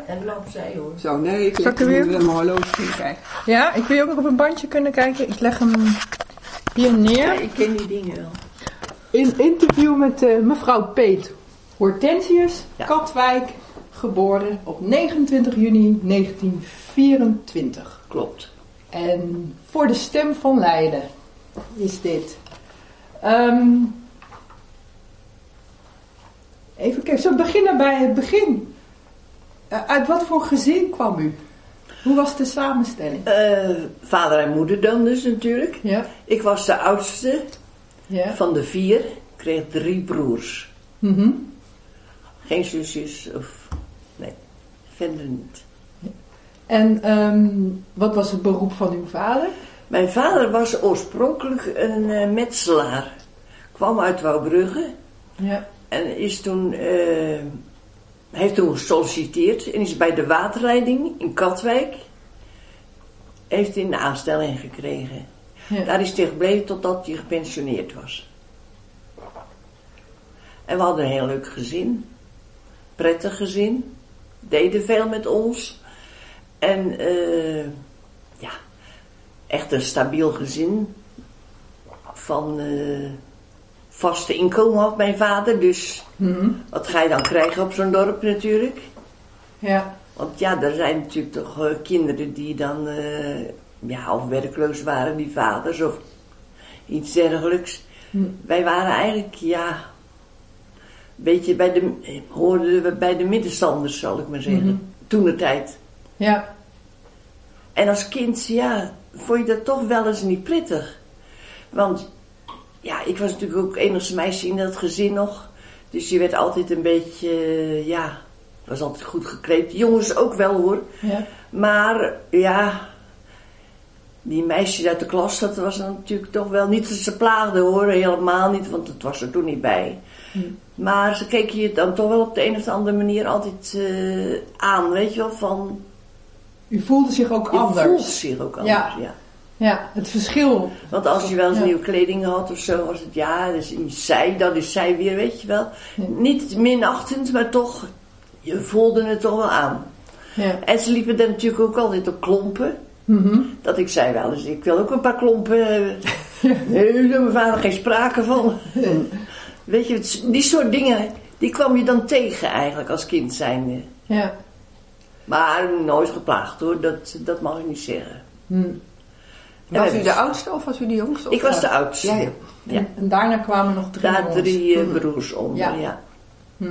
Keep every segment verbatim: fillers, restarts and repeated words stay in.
en loopt zij hoor. Zo, nee, ik Zal ik er moet weer? weer mijn horloge kijken. Ja, ik wil je ook nog op een bandje kunnen kijken. Ik leg hem hier neer. Ja, ik ken die dingen wel. In interview met uh, mevrouw Peet Hortensius, Ja. Katwijk, geboren op negenentwintig juni negentien vierentwintig. Klopt. En voor de Stem van Leiden is dit. Um, even kijken, zullen we beginnen bij het begin? Uh, uit wat voor gezin kwam u? Hoe was de samenstelling? Uh, vader en moeder dan dus natuurlijk. Ja. Ik was de oudste Ja. van de vier. Ik kreeg drie broers. Mm-hmm. Geen zusjes of... Nee, verder niet. En um, wat was het beroep van uw vader? Mijn vader was oorspronkelijk een uh, metselaar. Kwam uit Wouwbrugge. Ja. En is toen... Uh, heeft toen gesolliciteerd. En is bij de waterleiding in Katwijk... heeft hij een aanstelling gekregen. Ja. Daar is hij gebleven totdat hij gepensioneerd was. En we hadden een heel leuk gezin. Prettig gezin. Deden veel met ons. En uh, ja, echt een stabiel gezin. Van uh, vaste inkomen had mijn vader. Dus Mm-hmm. wat ga je dan krijgen op zo'n dorp natuurlijk? Ja. Want ja, er zijn natuurlijk toch uh, kinderen die dan uh, ja, of werkloos waren, die vaders of iets dergelijks. Mm. Wij waren eigenlijk, ja, een beetje bij de, hoorden we bij de middenstanders, zal ik maar zeggen. Mm-hmm. Toentertijd. Ja. En als kind, ja, vond je dat toch wel eens niet prettig. Want, ja, ik was natuurlijk ook enigste meisje in dat gezin nog. Dus je werd altijd een beetje, uh, ja, was altijd goed gekleed. Jongens ook wel hoor. Ja. Maar, ja, die meisjes uit de klas, dat was dan natuurlijk toch wel niet dat ze plaagden hoor. Helemaal niet, want dat was er toen niet bij. Mm. Maar ze keken je dan toch wel op de een of andere manier altijd uh, aan, weet je wel, van... U voelde zich ook Je anders. voelt zich ook anders, Ja. ja. Ja, het verschil. Want als je wel eens Ja. nieuwe kleding had of zo, was het ja, dus zij, dat is zij weer, weet je wel. Ja. Niet minachtend, maar toch, je voelde het toch wel aan. Ja. En ze liepen er natuurlijk ook altijd op klompen. Mm-hmm. Dat ik zei wel eens, ik wil ook een paar klompen. Nee, daar heeft mijn vader geen sprake van. Weet je, het- die soort dingen, die kwam je dan tegen eigenlijk als kind zijnde. Ja. Maar nooit geplaagd hoor, dat, dat mag ik niet zeggen. Hm. Ja, Was u dus- de oudste of was u de jongste? Ik Of- was de oudste. Ja, ja. Ja. En, en daarna kwamen nog drie Daar jongens. drie uh, Hm. broers onder, Ja. ja. Hm.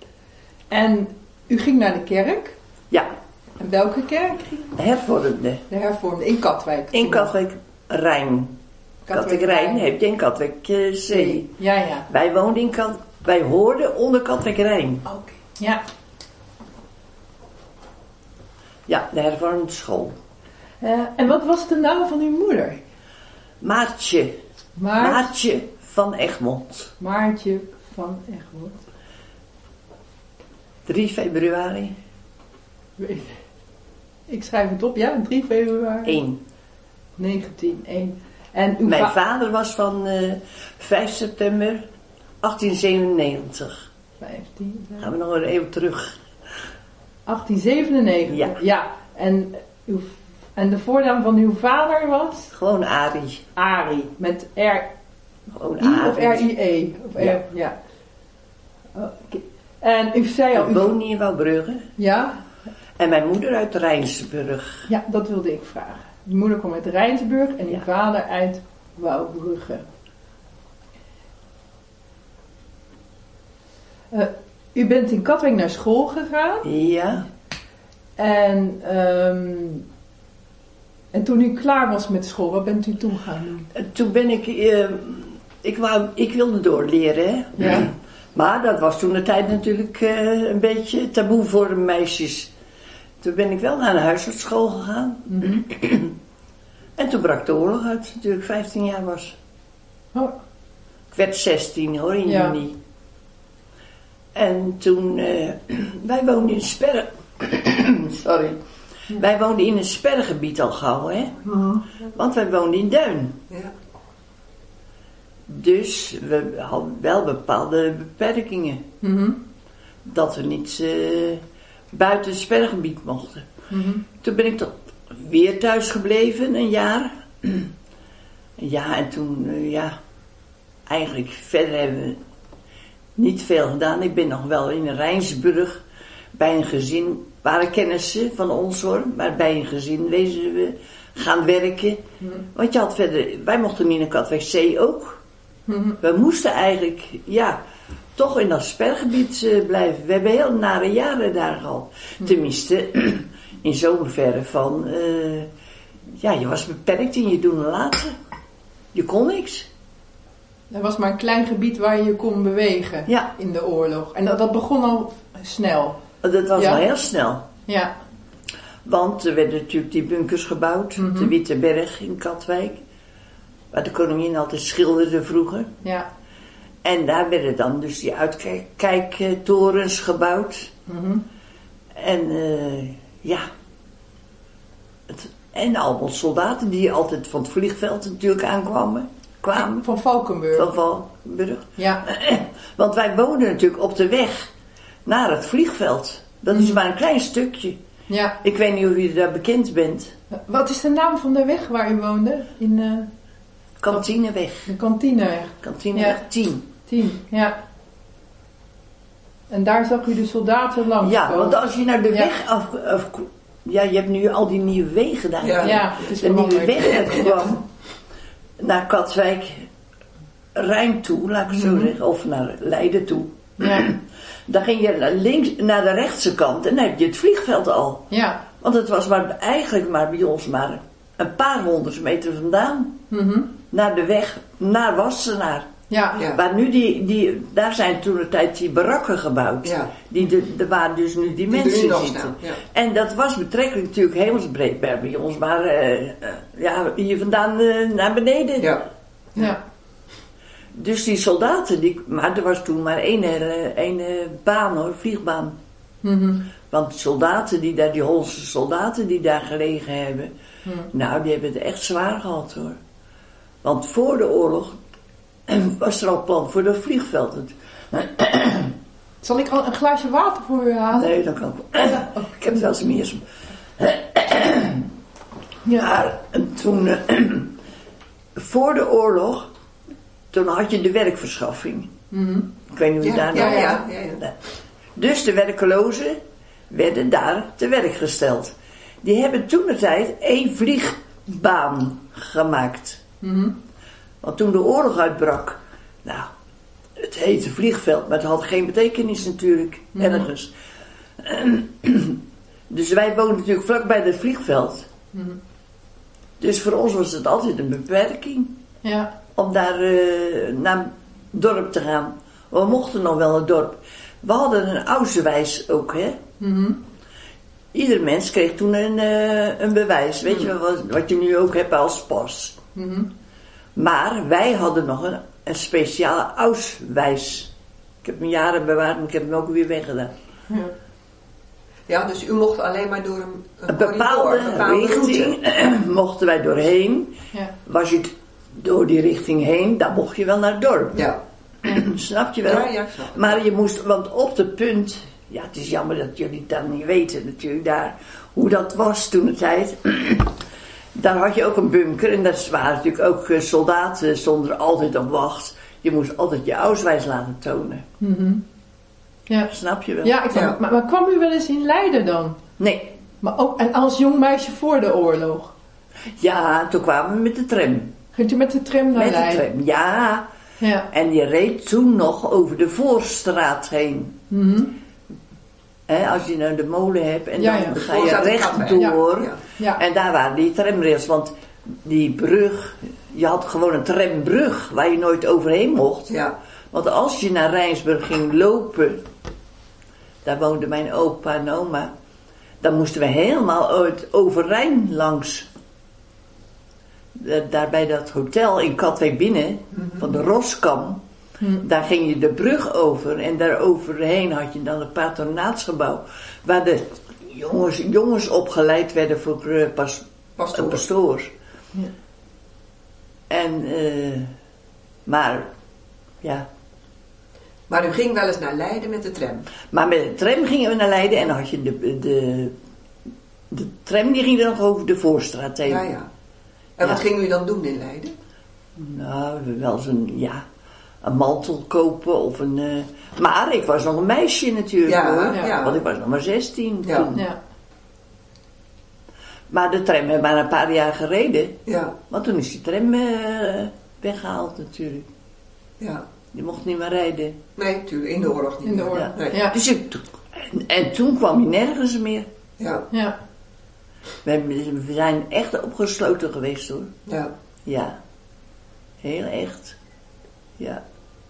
En u ging naar de kerk. Ja, En welke kerk ging? hervormde. De hervormde in Katwijk. In Katwijk Rijn. Katwijk Rijn heb je in Katwijk uh, Zee. Ja, ja. Wij woonden in Kat, wij hoorden onder Katwijk Rijn. Oké. Ja. Ja, de hervormde school. Uh, en wat was de naam van uw moeder? Maartje. Maart, Maartje van Egmond. Maartje van Egmond. drie februari. Ik schrijf het op, ja, drie februari één. negentien één. En uw Mijn va- vader was van uh, vijf september achttien zevenennegentig. vijftien, ja. Gaan we nog even terug. achttien zevenennegentig. Ja. Ja. En, uw, en de voornaam van uw vader was? Gewoon Arie. Arie. Met R Gewoon I of Arie. R I E? Of Ja. R, ja. Oké. En u zei al... Ik U, woon hier in Wouwbrugge. ja? En mijn moeder uit Rijnsburg. Ja, dat wilde ik vragen. Uw moeder kwam uit Rijnsburg en uw Ja. vader uit Wouwbrugge. Uh, u bent in Katwijk naar school gegaan. Ja. En, um, en toen u klaar was met school, wat bent u toen gaan doen? En toen ben ik... Uh, ik, wou, ik wilde doorleren, hè. Ja. Maar dat was toen de tijd natuurlijk uh, een beetje taboe voor meisjes. Toen ben ik wel naar een huisartsschool gegaan. Mm-hmm. En toen brak de oorlog uit, toen ik vijftien jaar was. Oh, Ik werd zestien hoor, in Ja. juni. En toen, uh, wij woonden in Sperre. Sorry. Wij woonden in een sperregebied al gauw, hè. uh-huh. Want wij woonden in Duin. Ja. Dus we hadden wel bepaalde beperkingen. Mm-hmm. Dat we niet uh, buiten het spergebied mochten. Mm-hmm. Toen ben ik toch weer thuis gebleven, een jaar. Ja, en toen, uh, ja, eigenlijk verder hebben we niet veel gedaan. Ik ben nog wel in Rijnsburg bij een gezin, waren kennissen van ons hoor, maar bij een gezin wezen we gaan werken. Mm-hmm. Want je had verder, wij mochten niet naar Katwijk C ook. Mm-hmm. We moesten eigenlijk, ja, toch in dat spergebied uh, blijven. We hebben heel nare jaren daar gehad. Mm-hmm. Tenminste, in zoverre van, uh, ja, je was beperkt in je doen en laten. Je kon niks. Er was maar een klein gebied waar je je kon bewegen Ja. in de oorlog. En dat, dat begon al snel. Dat was Ja. al heel snel. Ja. Want er werden natuurlijk die bunkers gebouwd. Mm-hmm. De Witte Berg in Katwijk. Waar de koningin altijd schilderde vroeger. Ja. En daar werden dan dus die uitkijktorens gebouwd. Mm-hmm. En uh, ja. Het, en allemaal soldaten die altijd van het vliegveld natuurlijk aankwamen. Kwamen. Van Valkenburg. Van Valkenburg. Ja. Want wij woonden natuurlijk op de weg naar het vliegveld. Dat is Mm-hmm. maar een klein stukje. Ja. Ik weet niet of u daar bekend bent. Wat is de naam van de weg waar u woonde? In uh, Kantineweg. de kantineweg. Kantineweg Ja. tien. tien. Ja. En daar zag u de soldaten langs Ja, komen. want als je naar de Ja. weg af, af... Ja, je hebt nu al die nieuwe wegen daar. Ja. Ja, het is De nieuwe belangrijk. weg dat kwam naar Katwijk Rijn toe, laat ik het zo Mhm. zeggen. Of naar Leiden toe. Ja. Dan ging je naar links, naar de rechtse kant en dan heb je het vliegveld al. Ja. Want het was maar, eigenlijk maar bij ons maar een paar honderd meter vandaan. Mm-hmm. Naar de weg, naar Wassenaar. Ja. Ja. Waar nu die, die, daar zijn toen de tijd die barakken gebouwd. Ja. Die de, de, waar dus nu die, Die mensen er nu nog zitten. staan, ja. En dat was betrekkelijk natuurlijk hemelsbreed bij ons. Maar uh, uh, ja, hier vandaan uh, naar beneden. Ja. Ja. Dus die soldaten, die, maar er was toen maar één, uh, één uh, baan hoor, vliegbaan. Mm-hmm. Want soldaten die daar, die Hollandse soldaten die daar gelegen hebben. Mm. Nou, die hebben het echt zwaar gehad hoor. Want voor de oorlog was er al plan voor dat vliegveld. Zal ik al een glaasje water voor u halen? Nee, dat kan ik wel. Ik heb het wel eens meer. Ja. Maar toen, uh, voor de oorlog, toen had je de werkverschaffing. Mm-hmm. Ik weet niet hoe je Ja, daar ja, nog... ja, ja, ja. Nee. Dus de werkelozen werden daar te werk gesteld. Die hebben toen de tijd één vliegbaan gemaakt. Mm-hmm. Want toen de oorlog uitbrak, nou, het heette vliegveld, maar het had geen betekenis natuurlijk, Mhm. ergens. Dus wij woonden natuurlijk vlak bij het vliegveld. Mm-hmm. Dus voor ons was het altijd een beperking Ja. om daar uh, naar het dorp te gaan. We mochten nog wel het dorp. We hadden een Ausweis ook, hè. Mm-hmm. Ieder mens kreeg toen een, uh, een bewijs. Weet je wat, wat je nu ook hebt als pas. Mm-hmm. Maar wij hadden nog een, een speciale Ausweis. Ik heb hem jaren bewaard, maar ik heb hem ook weer weggedaan. Ja. Ja, dus u mocht alleen maar door een, een, Een bepaalde, corridor, een bepaalde richting route. mochten wij doorheen. Ja. Was je t- door die richting heen, dan mocht je wel naar het dorp. Ja. Snap je wel? Ja, ja, ik snap het. Maar je moest, want op het punt, ja, het is jammer dat jullie dat niet weten natuurlijk daar, hoe dat was toen de tijd. Daar had je ook een bunker en daar waren natuurlijk ook uh, soldaten, stonden er altijd op wacht. Je moest altijd je Ausweis laten tonen. Mm-hmm. Ja. Snap je wel? Ja, ik snap Ja. het. Maar, maar kwam u wel eens in Leiden dan? Nee. Maar ook, en als jong meisje voor de oorlog? Ja, toen kwamen we met de tram. Ging u met de tram naar Met de Leiden? tram, ja. Ja. En die reed toen nog over de Voorstraat heen. Mm-hmm. Hè, als je nou de molen hebt en Ja, dan ja. ga je Voorstraat in rechtdoor. Katwijk. Ja. Ja. En daar waren die tramrails, want die brug, je had gewoon een trambrug waar je nooit overheen mocht. Ja. Want als je naar Rijnsburg ging lopen, daar woonden mijn opa en oma, dan moesten we helemaal uit over Rijn langs. De- daar bij dat hotel in Katwijk binnen, Mhm. van de Roskam, Hm. daar ging je de brug over en daar overheen had je dan het patronaatsgebouw, waar de jongens, jongens opgeleid werden voor uh, pas, Pastoor. pastoors. Ja. En, eh, maar, ja, Maar u ging wel eens naar Leiden met de tram? Maar met de tram gingen we naar Leiden en dan had je de, de, de tram die ging dan nog over de Voorstraat heen. Ja, ja. En Ja. wat ging u dan doen in Leiden? Nou, we wel zo'n, ja, een mantel kopen of een... Uh, maar ik was nog een meisje natuurlijk Ja, hoor. ja. Want ik was nog maar zestien Ja. toen. Ja. Maar de tram hebben we maar een paar jaar gereden. Ja, Want toen is die tram uh, weggehaald natuurlijk. ja. Die mocht niet meer rijden. Nee, natuurlijk, in de oorlog niet In de meer. oorlog. Nee. Ja. Dus ik, en, en toen kwam je nergens meer. Ja, Ja. We, hebben- we zijn echt opgesloten geweest hoor. ja. Ja. Heel echt. Ja.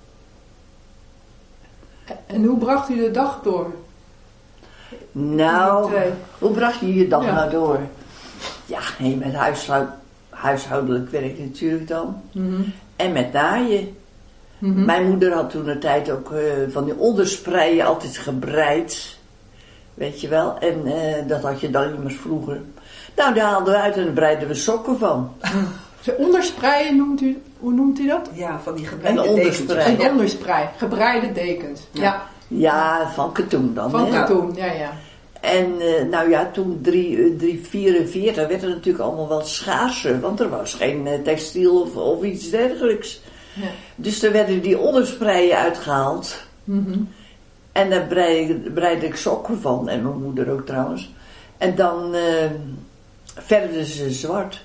En hoe bracht u de dag door? Nou, Twee. hoe bracht je je dag Ja. nou door? Ja, hey, met huishoud, huishoudelijk werk natuurlijk dan. Mhm. En met naaien. Mhm. Mijn moeder had toen de tijd ook eh, van die onderspreien altijd gebreid. Weet je wel. En eh, dat had je dan immers vroeger. Nou, daar haalden we uit en daar breiden we sokken van. De onderspreien noemt u, hoe noemt u dat? Ja, van die gebreide En ondersprei. dekentjes. Een ondersprei, gebreide dekens. Ja. Ja, Ja, van katoen dan. van hè. katoen, ja, ja. En eh, nou ja, toen drie, drie vierenveertig werd het natuurlijk allemaal wel schaarser. Want er was geen eh, textiel of, of iets dergelijks. Ja. Dus er werden die onderspreien uitgehaald. Mhm. En daar breide, breide ik sokken van. En mijn moeder ook trouwens. En dan eh verfden ze zwart.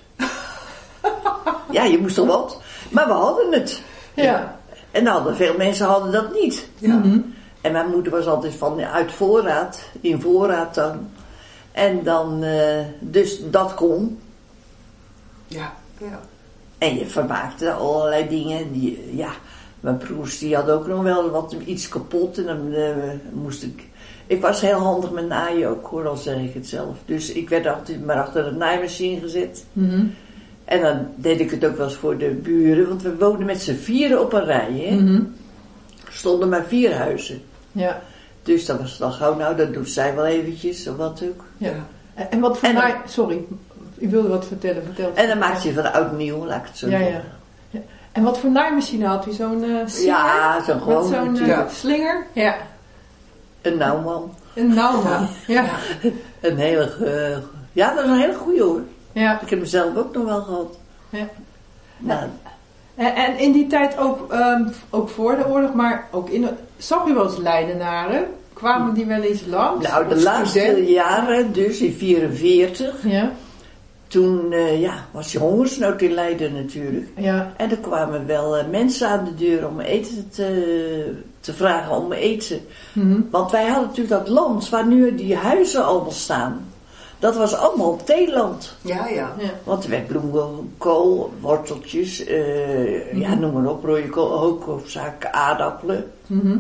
Ja, je moest toch wat. Maar we hadden het. Ja. En hadden, veel mensen hadden dat niet. Ja. Mhm. En mijn moeder was altijd van uit voorraad. In voorraad dan. En dan, eh, dus dat kon. Ja, ja. En je vermaakte allerlei dingen. Die, ja, mijn broers die hadden ook nog wel wat iets kapot. En dan eh, moest ik... Ik was heel handig met naaien ook hoor, al zeg ik het zelf. Dus ik werd altijd maar achter de naaimachine gezet. Mhm. En dan deed ik het ook wel eens voor de buren. Want we woonden met z'n vieren op een rij. Hè? Mhm. Er stonden maar vier huizen. Ja. Dus dat was dan gauw, nou dat doet zij wel eventjes of wat ook. Ja. En en wat voor En dan- naai... Sorry, u wilde wat vertellen, vertel. En dan maakte je van oud nieuw, laat ik het zo Ja, ja. zeggen. Ja. En wat voor naaimachine had u? Zo'n eh slinger? Ja, zo'n Met gewoon zo'n eh, natuurlijk. slinger? Ja. Een nauwman. Een nauwman. Ja. Een hele, eh, ja, dat is een hele goeie hoor. Ja. Ik heb hem zelf ook nog wel gehad. Ja. Nou, En, en in die tijd ook, ehm, ook voor de oorlog, maar ook in de... Zag u wel eens Leidenaren? Kwamen die wel eens langs? nou, de Of laatste studenten? jaren, dus in vierenveertig, Ja. toen eh, ja, was die hongersnood in Leiden natuurlijk. Ja. En er kwamen wel eh, mensen aan de deur om eten te, te vragen om eten. Mhm. Want wij hadden natuurlijk dat land waar nu die huizen allemaal staan. Dat was allemaal theeland. Ja, ja. Ja. Want er werd bloemenkool, worteltjes, eh, ja, noem maar op, rode kool, ook hoofdzaak aardappelen. Mhm.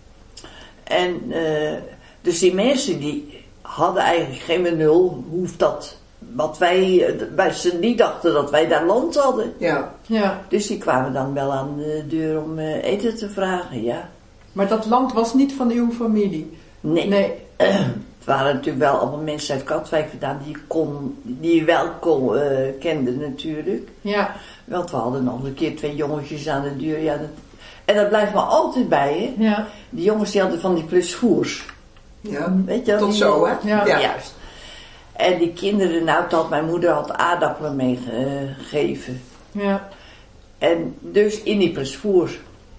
En eh, dus die mensen die hadden eigenlijk geen benul, hoeft dat. Wat wij, eh, wij ze niet dachten dat wij daar land hadden. Ja. Ja. Dus die kwamen dan wel aan de deur om eh, eten te vragen, ja. Maar dat land was niet van uw familie? Nee. Nee. Het waren natuurlijk wel allemaal mensen uit Katwijk vandaan die, kon, die je wel kon, eh, kenden natuurlijk. Ja. Want we hadden nog een keer twee jongetjes aan de deur. Ja, dat, en dat blijft me altijd bij, hè. Ja. Die jongens die hadden van die plusvoers. Ja. Weet je wel, Tot die- zo, hè? Ja. Ja, juist. En die kinderen, nou, dat mijn moeder had aardappelen meegegeven. Ja. En dus in die plusvoers.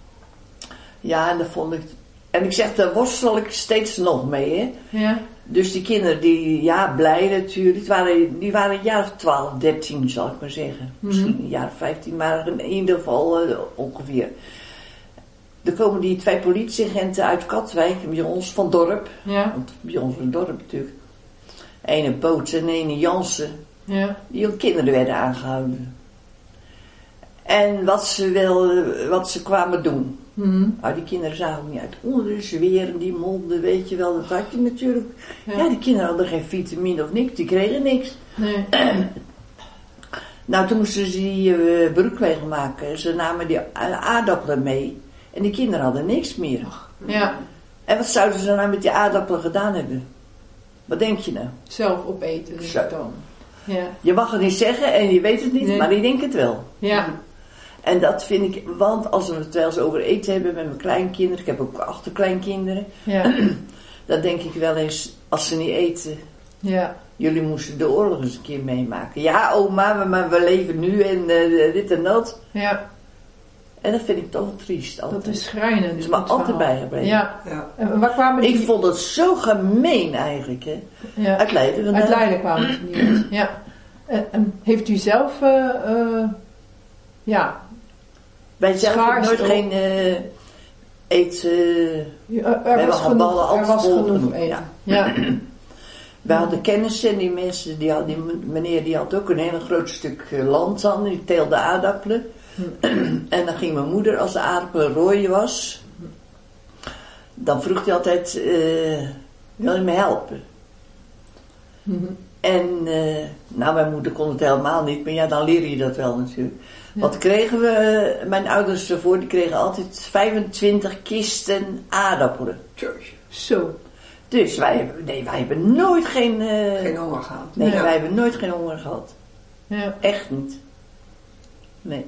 Ja, en dat vond ik... En ik zeg, daar worstel ik steeds nog mee, hè. Ja. Dus die kinderen, die, ja, blij natuurlijk. Die waren, die waren een jaar of twaalf, dertien, zal ik maar zeggen. Misschien een jaar of vijftien, maar in ieder geval uh, ongeveer. Er komen die twee politieagenten uit Katwijk, bij ons van dorp. Ja. Want bij ons een dorp natuurlijk. Ene Boots en ene Jansen. Ja. Die kinderen werden aangehouden. En wat ze, wel, wat ze kwamen doen. Mhm. Nou, die kinderen zagen niet uit. Onder de zweren, die monden, weet je wel, dat had je natuurlijk. Ja. Ja, die kinderen hadden geen vitamine of niks, die kregen niks. Nee. Nou, toen moesten ze die uh, broekwegen maken. Ze namen die a- aardappelen mee. En die kinderen hadden niks meer. Ja. En wat zouden ze nou met die aardappelen gedaan hebben? Wat denk je nou? Zelf opeten dus Zo. dan. Ja. Je mag het niet zeggen en je weet het niet, Nee. maar ik denk het wel. Ja. En dat vind ik, want als we het wel eens over eten hebben met mijn kleinkinderen, ik heb ook achterkleinkinderen, Ja. dan denk ik wel eens, als ze niet eten, Ja. jullie moesten de oorlog eens een keer meemaken. Ja, oma, maar, maar we leven nu en uh, dit en dat. Ja. En dat vind ik toch wel triest. Altijd. Dat is schrijnend. Dat is me dat altijd verhaal. bijgebleven. Ja. Ja. En waar kwamen die... Ik vond het zo gemeen eigenlijk, hè. Ja. Uit Leiden. want Uit daar- Leiden kwamen ze niet. Ja. En, en heeft u zelf... eh, eh, ja. Wij zelf hebben Schaars nooit ook. geen uh, eet... uh, Er, er hebben was geballen genoeg, er altijd was vol genoeg genoeg, eten. ja. Ja. wij hadden kennissen en die mensen, die, had, die meneer die had ook een heel groot stuk uh, land dan. Die teelde aardappelen. En dan ging mijn moeder, als de aardappel rooi was, dan vroeg hij altijd, uh, wil je me helpen? Mhm. En, uh, nou mijn moeder kon het helemaal niet, maar ja, dan leer je dat wel natuurlijk. Ja. Wat kregen we, mijn ouders ervoor, die kregen altijd vijfentwintig kisten aardappelen. Tjootje. Zo. Dus wij hebben, nee, wij hebben nooit geen, uh, Geen honger gehad. nee, Ja. wij hebben nooit geen honger gehad. Ja. Echt niet. Nee.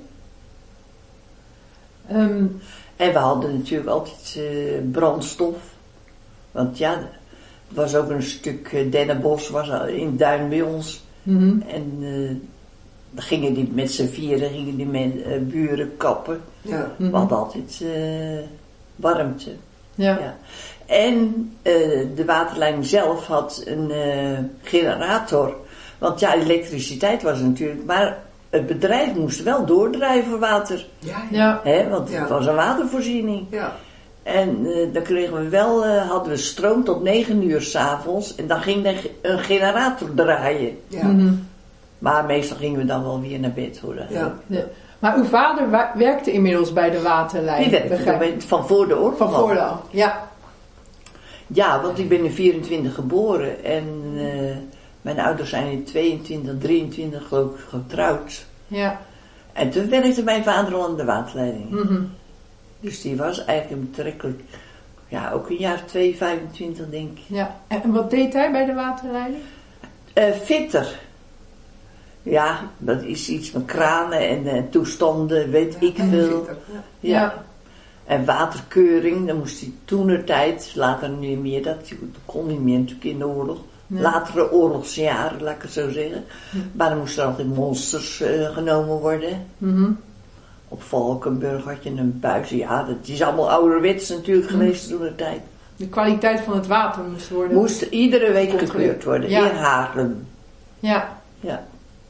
Ehm, En we hadden natuurlijk altijd uh, brandstof. Want ja, er was ook een stuk uh, dennenbos was in het duin bij ons. mhm. En uh, dan gingen die met z'n vieren, gingen die men, uh, buren kappen. Ja. Mhm. We hadden altijd uh, warmte. Ja. Ja. En uh, de waterleiding zelf had een uh, generator. Want ja, elektriciteit was er natuurlijk, maar het bedrijf moest wel doordrijven voor water. Ja. Ja. Ja. Hè, want Ja. het was een watervoorziening. Ja. En uh, dan kregen we wel, uh, hadden we stroom tot negen uur 's avonds. En dan ging er ge- een generator draaien. Ja. Mhm. Maar meestal gingen we dan wel weer naar bed hoor. Ja. Ja. Maar uw vader wa- werkte inmiddels bij de waterlijn. Die werkte begrijp ik. dan van voor de oorlog. Van al. voor al. Ja. Ja, want ik ben in vierentwintig geboren. En uh, mijn ouders zijn in tweeëntwintig, drieëntwintig geloof ik getrouwd. Ja. En toen werkte mijn vader al aan de waterleiding. Mhm. Dus die was eigenlijk betrekkelijk, ja, ook een jaar twee, vijfentwintig denk ik. Ja. En wat deed hij bij de waterleiding? Uh, fitter. Ja, dat is iets met kranen en uh, toestanden, weet ik En veel. fitter. Ja. Ja. Ja. En waterkeuring, dan moest hij toenertijd, later niet meer, dat kon niet meer natuurlijk in de oorlog. Ja. Latere oorlogsjaren, laat ik het zo zeggen. Ja. Maar dan moesten er altijd monsters uh, genomen worden. Mhm. Op Valkenburg had je een buis. Ja, dat is allemaal ouderwets natuurlijk Mhm. geweest toen de tijd. De kwaliteit van het water moest worden. Moest iedere week Controleerd. gekleurd worden, Ja. in Haarlem. Ja. Ja.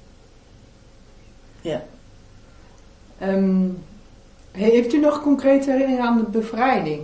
Ja. Ehm, he- heeft u nog concrete herinneringen aan de bevrijding?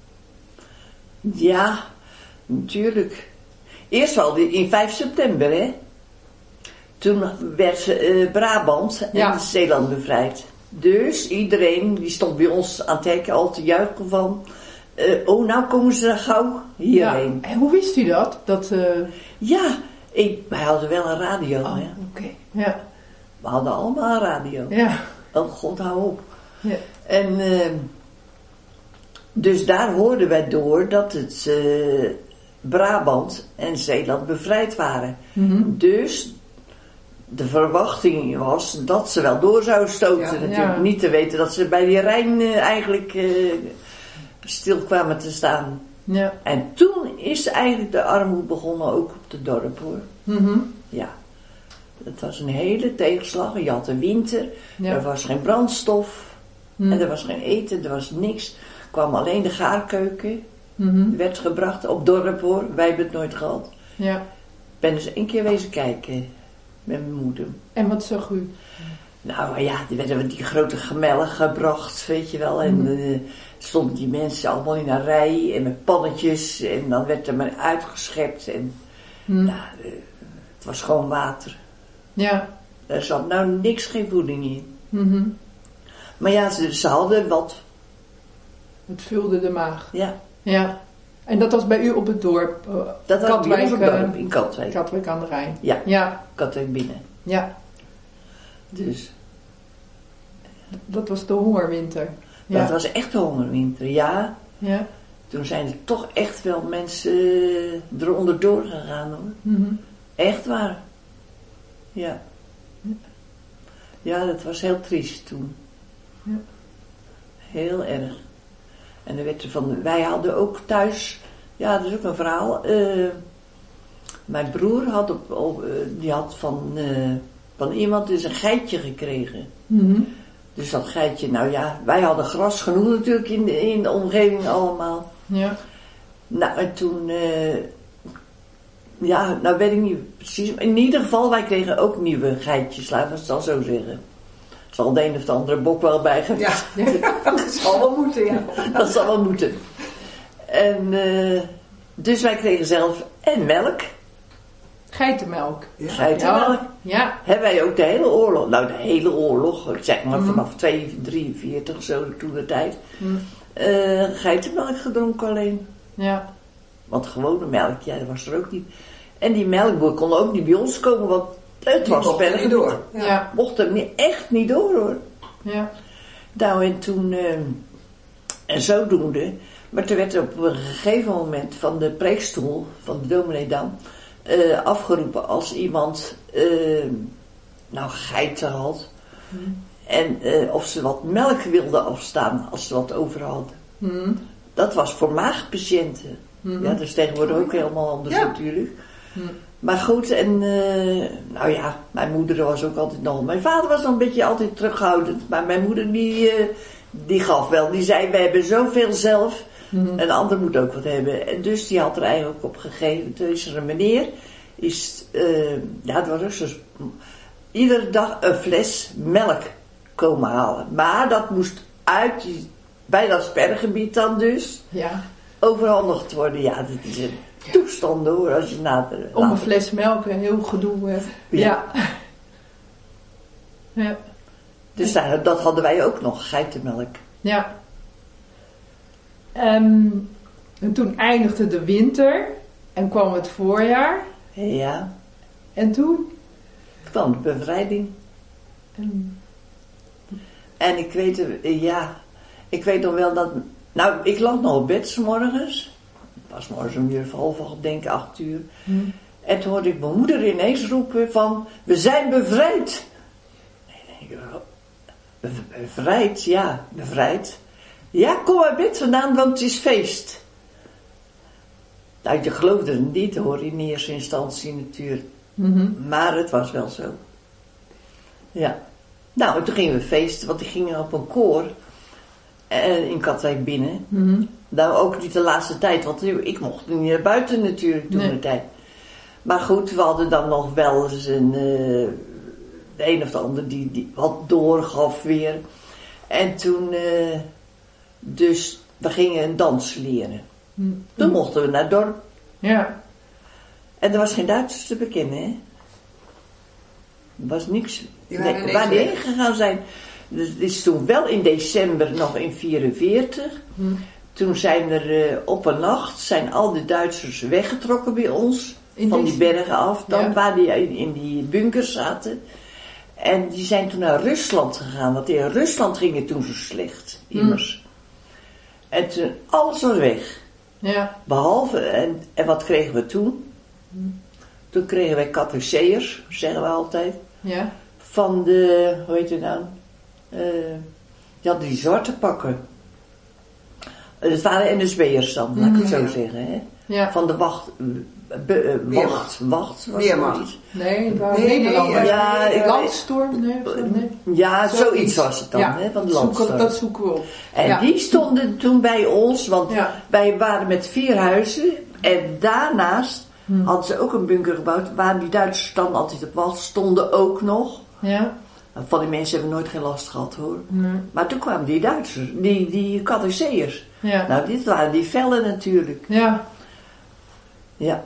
Ja, natuurlijk. Eerst wel in vijf september, hè. Toen werd uh, Brabant en Ja. Zeeland bevrijd. Dus iedereen die stond bij ons aan het hekken al te juichen van... Uh, oh, nou komen ze gauw hierheen. Ja. En hoe wist u dat? Dat eh, Ja, ik, wij hadden wel een radio. oh, Hè. oké. Ja. We hadden allemaal een radio. Ja. Oh god, hou op. Ja. En uh, dus daar hoorden wij door dat het uh, Brabant en Zeeland bevrijd waren. Mhm. Dus de verwachting was dat ze wel door zouden stoten. Ja, natuurlijk ja. niet te weten dat ze bij die Rijn uh, eigenlijk uh, stil kwamen te staan. Ja. En toen is eigenlijk de armoede begonnen ook op het dorp hoor. Mhm. Ja. Het was een hele tegenslag. Je had de winter, Ja. er was geen brandstof Mhm. en er was geen eten, er was niks. Er kwam alleen de gaarkeuken, Mhm. die werd gebracht op dorp hoor. Wij hebben het nooit gehad. Ja. Ik ben dus één keer wezen kijken met mijn moeder. En wat zag u? Nou ja, er werden die grote gemellen gebracht, weet je wel. En Mhm. uh, stonden die mensen allemaal in een rij en met pannetjes. En dan werd er maar uitgeschept. En Mhm. nou, uh, het was gewoon water. Ja. Er zat nou niks, geen voeding in. Mhm. Maar ja, ze, ze hadden wat. Het vulde de maag. Ja, Ja. En dat was bij u op het dorp? eh, dat was bij ons op Katwijk, dorp eh, in Katwijk. Katwijk aan de Rijn. Ja, Ja. Katwijk binnen. Ja. Dus Dat was de hongerwinter. Ja. dat was echt de hongerwinter. Ja, Ja. toen zijn er toch echt wel mensen uh, eronder doorgegaan hoor. Mhm. Echt waar. Ja. Ja, dat was heel triest toen. Ja. Heel erg. En dan werd er van, wij hadden ook thuis, ja, dat is ook een verhaal. Uh, mijn broer had, op, op, uh, die had van, uh, van iemand dus een geitje gekregen. Mm-hmm. Dus dat geitje, nou ja, wij hadden gras genoeg natuurlijk in de, in de omgeving allemaal. Ja. Nou, en toen, uh, ja, nou weet ik niet precies. In ieder geval, wij kregen ook nieuwe geitjes, laten we het dan zo zeggen. Zal de een of de andere bok wel bij geweest. Ja, dat zal wel moeten, ja. Dat zal wel moeten. En uh, dus wij kregen zelf en melk. Geitenmelk. Ja. Geitenmelk. Ja. Hebben wij ook de hele oorlog, nou de hele oorlog, ik zeg maar Mm. vanaf twee drieënveertig zo toen de tijd, Mm. uh, geitenmelk gedronken alleen. Ja. Want gewone melk, ja, dat was er ook niet. En die melkboer kon ook niet bij ons komen, want het Die was mocht er berg niet door. Ja. Ja. Ja. Mocht er niet, echt niet door hoor. Ja. Nou en toen, uh, en zodoende, maar toen werd er op een gegeven moment van de preekstoel, van de dominee dan, uh, afgeroepen als iemand, uh, nou geiten had. Mm. En uh, of ze wat melk wilden afstaan, als ze wat over hadden. Mm. Dat was voor maagpatiënten. Mm. Ja, dat is tegenwoordig ook helemaal anders Ja. natuurlijk. Mm. Maar goed, en uh, nou ja, mijn moeder was ook altijd nog... Mijn vader was nog een beetje altijd terughoudend. Maar mijn moeder die, uh, die gaf wel. Die zei, we hebben zoveel zelf. Mm. Een ander moet ook wat hebben. En dus die had er eigenlijk op gegeven. Toen is er een meneer. Is, uh, ja, het was ook zo... Iedere dag een fles melk komen halen. Maar dat moest uit die, bij dat sperrgebied dan dus Ja. overhandigd worden. Ja, dat is een toestand hoor. Als je nader, Om een later- fles melk en heel gedoe. eh. Ja. Ja. Ja. Dus daar, dat hadden wij ook nog, geitenmelk. Ja. Um, en toen eindigde de winter en kwam het voorjaar. Ja, En toen? kwam de bevrijding. En, En ik weet, eh, ja, ik weet nog wel dat... Nou, ik lag nog op bed 's morgens. Het was morgens om uur of half acht, denk ik, acht uur. hm. En toen hoorde ik mijn moeder ineens roepen van... We zijn bevrijd. En ik, be- bevrijd? Ja, bevrijd. Ja, kom uit bed vandaan, want het is feest. Nou, je geloofde het niet, hoor, in eerste instantie natuurlijk. Mm-hmm. Maar het was wel zo. Ja. Nou, en toen gingen we feesten, want die gingen op een koor. En in Katwijk binnen. Mm-hmm. Nou, ook niet de laatste tijd, want ik mocht niet naar buiten natuurlijk toen Nee. de tijd. Maar goed, we hadden dan nog wel eens een... Uh, de een of de ander die, die wat doorgaf weer. En toen... Uh, dus we gingen een dans leren. Mm-hmm. Toen mochten we naar het dorp. Ja. En er was geen Duitsers te bekennen, hè? Er was niks. Die waren Nee, ineens waar die weg. heen gegaan zijn. Dus het is toen wel in december, nog in vierenveertig. Hm. Toen zijn er uh, op een nacht, zijn al die Duitsers weggetrokken bij ons. In van die december? bergen af, dan Ja. waar die in, in die bunkers zaten. En die zijn toen naar Rusland gegaan. Want in Rusland ging het toen zo slecht, immers. En toen, alles was weg. Ja. Behalve, en, en wat kregen we toen? Toen kregen wij catecheërs, zeggen we altijd, Ja. van de, hoe heet het nou? Uh, die hadden die zwarte pakken. Uh, Het waren N S B'ers dan, laat ik het zo Ja. zeggen. Hè? Ja. Van de wacht, uh, be, uh, wacht, Weermacht. wacht, was Weermacht. zoiets. Nee, het waren Nee, nee, Nederlanders. ja, ik- Landstorm, nee, of zo, nee. Ja, zoiets, Zoiets. was het dan, Ja, hè, van de dat zoeken, landstorm. dat zoeken we op. En Ja. die stonden toen bij ons, want Ja. wij waren met vier huizen. En daarnaast Hm. hadden ze ook een bunker gebouwd, waar die Duitsers dan altijd op wacht stonden ook nog. Ja. Van die mensen hebben we nooit geen last gehad hoor. Nee. Maar toen kwamen die Duitsers, die, die catecheërs. Ja. Nou, dit waren die vellen natuurlijk. Ja. Ja.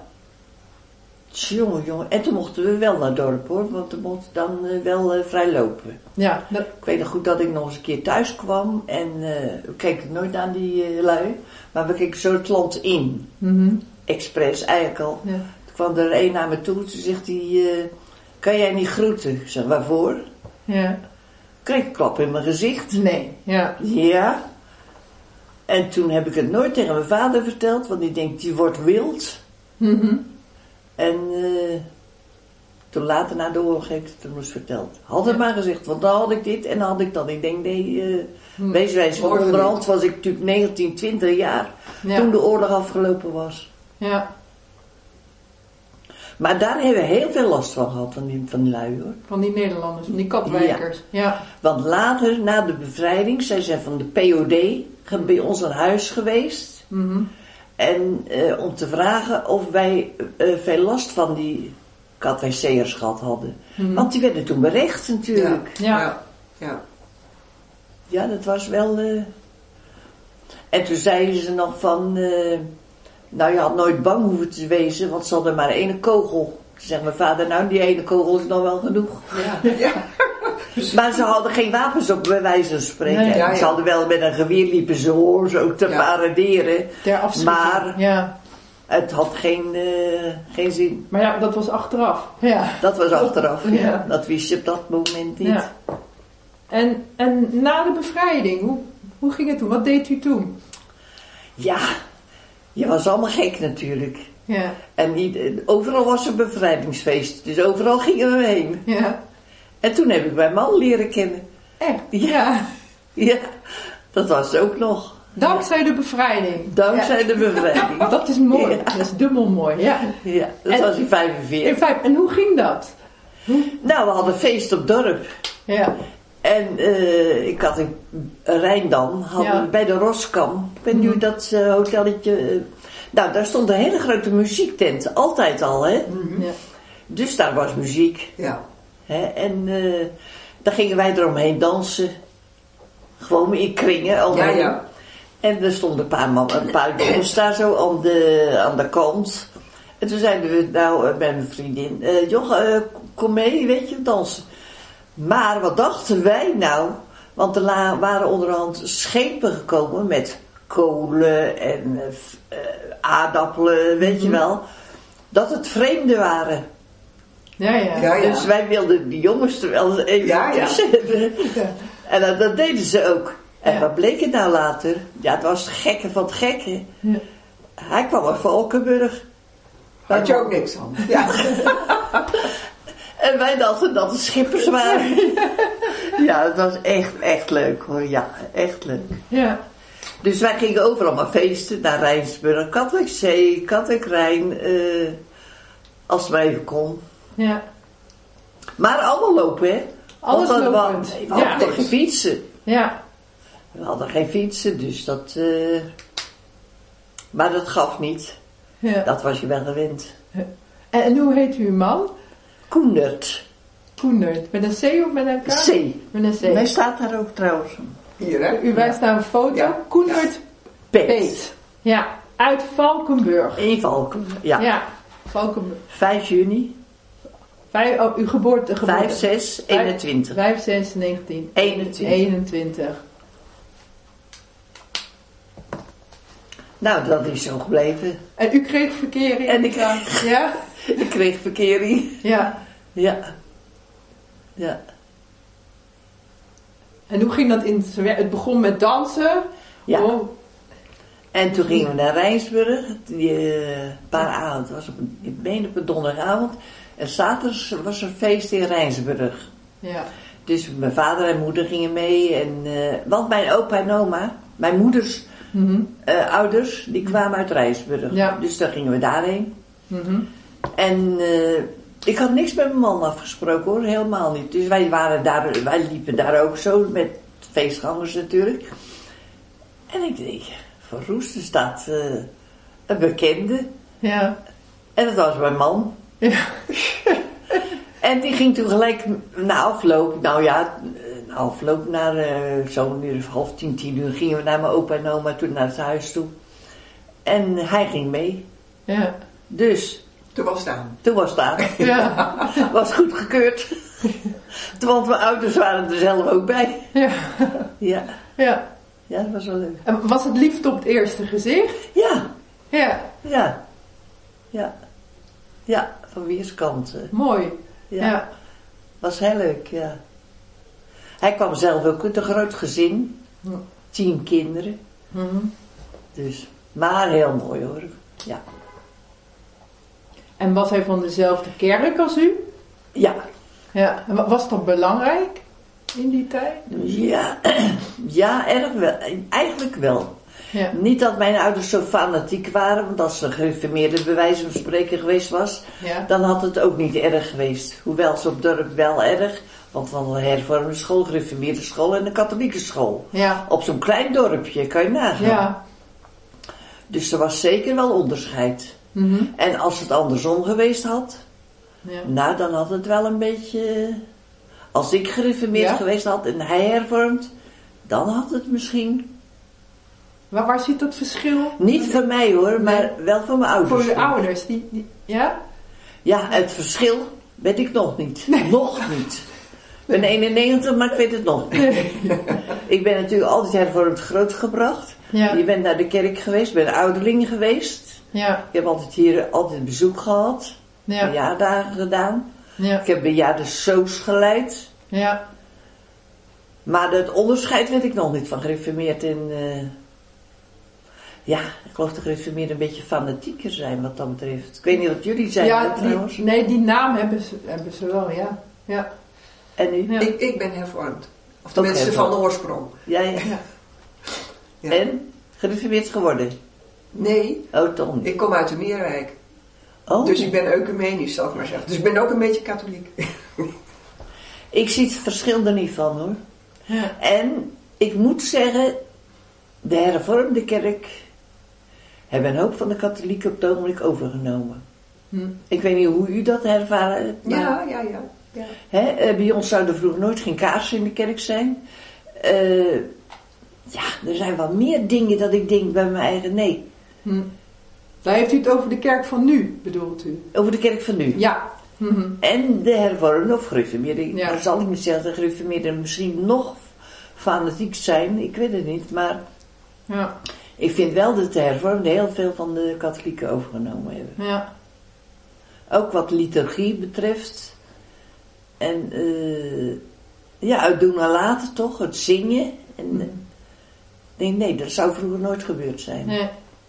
Jongen, jongen. En toen mochten we wel naar het dorp hoor, want we mochten dan uh, wel uh, vrij lopen. Ja. Dat, Ik weet nog goed dat ik nog eens een keer thuis kwam en uh, we keken nooit aan die uh, lui. Maar we keken zo het land in. mm-hmm. Expres, eigenlijk al. Ja. Toen kwam er een naar me toe, toen zegt hij, uh, kan jij niet groeten? Ik zei, waarvoor? Ja. Kreeg een klap in mijn gezicht. Nee. Ja. Ja. En toen heb ik het nooit tegen mijn vader verteld, want die denkt, die wordt wild. Mm-hmm. En uh, Toen later na de oorlog heb ik het toen eens verteld. Had het maar gezegd, want dan had ik dit en dan had ik dat. Ik denk, nee, uh, Hm. wees wijs. Want Hoorde onderhand niet. was ik natuurlijk negentien, twintig jaar Ja. toen de oorlog afgelopen was. Ja, Maar daar hebben we heel veel last van gehad, van die, van die lui hoor. van die Nederlanders, van die Katwijkers. Ja. Want later, na de bevrijding, zij zijn van de P O D ge- bij ons aan huis geweest. Mhm. En uh, om te vragen of wij uh, veel last van die Katwijkers gehad hadden. Mhm. Want die werden toen berecht natuurlijk. Ja. Ja. Ja. Ja, dat was wel... Uh... En toen zeiden ze nog van... Uh... Nou, je had nooit bang hoeven te wezen, want ze hadden maar één kogel. Toen zei mijn vader, nou, die ene kogel is nog wel genoeg. Ja. Ja. Maar ze hadden geen wapens op, bij wijze van spreken. Nee, ja, ja. Ze hadden wel met een geweer liepen ze hoor, zo te Ja. paraderen. Ter afschrikking. Maar Ja. het had geen, uh, geen zin. Maar ja, dat was achteraf. Ja. Dat was achteraf. Ja. Ja. Dat wist je op dat moment niet. Ja. En, en na de bevrijding, hoe, hoe ging het toen? Wat deed u toen? Ja, je was allemaal gek natuurlijk. Ja. En niet, overal was een bevrijdingsfeest. Dus overal gingen we heen. Ja. En toen heb ik mijn man leren kennen. Echt? Ja. Ja. Ja, dat was ook nog. Dankzij de bevrijding. Dankzij de bevrijding. Ja. Dat is mooi. Ja. Dat is dubbel mooi. Ja. Ja, dat En- was in In vijfenveertig. feite, en hoe ging dat? Nou, we hadden feest op dorp. Ja. En uh, ik had in Rijndam, hadden Ja. we bij de Roskam. Ik weet niet hoe dat uh, hotelletje... Uh, nou, daar stond een hele grote muziektent. Altijd al, hè. Mhm. Ja. Dus daar was muziek. Ja. Hè? En uh, daar gingen wij eromheen dansen. Gewoon in kringen. Omheen. Ja, ja. En er stonden een paar mannen, een paar jongens daar zo aan de, aan de kant. En toen zeiden we, nou, met mijn vriendin, uh, joh, uh, kom mee, weet je, dansen. Maar wat dachten wij nou? Want er la- waren onderhand schepen gekomen met kolen en uh, uh, aardappelen, weet mm-hmm. je wel. Dat het vreemden waren. Ja, ja. Ja, ja. Dus wij wilden die jongens er wel eens even Ja, ja. tussen hebben. Ja. En dat, dat deden ze ook. En Ja. wat bleek het nou later? Ja, het was het gekke van het gekke. Ja. Hij kwam uit Valkenburg. Had je ook niks aan. Ja. En wij dachten dat het schippers waren. Ja, het was echt, echt leuk hoor. Ja, echt leuk. Ja. Dus wij gingen overal maar feesten. Naar Rijnsburg, Katwijkzee, Katwijk-Rijn. Uh, als het maar even kon. Ja. Maar allemaal lopen, hè? Alles Want we- lopend. We, we hadden Ja. toch geen fietsen. Ja. We hadden geen fietsen, dus dat... Uh... Maar dat gaf niet. Ja. Dat was je wel gewend. En, en hoe heet uw man? Koendert. Koendert. Met een C of met een K? C. Met een C. Hij staat daar ook trouwens. Hier, hè? U wijst naar een foto. Ja. Koendert Peet. Peet. Ja. Uit Valkenburg. In Valkenburg. Ja. Ja. Valkenburg. vijf juni. Vijf, oh, uw geboorte. geboorte. vijf zes eenentwintig. vijf zes negentien eenentwintig. eenentwintig. Nou, dat is zo gebleven. En u kreeg verkering? En ik, Ja? ik kreeg verkering. Ja. Ja. Ja. En hoe ging dat in zijn werk? Het begon met dansen. Ja. Oh, En toen gingen we naar Rijnsburg. Die uh, paar avonden. Het was op een, ik meen op een donderdagavond. En zaterdag was er een feest in Rijnsburg. ja. Dus mijn vader en moeder gingen mee. En, uh, want mijn opa en oma, mijn moeders Mhm. uh, ouders, die kwamen uit Rijnsburg. Ja. Dus daar gingen we daarheen. Mhm. En uh, ik had niks met mijn man afgesproken hoor, helemaal niet. Dus wij waren daar, wij liepen daar ook zo met feestgangers natuurlijk. En ik denk, van Roesten staat uh, een bekende. Ja. En dat was mijn man. Ja. En die ging toen gelijk na afloop, nou ja, na afloop, naar uh, zo'n uur of half tien, tien uur gingen we naar mijn opa en oma toen naar het huis toe. En hij ging mee. Ja. Dus, Toen was het aan. toen was het aan. Ja. Was goed gekeurd. Want mijn ouders waren er zelf ook bij. Ja. Ja, Ja. ja, dat was wel leuk. En was het liefde op het eerste gezicht? Ja, Ja. ja, ja. Ja, van weerskanten. Mooi. Ja, Ja. was heel leuk, ja. Hij kwam zelf ook uit een groot gezin. Ja. Tien kinderen. Mhm. Dus, maar heel mooi hoor. Ja. En was hij van dezelfde kerk als u? Ja. Ja, en wa- was dat belangrijk in die tijd? Ja, ja, erg wel. Eigenlijk wel. Ja. Niet dat mijn ouders zo fanatiek waren, want als ze gereformeerde bij wijze van spreken geweest was, Ja. dan had het ook niet erg geweest. Hoewel ze op het dorp wel erg, want van een hervormde school, gereformeerde school en een katholieke school. Ja. Op zo'n klein dorpje, kan je nagaan. Ja. Dus er was zeker wel onderscheid. Mhm. En als het andersom geweest had, Ja. nou dan had het wel een beetje... Als ik gereformeerd Ja? geweest had en hij hervormd, dan had het misschien... Waar, waar zit dat verschil? Niet van mij hoor, maar wel van mijn ouders. Voor je ouders? Die, die, ja? Ja, het verschil weet ik nog niet. Nog niet. Ik ben eenennegentig, maar ik weet het nog niet. Ik ben natuurlijk altijd hervormd grootgebracht. Ja. Je bent naar de kerk geweest, ben ouderling geweest. Ja. Ik heb altijd hier altijd bezoek gehad. Ja. Verjaardagen gedaan. Ja. Ik heb bejaarde soos geleid. Ja. Maar het onderscheid weet ik nog niet van gereformeerd en... Uh, ja, ik geloof dat gereformeerden een beetje fanatieker zijn wat dat betreft. Ik weet niet wat jullie zijn Ja, trouwens. die, nee, die naam hebben ze, hebben ze wel, ja. Ja. En u? Ja. Ik, ik ben hervormd. Of Ook tenminste hervormd. van de oorsprong. Jij? Ja. Ja. En? Gereformeerd geworden? Nee, Oh, toch niet. ik kom uit de Meerwijk. Oh. Dus ik ben ecumenisch, zal ik maar zeggen. Dus ik ben ook een beetje katholiek. Ik zie het verschil er niet van hoor. Ja. En ik moet zeggen, de hervormde kerk hebben een hoop van de katholieken op het ogenblik overgenomen. Hm. Ik weet niet hoe u dat ervaren hebt, maar Ja, ja, ja. ja. hè, eh, bij ons zouden vroeger nooit geen kaarsen in de kerk zijn. Eh, ja, er zijn wel meer dingen dat ik denk bij mijn eigen nee. Hm. Daar heeft u het over de kerk van nu, bedoelt u? Over de kerk van nu. Ja. Mhm. En de hervormde of gereformeerde. Ja. Dan zal ik niet zeggen dat de gereformeerden misschien nog fanatiek zijn. Ik weet het niet. Maar Ja. ik vind wel dat de hervormden heel veel van de katholieken overgenomen hebben. Ja. Ook wat liturgie betreft. En eh ja, uit doen en laten toch. Het zingen. En, Hm. eh, nee, nee, dat zou vroeger nooit gebeurd zijn. Nee.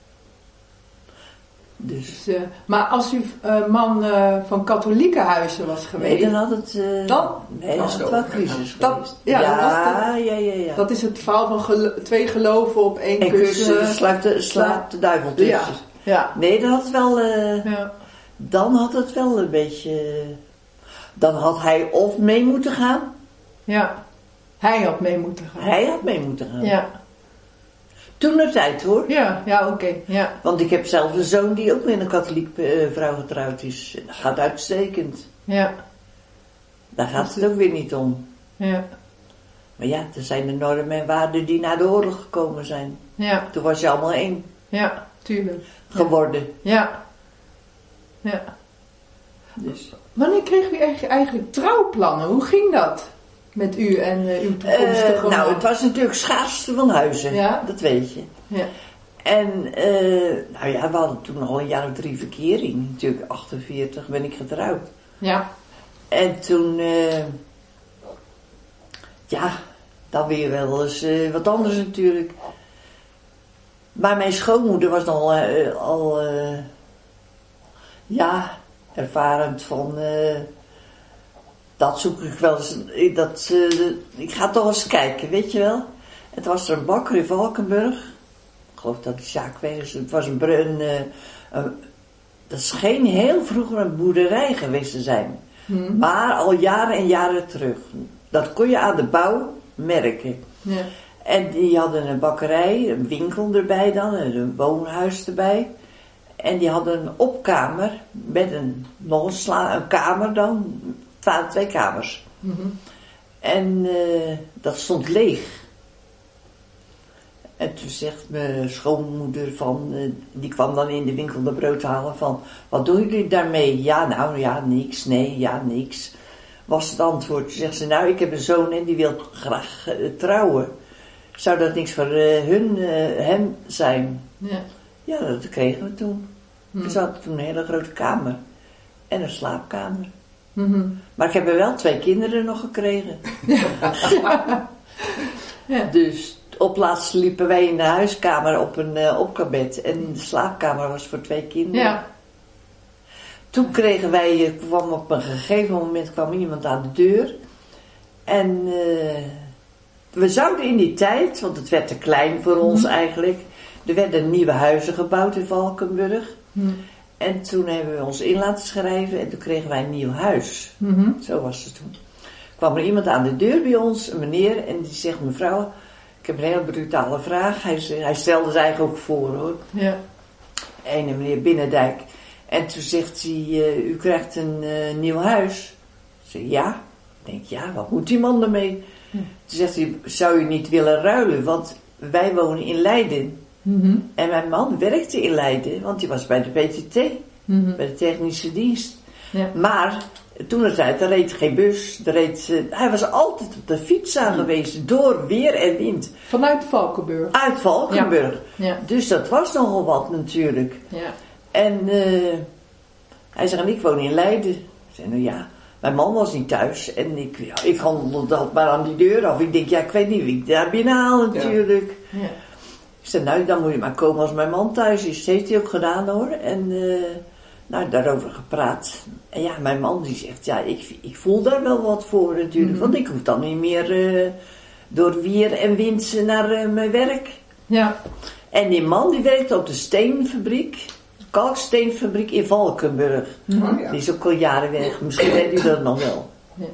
Dus Dus, eh, maar als u uh, man uh, van katholieke huizen was geweest... nee, dan had het... eh, Dan nee, dan was had het het wel over. crisis Dat- geweest. ja, ja, dat was ja, ja, ja. Dat is het verhaal van gelo- twee geloven op één En kussen. kussen slaat de, slaat de duivel tussen. Ja. Ja. Nee, dan had het wel... eh, Ja. dan had het wel een beetje... Dan had hij of mee moeten gaan. Ja. Hij had mee moeten gaan. Hij had mee moeten gaan. Ja. Toen de tijd hoor. Ja, ja, oké. Ja. Want ik heb zelf een zoon die ook met een katholiek eh, vrouw getrouwd is. Dat gaat uitstekend. Ja. Daar gaat het ook weer niet om. Ja. Maar ja, er zijn de normen en waarden die na de oorlog gekomen zijn. Ja. Toen was je allemaal één Ja, tuurlijk. geworden. Ja. Ja. Dus. Wanneer kreeg u eigenlijk, eigenlijk trouwplannen? Hoe ging dat? Met u en uh, uw toekomstige Eh, nou, man? het was natuurlijk schaarste van huizen. Ja. Dat weet je. Ja. En, eh, nou ja, we hadden toen al een jaar of drie verkering. Natuurlijk, achtenveertig ben ik getrouwd. Ja. En toen, eh, ja, dan weer wel eens eh, wat anders natuurlijk. Maar mijn schoonmoeder was dan al, eh, al eh, ja, ervarend van, eh, dat zoek ik wel eens, dat, eh, ik ga toch eens kijken, weet je wel. Het was er een bakker in Valkenburg. Ik geloof dat die zaak weg is. Het was een, br- een, eh, een dat scheen heel vroeger een boerderij geweest te zijn. Hm. Maar al jaren en jaren terug. Dat kon je aan de bouw merken. Ja. En die hadden een bakkerij, een winkel erbij dan, en een woonhuis erbij. En die hadden een opkamer met een, nog een, sla, een kamer dan, het waren twee kamers. Mhm. En uh, dat stond leeg. En toen zegt mijn schoonmoeder van, uh, die kwam dan in de winkel de brood halen van, wat doen jullie daarmee? Ja, nou ja, niks, nee, ja, niks. Was het antwoord. Toen zegt ze, nou, ik heb een zoon en die wil graag uh, trouwen. Zou dat niks voor uh, hun, uh, hem zijn? Ja. Ja, dat kregen we toen. Hm. We zaten toen een hele grote kamer. En een slaapkamer. Mhm. Maar ik heb er wel twee kinderen nog gekregen. Ja. Dus op laatst liepen wij in de huiskamer op een uh, opkabed. En de slaapkamer was voor twee kinderen. Ja. Toen kregen wij, eh, kwam op een gegeven moment kwam iemand aan de deur. En uh, we zouden in die tijd, want het werd te klein voor ons Mm-hmm. eigenlijk. Er werden nieuwe huizen gebouwd in Valkenburg. Mm. En toen hebben we ons in laten schrijven en toen kregen wij een nieuw huis. Mm-hmm. Zo was het toen. Kwam er iemand aan de deur bij ons, een meneer, en die zegt: mevrouw, ik heb een hele brutale vraag. Hij, zei- hij stelde zich eigenlijk ook voor hoor. Ja. En een meneer Binnendijk. En toen zegt hij: uh, u krijgt een uh, nieuw huis. Ik zeg: ja. Ik denk: ja, wat moet die man ermee? Hm. Toen zegt hij: zou u niet willen ruilen? Want wij wonen in Leiden. Mm-hmm. En mijn man werkte in Leiden, want die was bij de P T T, Mm-hmm. bij de technische dienst. Ja. Maar toen er tijd, er reed geen bus. Er reed, uh, hij was altijd op de fiets aangewezen, door weer en wind. Vanuit Valkenburg. Uit Valkenburg. Ja. Dus dat was nogal wat natuurlijk. Ja. En uh, hij zei: ik woon in Leiden. Ik zei: nou ja, mijn man was niet thuis. En ik, ja, ik handelde dat maar aan die deur af. Ik denk: ja, ik weet niet wie ik daar binnen haal natuurlijk. Ja. Ik zei: nou, dan moet je maar komen als mijn man thuis is. Dat heeft hij ook gedaan hoor. En uh, nou, daarover gepraat. En ja, mijn man die zegt: ja, ik, ik voel daar wel wat voor natuurlijk. Mhm. Want ik hoef dan niet meer uh, door weer en wind naar uh, mijn werk. Ja. En die man die werkte op de steenfabriek. Kalksteenfabriek in Valkenburg. Oh, ja. Die is ook al jaren weg. Misschien weet u dat nog wel. Ja.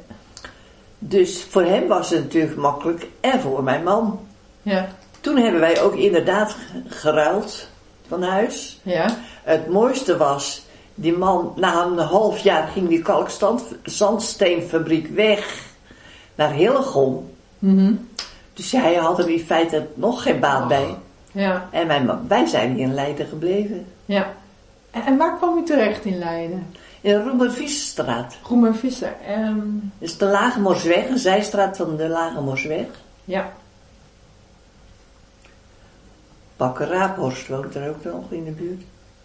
Dus voor hem was het natuurlijk makkelijk. En voor mijn man. Ja. Toen hebben wij ook inderdaad geruild van huis. Ja. Het mooiste was, die man, na een half jaar ging die kalkzandsteenfabriek weg naar Hillegom. Mm-hmm. Dus hij had er in feite nog geen baat bij. Ja. En mijn man, wij zijn hier in Leiden gebleven. Ja. En, en waar kwam u terecht in Leiden? In de Roemerviesstraat. Roemer Visser. Um, Dat is de Lage Morsweg, een zijstraat van de Lage Morsweg. ja. Bakker Raaphorst woont er ook nog in de buurt.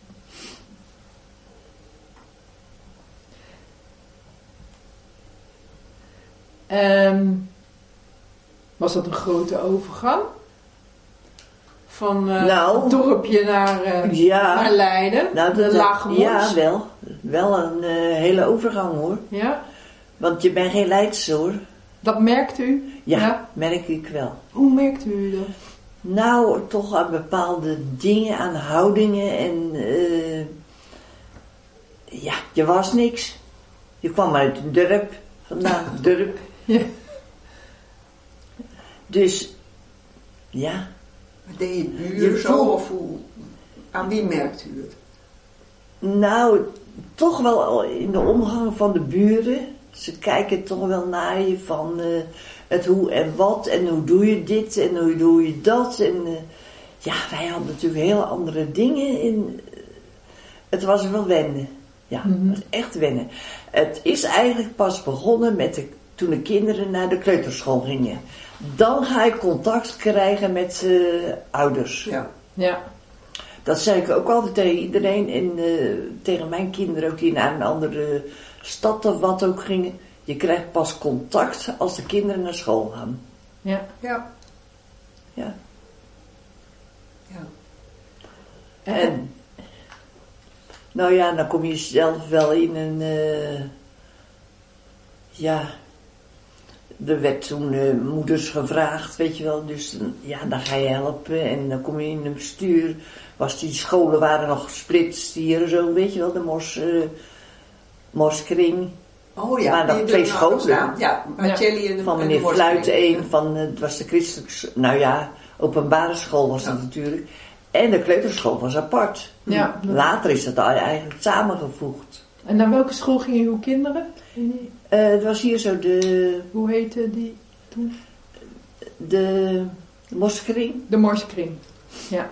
Um, was dat een grote overgang? Van uh, Nou. het dorpje naar, uh, Ja. naar Leiden? Nou, de dat, Lage Mors? ja, wel. Wel een uh, hele overgang hoor. Ja? Want je bent geen Leidse hoor. Dat merkt u? Ja, Ja. merk ik wel. Hoe merkt u dat? Nou, toch aan bepaalde dingen, aan houdingen en uh, ja, je was niks. Je kwam uit een dorp, vandaan, dorp. Ja. Dus, ja. Wat deed je Je buren zo voelt- of hoe, aan wie merkt u het? Nou, toch wel in de omgang van de buren. Ze kijken toch wel naar je van uh, het hoe en wat en hoe doe je dit en hoe doe je dat. En uh, ja, wij hadden natuurlijk hele andere dingen in. Het was wel wennen. Ja, Mhm. het was echt wennen. Het is eigenlijk pas begonnen met de, toen de kinderen naar de kleuterschool gingen. Dan ga je contact krijgen met uh, ouders. Ja. Ja. Dat zei ik ook altijd tegen iedereen en uh, tegen mijn kinderen ook die naar een andere stad of wat ook gingen. Je krijgt pas contact als de kinderen naar school gaan. Ja. Ja. Ja. Ja. En, nou ja, dan kom je zelf wel in een, uh, ja, er werd toen uh, moeders gevraagd, weet je wel, dus ja, dan ga je helpen en dan kom je in een bestuur. Was die scholen waren nog gesplitst hier zo, weet je wel, de Mors, uh, Morskring. Oh ja, Maar dat die twee doen nou scholen. staan. Ja, Marcelli en de Van en de meneer Morskring. Fluit één, van, uh, het was de christelijke, nou ja, openbare school was dat Ja. natuurlijk. En de kleuterschool was apart. Ja. Later is dat eigenlijk samengevoegd. En naar welke school gingen uw kinderen? Uh, het was hier zo de, Hoe heette die toen? de Moskering. De Morskring. Ja.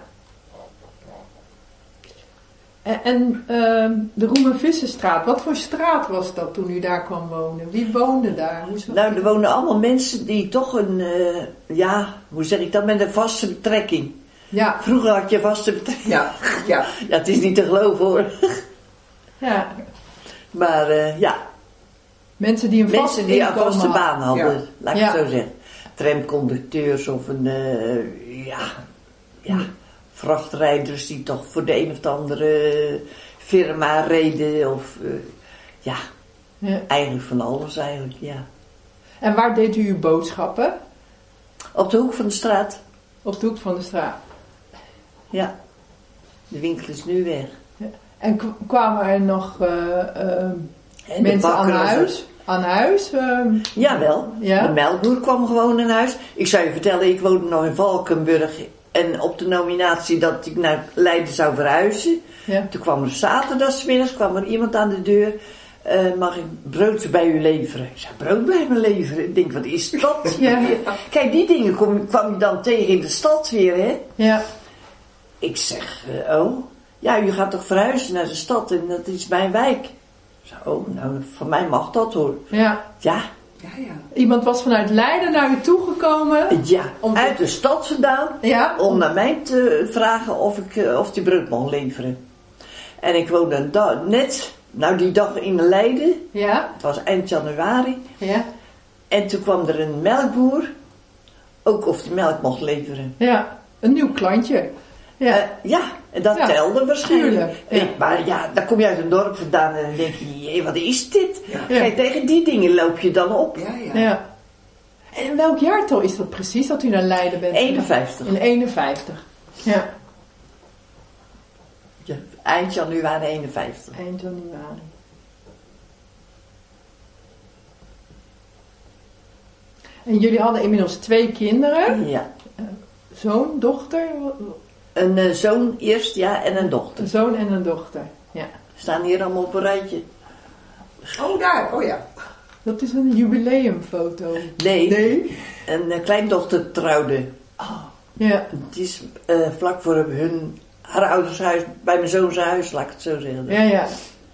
En, en uh, de Roemervissenstraat, wat voor straat was dat toen u daar kwam wonen? Wie woonde daar? Hoe zat Nou, er woonden allemaal mensen die toch een, uh, ja, hoe zeg ik dat, met een vaste betrekking. Ja, Vroeger had je vaste betrekking. Ja, ja. Ja, het is niet te geloven hoor. ja. Maar uh, ja, Mensen die een vast mensen die een inkomen vaste hadden. baan hadden, Ja. laat ik Ja. het zo zeggen. Tramconducteurs of een, uh, ja, ja, Hm. vrachtrijders die toch voor de een of de andere firma reden of uh, ja, Ja. eigenlijk van alles eigenlijk, ja. En waar deed u uw boodschappen? Op de hoek van de straat, Op de hoek van de straat. ja. De winkel is nu weg. En k- kwamen er nog uh, uh, En de mensen aan bakker was huis? er. Aan huis? Uh, Jawel, Ja? de melkboer kwam gewoon naar huis. Ik zou je vertellen, ik woonde nog in Valkenburg. En op de nominatie dat ik naar Leiden zou verhuizen. ja. Toen kwam er zaterdagsmiddags kwam er iemand aan de deur. Uh, mag ik brood bij u leveren? Ik zei, brood bij me leveren? Ik denk, wat is dat? Ja. Kijk, die dingen kom, kwam je dan tegen in de stad weer, hè? Ja. Ik zeg, uh, oh, ja, u gaat toch verhuizen naar de stad en dat is mijn wijk. Ik zei, oh, nou, van mij mag dat hoor. Ja. Ja, Ja, ja. Iemand was vanuit Leiden naar u toegekomen. ja, Om- uit de stad vandaan. Ja. Om naar mij te vragen of ik uh, of die brood mocht leveren. En ik woonde da- net, nou die dag in Leiden. Ja. Het was eind januari. Ja. En toen kwam er een melkboer. Ook of die melk mocht leveren. Ja. Een nieuw klantje. Ja. Uh, ja, en dat Ja, telde waarschijnlijk. tuurlijk, ja. Ik, maar ja, dan kom je uit een dorp vandaan en dan denk je, jee, wat is dit? Ja. Kijk, tegen die dingen loop je dan op. Ja, ja. Ja. En in welk jaartal is dat precies dat u naar Leiden bent? eenenvijftig. In eenenvijftig. Ja. Ja, eind januari eenenvijftig. Eind januari. En jullie hadden inmiddels twee kinderen. Ja. Zoon, dochter. Een uh, zoon eerst, ja, en een dochter. Een zoon en een dochter. Ja. Staan hier allemaal op een rijtje. Oh, daar. Oh ja. Dat is een jubileumfoto. Nee, Nee? een uh, kleindochter trouwde. Ja. Het is uh, vlak voor hun, haar ouders huis, bij mijn zoons huis, laat ik het zo zeggen. Ja, ja.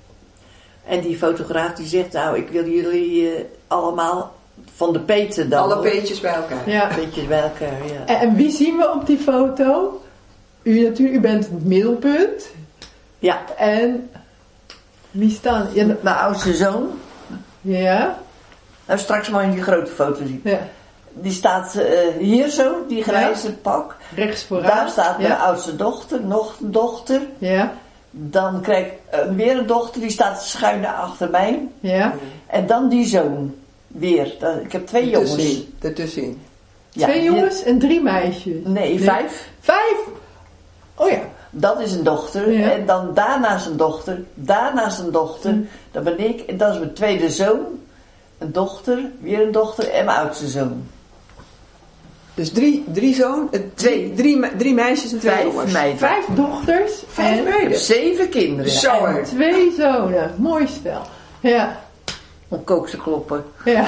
En die fotograaf die zegt, nou, ik wil jullie uh, allemaal van de peten dan. Alle hoor. peetjes bij elkaar. Ja. Beetjes bij elkaar, ja. En, en wie zien we op die foto? U natuurlijk, u bent het middelpunt. Ja, En wie staan? Ja. mijn oudste zoon. Ja. Nou, straks mag je die grote foto zien. Ja. Die staat uh, hier zo, die grijze pak. Rechts vooraan. Daar staat mijn Ja. oudste dochter, nog een dochter. Ja. Dan krijg ik uh, weer een dochter, die staat schuin achter mij. Ja. En dan die zoon. Weer. Dat- Ik heb twee jongens. Ertussenin. Ertussenin. Ja, Twee die- jongens en drie meisjes. Nee, vijf. Vijf? Oh ja. Dat is een dochter. Ja. En dan daarnaast een dochter. Daarnaast een dochter. Hm. Dat ben ik. En dat is mijn tweede zoon. Een dochter. Weer een dochter. En mijn oudste zoon. Dus drie, drie zoon, eh, twee, drie, me- drie meisjes en twee Vijf jongens. meiden. Vijf dochters. Vijf en meiden. Zeven kinderen. Zo en hè. twee zonen. Mooi spel. Ja. Om kook te kloppen. Ja.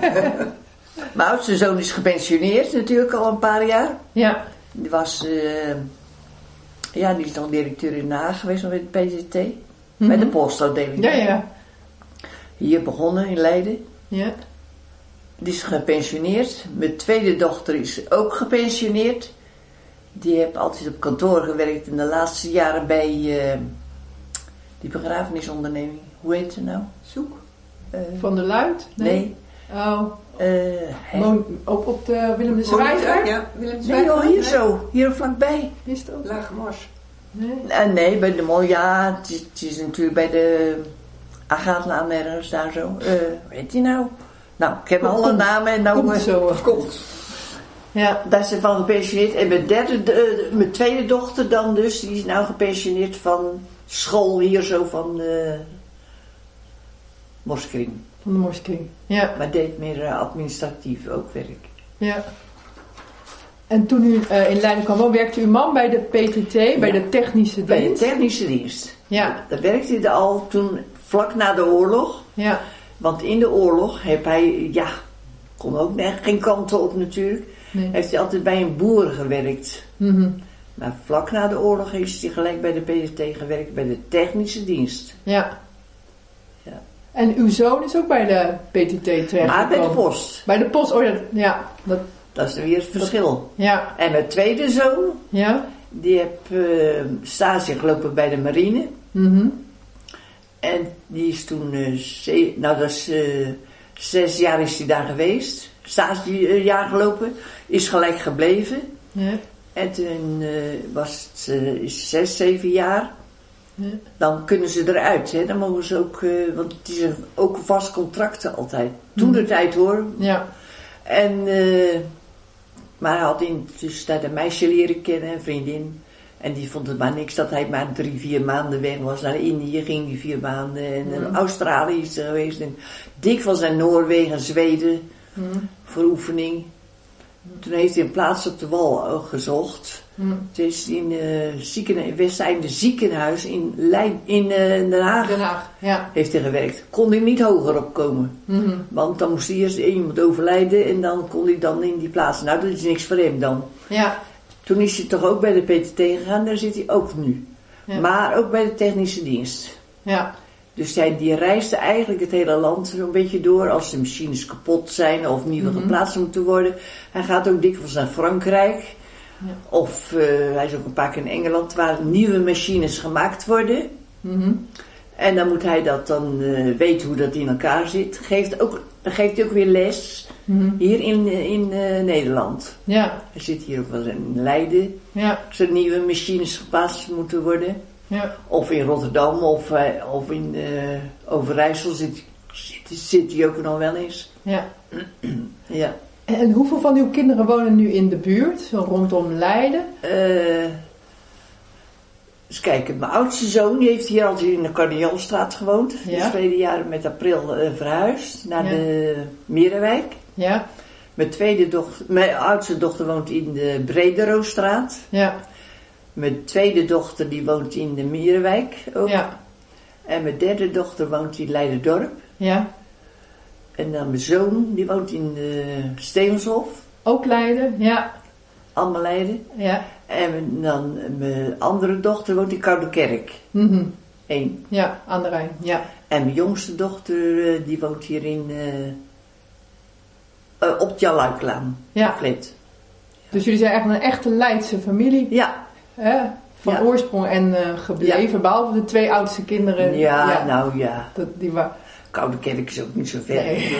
Mijn oudste zoon is gepensioneerd natuurlijk al een paar jaar. Ja. Die was... eh, ja, die is dan directeur in Den Haag geweest nog bij de P Z T. Bij de postafdeling. Ja, ja. Hier begonnen in Leiden. Ja. Die is gepensioneerd. Mijn tweede dochter is ook gepensioneerd. Die heeft altijd op kantoor gewerkt in de laatste jaren bij uh, die begrafenisonderneming. Hoe heet ze nou? Zoek. Uh, Van der Luit? nee. Oh. Uh, hè? Mon- ook op de Willem de Zwijger? Ja, Willem de Nee Zwijger. joh, hier zo. Hier vlakbij. Is het ook? Lage Mars. Nee. Uh, nee, bij de Mol. Ja, het is, het is natuurlijk bij de Agaatlaan ergens daar zo. Uh, hoe heet die nou? Nou, ik heb Kom- alle kom- namen. En nou, Komt uh, zo. Komt. Ja. daar is ze van gepensioneerd. En mijn derde, uh, mijn tweede dochter dan dus, die is nou gepensioneerd van school hier zo van uh, Moskring. Van de Morskring. Ja. Maar deed meer uh, administratief ook werk. Ja. En toen u uh, in Leiden kwam wonen, werkte uw man bij de P T T, bij Ja. de technische Bij de dienst? technische dienst. Ja. Daar werkte hij al toen, vlak na de oorlog. Ja. Want in de oorlog heb hij, ja, kon ook nergens, geen kanten op natuurlijk. Nee. Heeft hij altijd bij een boer gewerkt. Mhm. Maar vlak na de oorlog is hij gelijk bij de P Z T gewerkt, bij de technische dienst. Ja. Ja. En uw zoon is ook bij de P T T terechtgekomen? Maar bij de post. Bij de post, oh ja. Ja. Dat, Dat is weer het verschil. ja. En mijn tweede zoon, Ja. die heeft uh, stage gelopen bij de marine. Mhm. En die is toen, uh, ze- nou dat is uh, zes jaar is hij daar geweest. Stagejaar gelopen. Is gelijk gebleven. Ja. En toen uh, was het uh, is zes, zeven jaar. Ja. Dan kunnen ze eruit. Hè? Dan mogen ze ook, uh, want het is een, ook een vast contract altijd. Toen de tijd hoor. Ja. En, uh, maar hij had in de tussentijd een meisje leren kennen, een vriendin. En die vond het maar niks dat hij maar drie, vier maanden weg was. Naar Indië ging die vier maanden. En Ja. in Australië is er geweest. En dikwijls naar Noorwegen en Zweden. Mm. Voor oefening. Toen heeft hij een plaats op de wal gezocht. Mm. Het is in uh, zieken, Westeinde ziekenhuis in, Leid, in uh, Den Haag. Den Haag, ja. Heeft hij gewerkt. Kon hij niet hoger opkomen. Mm-hmm. Want dan moest hij eerst iemand overlijden en dan kon hij dan in die plaats. Nou, dat is niks voor hem dan. Ja. Toen is hij toch ook bij de P T T gegaan, daar zit hij ook nu. Ja. Maar ook bij de technische dienst. Ja. Dus hij, die reisde eigenlijk het hele land zo'n beetje door als de machines kapot zijn of nieuwe Mm-hmm. geplaatst moeten worden. Hij gaat ook dikwijls naar Frankrijk. Ja. Of uh, hij is ook een paar keer in Engeland waar nieuwe machines gemaakt worden. Mm-hmm. En dan moet hij dat dan uh, weten hoe dat in elkaar zit. Geeft ook, dan geeft hij ook weer les Mm-hmm. hier in, in uh, Nederland. Ja. Hij zit hier ook wel eens in Leiden. Ja. Als er nieuwe machines geplaatst moeten worden. Ja. Of in Rotterdam of, uh, of in uh, Overijssel zit, zit, zit hij ook nog wel eens. Ja. Ja. En hoeveel van uw kinderen wonen nu in de buurt, zo rondom Leiden? Uh, eens kijken, mijn oudste zoon die heeft hier altijd in de Cardiolstraat gewoond. Ja. Die is verleden jaar met april uh, verhuisd naar Ja. de Merenwijk. Ja. Mijn, tweede dochter, mijn oudste dochter woont in de Brederostraat. Ja. Mijn tweede dochter die woont in de Merenwijk ook. Ja. En mijn derde dochter woont in Leiderdorp. Ja. En dan mijn zoon die woont in de Stevenshof. Ook Leiden? Ja. Allemaal Leiden. Ja. En dan mijn andere dochter woont in Koudekerk. Mm-hmm. Eén. Ja, aan de Rijn. Ja. En mijn jongste dochter uh, die woont hier in uh, uh, op Tjalluiklaan. Ja. Flit. Dus jullie zijn echt een echte Leidse familie. Ja. Hè? Van Ja. oorsprong en uh, gebleven. Behalve de twee oudste kinderen. Ja, nou ja. Dat, die wa- Koudekerk is ook niet zo ver. Nee.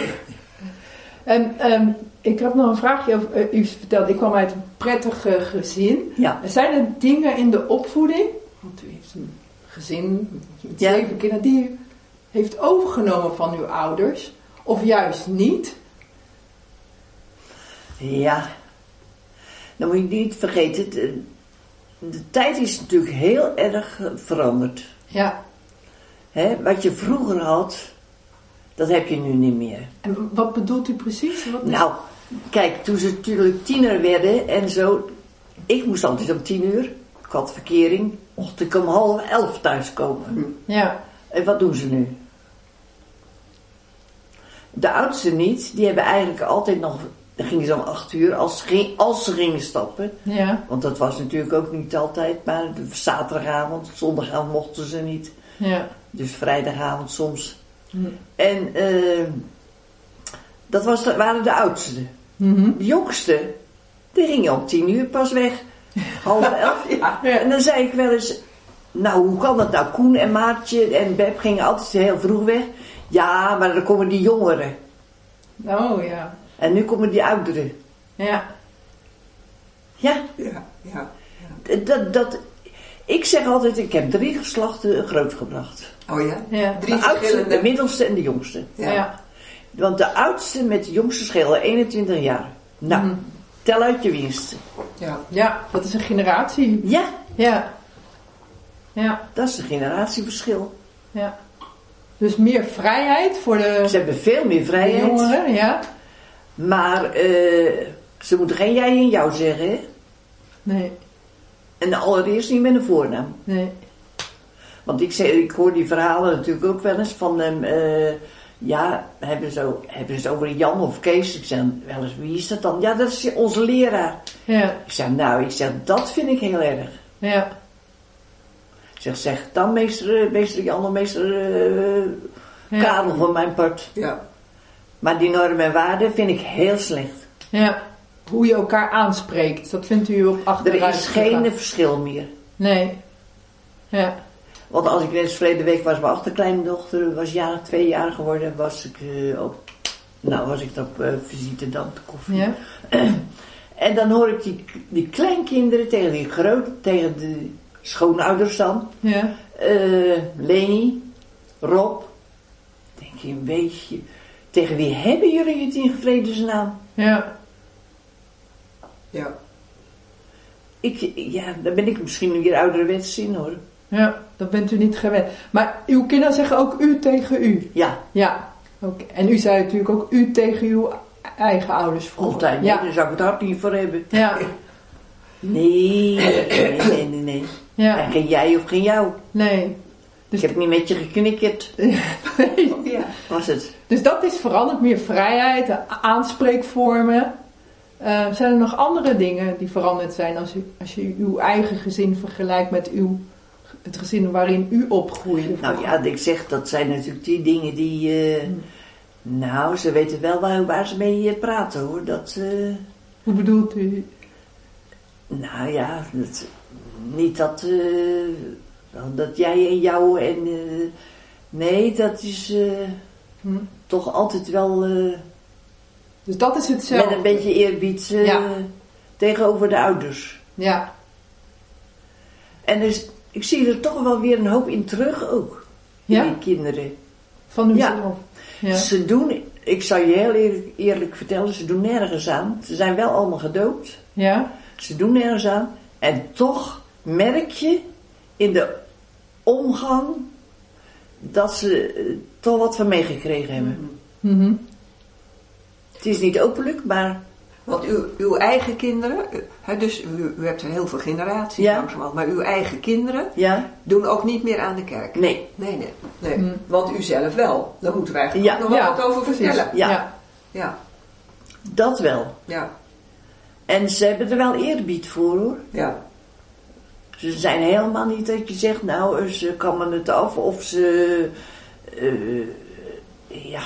En um, ik heb nog een vraagje over. Uh, u vertelde, ik kwam uit een prettig uh, gezin. Ja. Zijn er dingen in de opvoeding, want u heeft een gezin met Ja. zeven kinderen, die u heeft overgenomen van uw ouders, of juist niet? Ja. Dan moet je niet vergeten, de, de tijd is natuurlijk heel erg veranderd. Ja. Hè? Wat je vroeger had, dat heb je nu niet meer. En wat bedoelt u precies? Wat is... Nou, kijk, toen ze natuurlijk tiener werden en zo. Ik moest altijd om tien uur. Ik had verkering. Mocht ik om half elf thuiskomen. Ja. En wat doen ze nu? De oudsten niet. Die hebben eigenlijk altijd nog... Dan gingen ze om acht uur als, ze- als ze gingen stappen. Ja. Want dat was natuurlijk ook niet altijd. Maar de zaterdagavond, zondagavond mochten ze niet. Ja. Dus vrijdagavond soms. Hm. En uh, dat was de, waren de oudsten. Mm-hmm. De jongste, die gingen om tien uur pas weg. Half elf. Ja. En dan zei ik wel eens, nou hoe kan dat nou? Koen en Maartje en Beb gingen altijd heel vroeg weg. Ja, maar dan komen die jongeren. Oh ja. En nu komen die ouderen. Ja. Ja, Ja, ja. dat, dat, ik zeg altijd, ik heb drie geslachten grootgebracht. Oh ja? Ja. Drie De oudste, de verschillende. middelste en de jongste. Ja. Ja. Want de oudste met de jongste schelen eenentwintig jaar. Nou, Mhm. tel uit je winst. Ja. Ja, dat is een generatie. Ja, Ja. Ja. dat is een generatieverschil. Ja. Dus meer vrijheid voor de, Ze hebben veel meer de vrijheid. jongeren, ja? Maar uh, ze moeten geen jij en jou zeggen. Hè? Nee, En allereerst niet met een voornaam. nee. Want ik, zeg, ik hoor die verhalen natuurlijk ook wel eens van... Um, uh, ja, hebben ze, hebben ze over Jan of Kees? Ik zeg wel eens, wie is dat dan? Ja, dat is onze leraar. Ja, Ik zeg, nou, ik zeg, dat vind ik heel erg. ja, Ik zeg, zeg dan meester, uh, meester Jan of meester uh, ja. Karel van mijn part. Ja. Maar die normen en waarden vind ik heel slecht. Ja. Hoe je elkaar aanspreekt, dat vindt u op achteruit Er is geen gegaan. verschil meer. Nee. Ja. Want als ik net verleden week was, mijn achterkleindochter was jaar, twee jaar geworden, was ik uh, op, nou was ik op uh, visite dan te koffie. Ja. En dan hoor ik die, die kleinkinderen tegen die grote, tegen de schoonouders dan. Ja. Uh, Leni, Rob. Denk je een beetje, tegen wie hebben jullie het in vredesnaam? Ja. Ja. Ik, ja, daar ben ik misschien weer ouderwets in hoor. Ja, dat bent u niet gewend. Maar uw kinderen zeggen ook u tegen u. Ja. Ja. Okay. En u zei natuurlijk ook u tegen uw eigen ouders vroeger. Altijd, ja. Nee, daar zou ik het hart niet voor hebben. Ja. Nee, nee, nee, nee, nee. Ja. En geen jij of geen jou. Nee. Dus ik heb niet met je geknikkerd. nee. Ja, was het. Dus dat is veranderd, meer vrijheid, aanspreekvormen. Uh, zijn er nog andere dingen die veranderd zijn als, u, als je uw eigen gezin vergelijkt met uw, het gezin waarin u opgroeide? Nou ja, ik zeg, dat zijn natuurlijk die dingen die... Uh, hmm. Nou, ze weten wel waar, waar ze mee praten hoor. Dat, uh, Hoe bedoelt u? Nou ja, dat, niet dat, uh, dat jij en jou en... Uh, nee, dat is uh, hmm. toch altijd wel... Uh, dus dat is hetzelfde. Met een beetje eerbied uh, ja. tegenover de ouders. Ja. En dus, ik zie er toch wel weer een hoop in terug ook. Ja? In die kinderen. Van uzelf. Ja. Ja. Ze doen, ik zal je heel eerlijk, eerlijk vertellen, ze doen nergens aan. Ze zijn wel allemaal gedoopt. Ja. Ze doen nergens aan. En toch merk je in de omgang dat ze uh, toch wat van meegekregen hebben. Mm-hmm. Het is niet openlijk, maar... Want uw, uw eigen kinderen, dus u, u hebt er heel veel generaties ja. langzamerhand, maar uw eigen kinderen ja. doen ook niet meer aan de kerk? Nee. Nee, nee. nee. Mm. Want u zelf wel. Daar moeten wij eigenlijk ja. nog wel ja. wat over vertellen. Ja. Ja. ja. Dat wel. Ja. En ze hebben er wel eerbied voor hoor. Ja. Ze zijn helemaal niet dat je zegt, nou, ze kammen het af of ze... Uh, ja...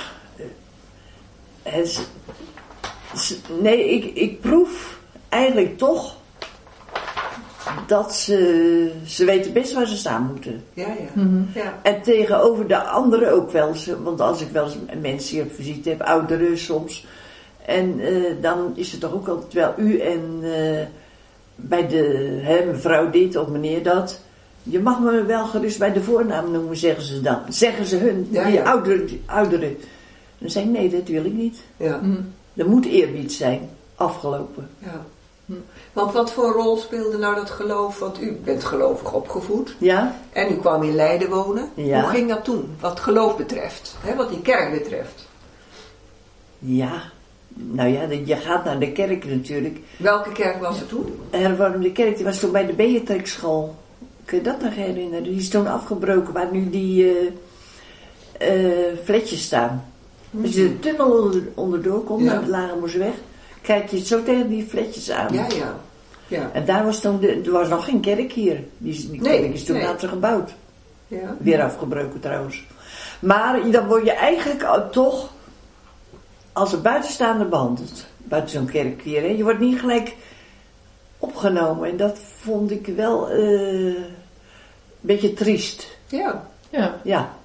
Het, nee, ik, ik proef eigenlijk toch dat ze, ze weten best waar ze staan moeten. Ja, ja. Mm-hmm. ja. En tegenover de anderen ook wel. Want als ik wel eens mensen hier op visite heb, ouderen soms. En uh, dan is het toch ook altijd wel u en uh, bij de hè, mevrouw dit of meneer dat. Je mag me wel gerust bij de voornaam noemen, zeggen ze dan. Zeggen ze hun, ja, die ja. ouderen. Die ouderen. Dan zeg ik, nee, dat wil ik niet. Ja. Mm. Er moet eerbied zijn. Afgelopen. Ja. Hm. Want wat voor rol speelde nou dat geloof? Want u bent gelovig opgevoed. Ja. En u kwam in Leiden wonen. Ja. Hoe ging dat toen? Wat geloof betreft. Hè, wat die kerk betreft. Ja. Nou ja, je gaat naar de kerk natuurlijk. Welke kerk was het toen? Hervormde kerk, die was toen bij de Beatrixschool. Kun je dat nog herinneren? Die is toen afgebroken, waar nu die uh, uh, fletjes staan. Als je de tunnel onder, onderdoor komt, ja. naar de Lagemoersweg, kijk je zo tegen die fletjes aan. Ja, ja. ja. En daar was toen, de, er was nog geen kerk hier. Die, die nee, kerk is toen nee. later gebouwd. Ja. Weer afgebroken trouwens. Maar dan word je eigenlijk toch als een buitenstaander behandeld. Buiten zo'n kerk hier. Hè? Je wordt niet gelijk opgenomen. En dat vond ik wel uh, een beetje triest. Ja. Ja. Ja.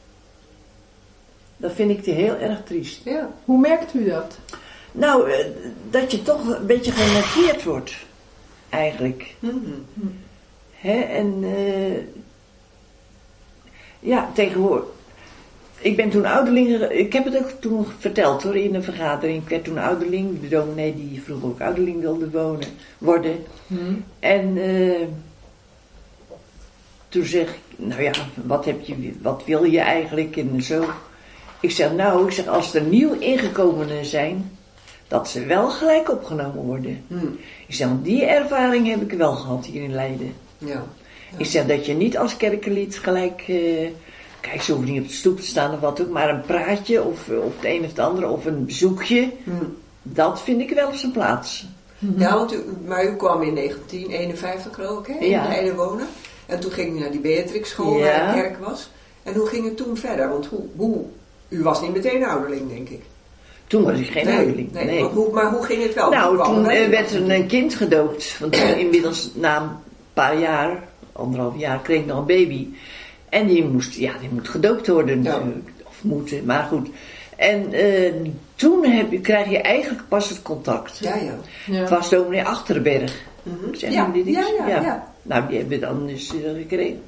Dat vind ik heel erg triest. Ja. Hoe merkt u dat? Nou, dat je toch een beetje genegeerd wordt. Eigenlijk. Mm-hmm. Hè? En uh, ja, tegenwoordig. Ik ben toen ouderling, ik heb het ook toen verteld hoor, in een vergadering. Ik werd toen ouderling, de dominee die vroeger ook ouderling wilde wonen, worden. Mm. En uh, toen zeg ik, nou ja, wat, heb je, wat wil je eigenlijk en zo. Ik zeg, nou, ik zeg, als er nieuw ingekomenen zijn, dat ze wel gelijk opgenomen worden. Mm. Ik zeg, want die ervaring heb ik wel gehad hier in Leiden. Ja. Ja. Ik zeg, dat je niet als kerkenlid gelijk, uh, kijk, ze hoeven niet op de stoep te staan of wat ook, maar een praatje of, of het een of het andere of een bezoekje, Mm. dat vind ik wel op zijn plaats. Mm-hmm. Ja, want u, maar u kwam in negentien eenenvijftig geloof ik, hè, in Ja. Leiden wonen. En toen ging u naar die Beatrixschool Ja. waar de kerk was. En hoe ging het toen verder? Want hoe, hoe, u was niet meteen ouderling, denk ik. Toen was ik geen nee, ouderling. Nee, Nee. Maar, hoe, maar hoe ging het wel? Nou, Hoe kwam toen wij- uh, werd er een kind gedoopt. Want inmiddels na een paar jaar, anderhalf jaar, kreeg ik nog een baby. En die moest, ja, die moet gedoopt worden Ja. natuurlijk. Of moeten, maar goed. En uh, toen heb je, krijg je eigenlijk pas het contact. Ja, ja. Ja. Het was dominee Achterberg. Mm-hmm. Zeggen ja, jullie dit? ja, ja, Ja. ja. nou die hebben dan dus uh, gekregen.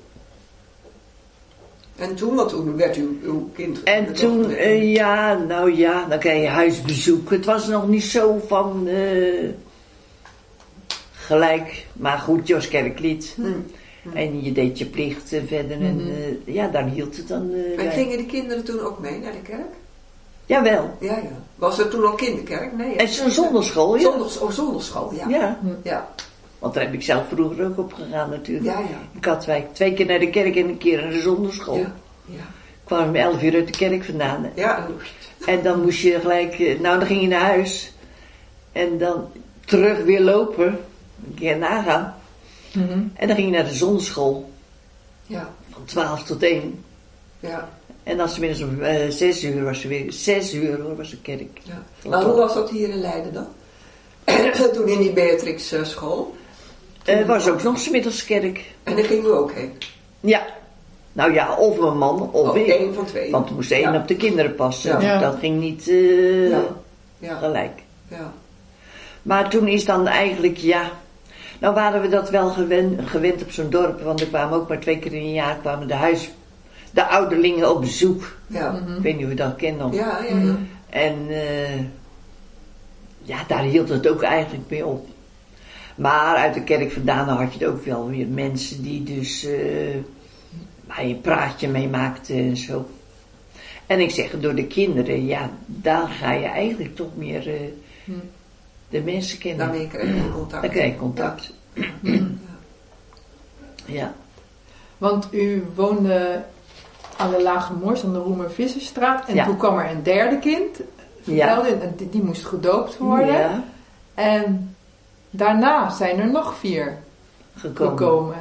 En toen, want toen werd uw, uw kind... En toen, uh, ja, nou ja, dan krijg je huisbezoek. Het was nog niet zo van uh, gelijk, maar goed, Jos Kerklied. Hmm. Hmm. En je deed je plicht uh, verder en uh, ja, daar hield het dan uh, En bij. gingen de kinderen toen ook mee naar de kerk? Jawel. Ja, ja. Was er toen al kinderkerk? Nee. En zo'n zondagschool, ja. Zondags, oh, zondagschool, ja. Ja, Ja, want daar heb ik zelf vroeger ook op gegaan natuurlijk. ja, ja. In Katwijk, twee keer naar de kerk en een keer naar de zondagschool. Ja, ja. Ik kwam om elf uur uit de kerk vandaan. Ja, en- En dan moest je gelijk, uh, nou dan ging je naar huis. En dan terug weer lopen. Een keer nagaan. Mhm. En dan ging je naar de zondagschool. ja, Van twaalf tot één. ja, En als tenminste om uh, zes uur was er weer, zes uur hoor, was de kerk. ja. Tot Maar hoe dan. was dat hier in Leiden dan? Toen in die Beatrix uh, school? Er was ook nog 's middags kerk. En daar ging u ook heen? Ja. Nou ja, of mijn man, of Of ik. één van twee? Want er moest één Ja. op de kinderen passen. Ja. Ja. Dat ging niet uh, Ja. Ja, gelijk. ja. Maar toen is dan eigenlijk, ja... Nou waren we dat wel gewend, gewend op zo'n dorp. Want er kwamen ook maar twee keer in een jaar kwamen de huis... De ouderlingen op bezoek. Ja, Mhm. Ik weet niet of je dat kent nog. ja, ja. ja. En uh, ja, daar hield het ook eigenlijk mee op. Maar uit de kerk vandaan had je ook wel weer mensen die dus... Uh, waar je een praatje mee maakte en zo. En ik zeg, door de kinderen, ja, dan ga je eigenlijk toch meer uh, Hm. de mensen kennen. Daarmee kreeg je contact. Dan krijg je contact. Ja. Ja. Want u woonde aan de Lage Mors, aan de Roemer-Visserstraat. En Ja. toen kwam er een derde kind. Ja. vertelde u, en die, die moest gedoopt worden. Ja, En daarna zijn er nog vier gekomen. gekomen.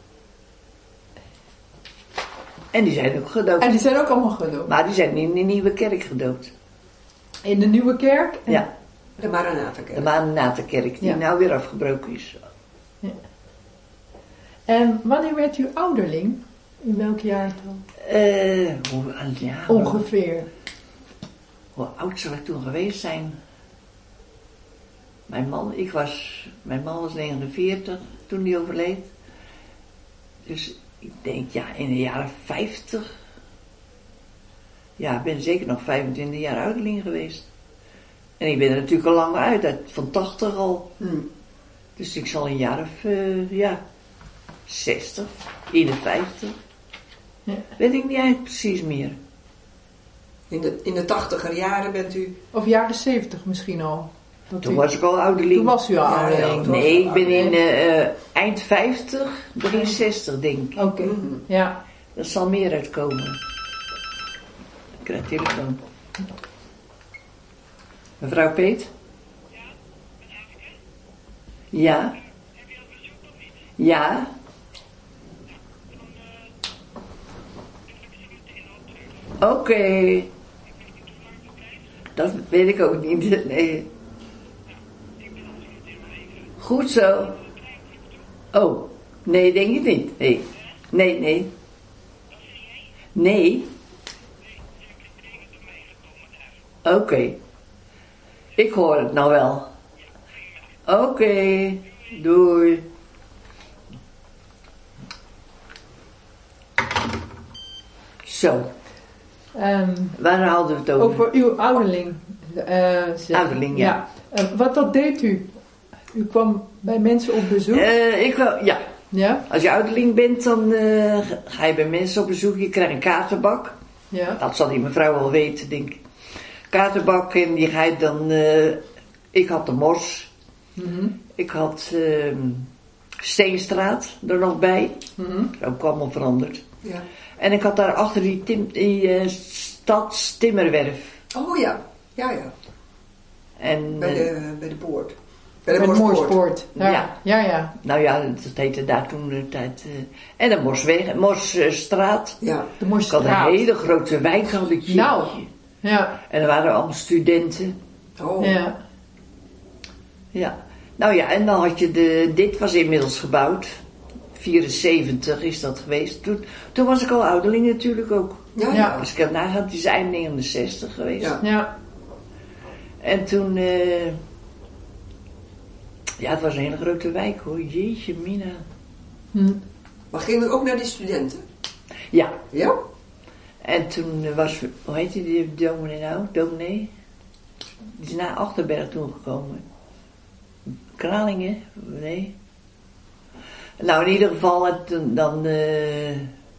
En die zijn ook gedoopt. En die zijn ook allemaal gedoopt. Maar die zijn in de nieuwe kerk gedoopt. In de Nieuwe Kerk. En, Ja, De Maranatenkerk. de Maranatha-kerk, die Ja. nou weer afgebroken is. En wanneer werd u ouderling? In welk jaartal? Eh, hoe, ja, hoe, Ongeveer. hoe oud zou ik toen geweest zijn? Mijn man, ik was, mijn man was negenenveertig toen hij overleed. Dus ik denk, ja, in de jaren vijftig. Ja, ik ben zeker nog vijfentwintig jaar ouderling geweest. En ik ben er natuurlijk al lang uit, uit van tachtig al. Hm. Dus ik zal een jaar of, uh, ja, zestig, eenenvijftig. Ja. Weet ik niet eigenlijk precies meer. In de, in de tachtiger jaren bent u... Of jaren zeventig misschien al. Dat Toen u- was ik al ouderling. toen was u al Ja, ouderling. ja, toen was Nee, u ik ben in ouderling. uh, uh, eind vijftig, begin zestig denk ik. Oké, Mhm. ja. Dat zal meer uitkomen. Ik krijg telefoon. Mevrouw Peet? Ja? Ja? Oké. Okay. Dat weet ik ook niet. Nee. Goed zo. Oh, nee, denk ik niet. Nee, nee, nee. Nee. Oké. Okay. Ik hoor het nou wel. Oké, okay. Doei. Zo, Ehm, waar hadden we het over? over uw ouderling. eh, zeg. Ouderling, ja. Eh, wat dat deed u? U kwam bij mensen op bezoek. Uh, ik wel, ja. Ja? Als je ouderling bent, dan uh, ga je bij mensen op bezoek. Je krijgt een kaartenbak. Ja. Dat zal die mevrouw wel weten, denk ik. Kaartenbak en die ga je dan... Uh, ik had de Mors. Mm-hmm. Ik had uh, Steenstraat er nog bij. Mm-hmm. Dat is ook allemaal veranderd. Ja. En ik had daar achter die, tim, die uh, stadstimmerwerf. Oh ja, ja, ja. En, Bij uh, de, bij de poort. Bij de Met Morspoort. Moorspoort. Ja. Ja. Ja, ja. nou ja, dat heette daar toen de tijd. Uh, en de Morsweg, Morsstraat. Ja. De Ik had Morsstraat. een hele grote wijk. Had ik, Nou. Ja. En er waren allemaal studenten. Oh. Ja. Ja. Nou ja, en dan had je de... Dit was inmiddels gebouwd. vierenzeventig is dat geweest. Toen, toen was ik al ouderling natuurlijk ook. Ja, Ja. ja. Als ik heb nagaat, het is eind negenenzestig geweest. Ja. Ja. En toen... Uh, ja, het was een hele grote wijk hoor. Jeetje mina. Hm. Maar ging er ook naar die studenten? Ja. Ja? En toen was, hoe heet die, die dominee nou? Dominee? Die is naar Achterberg toen gekomen. Kralingen? Nee. Nou, in ieder geval, toen, dan... Uh,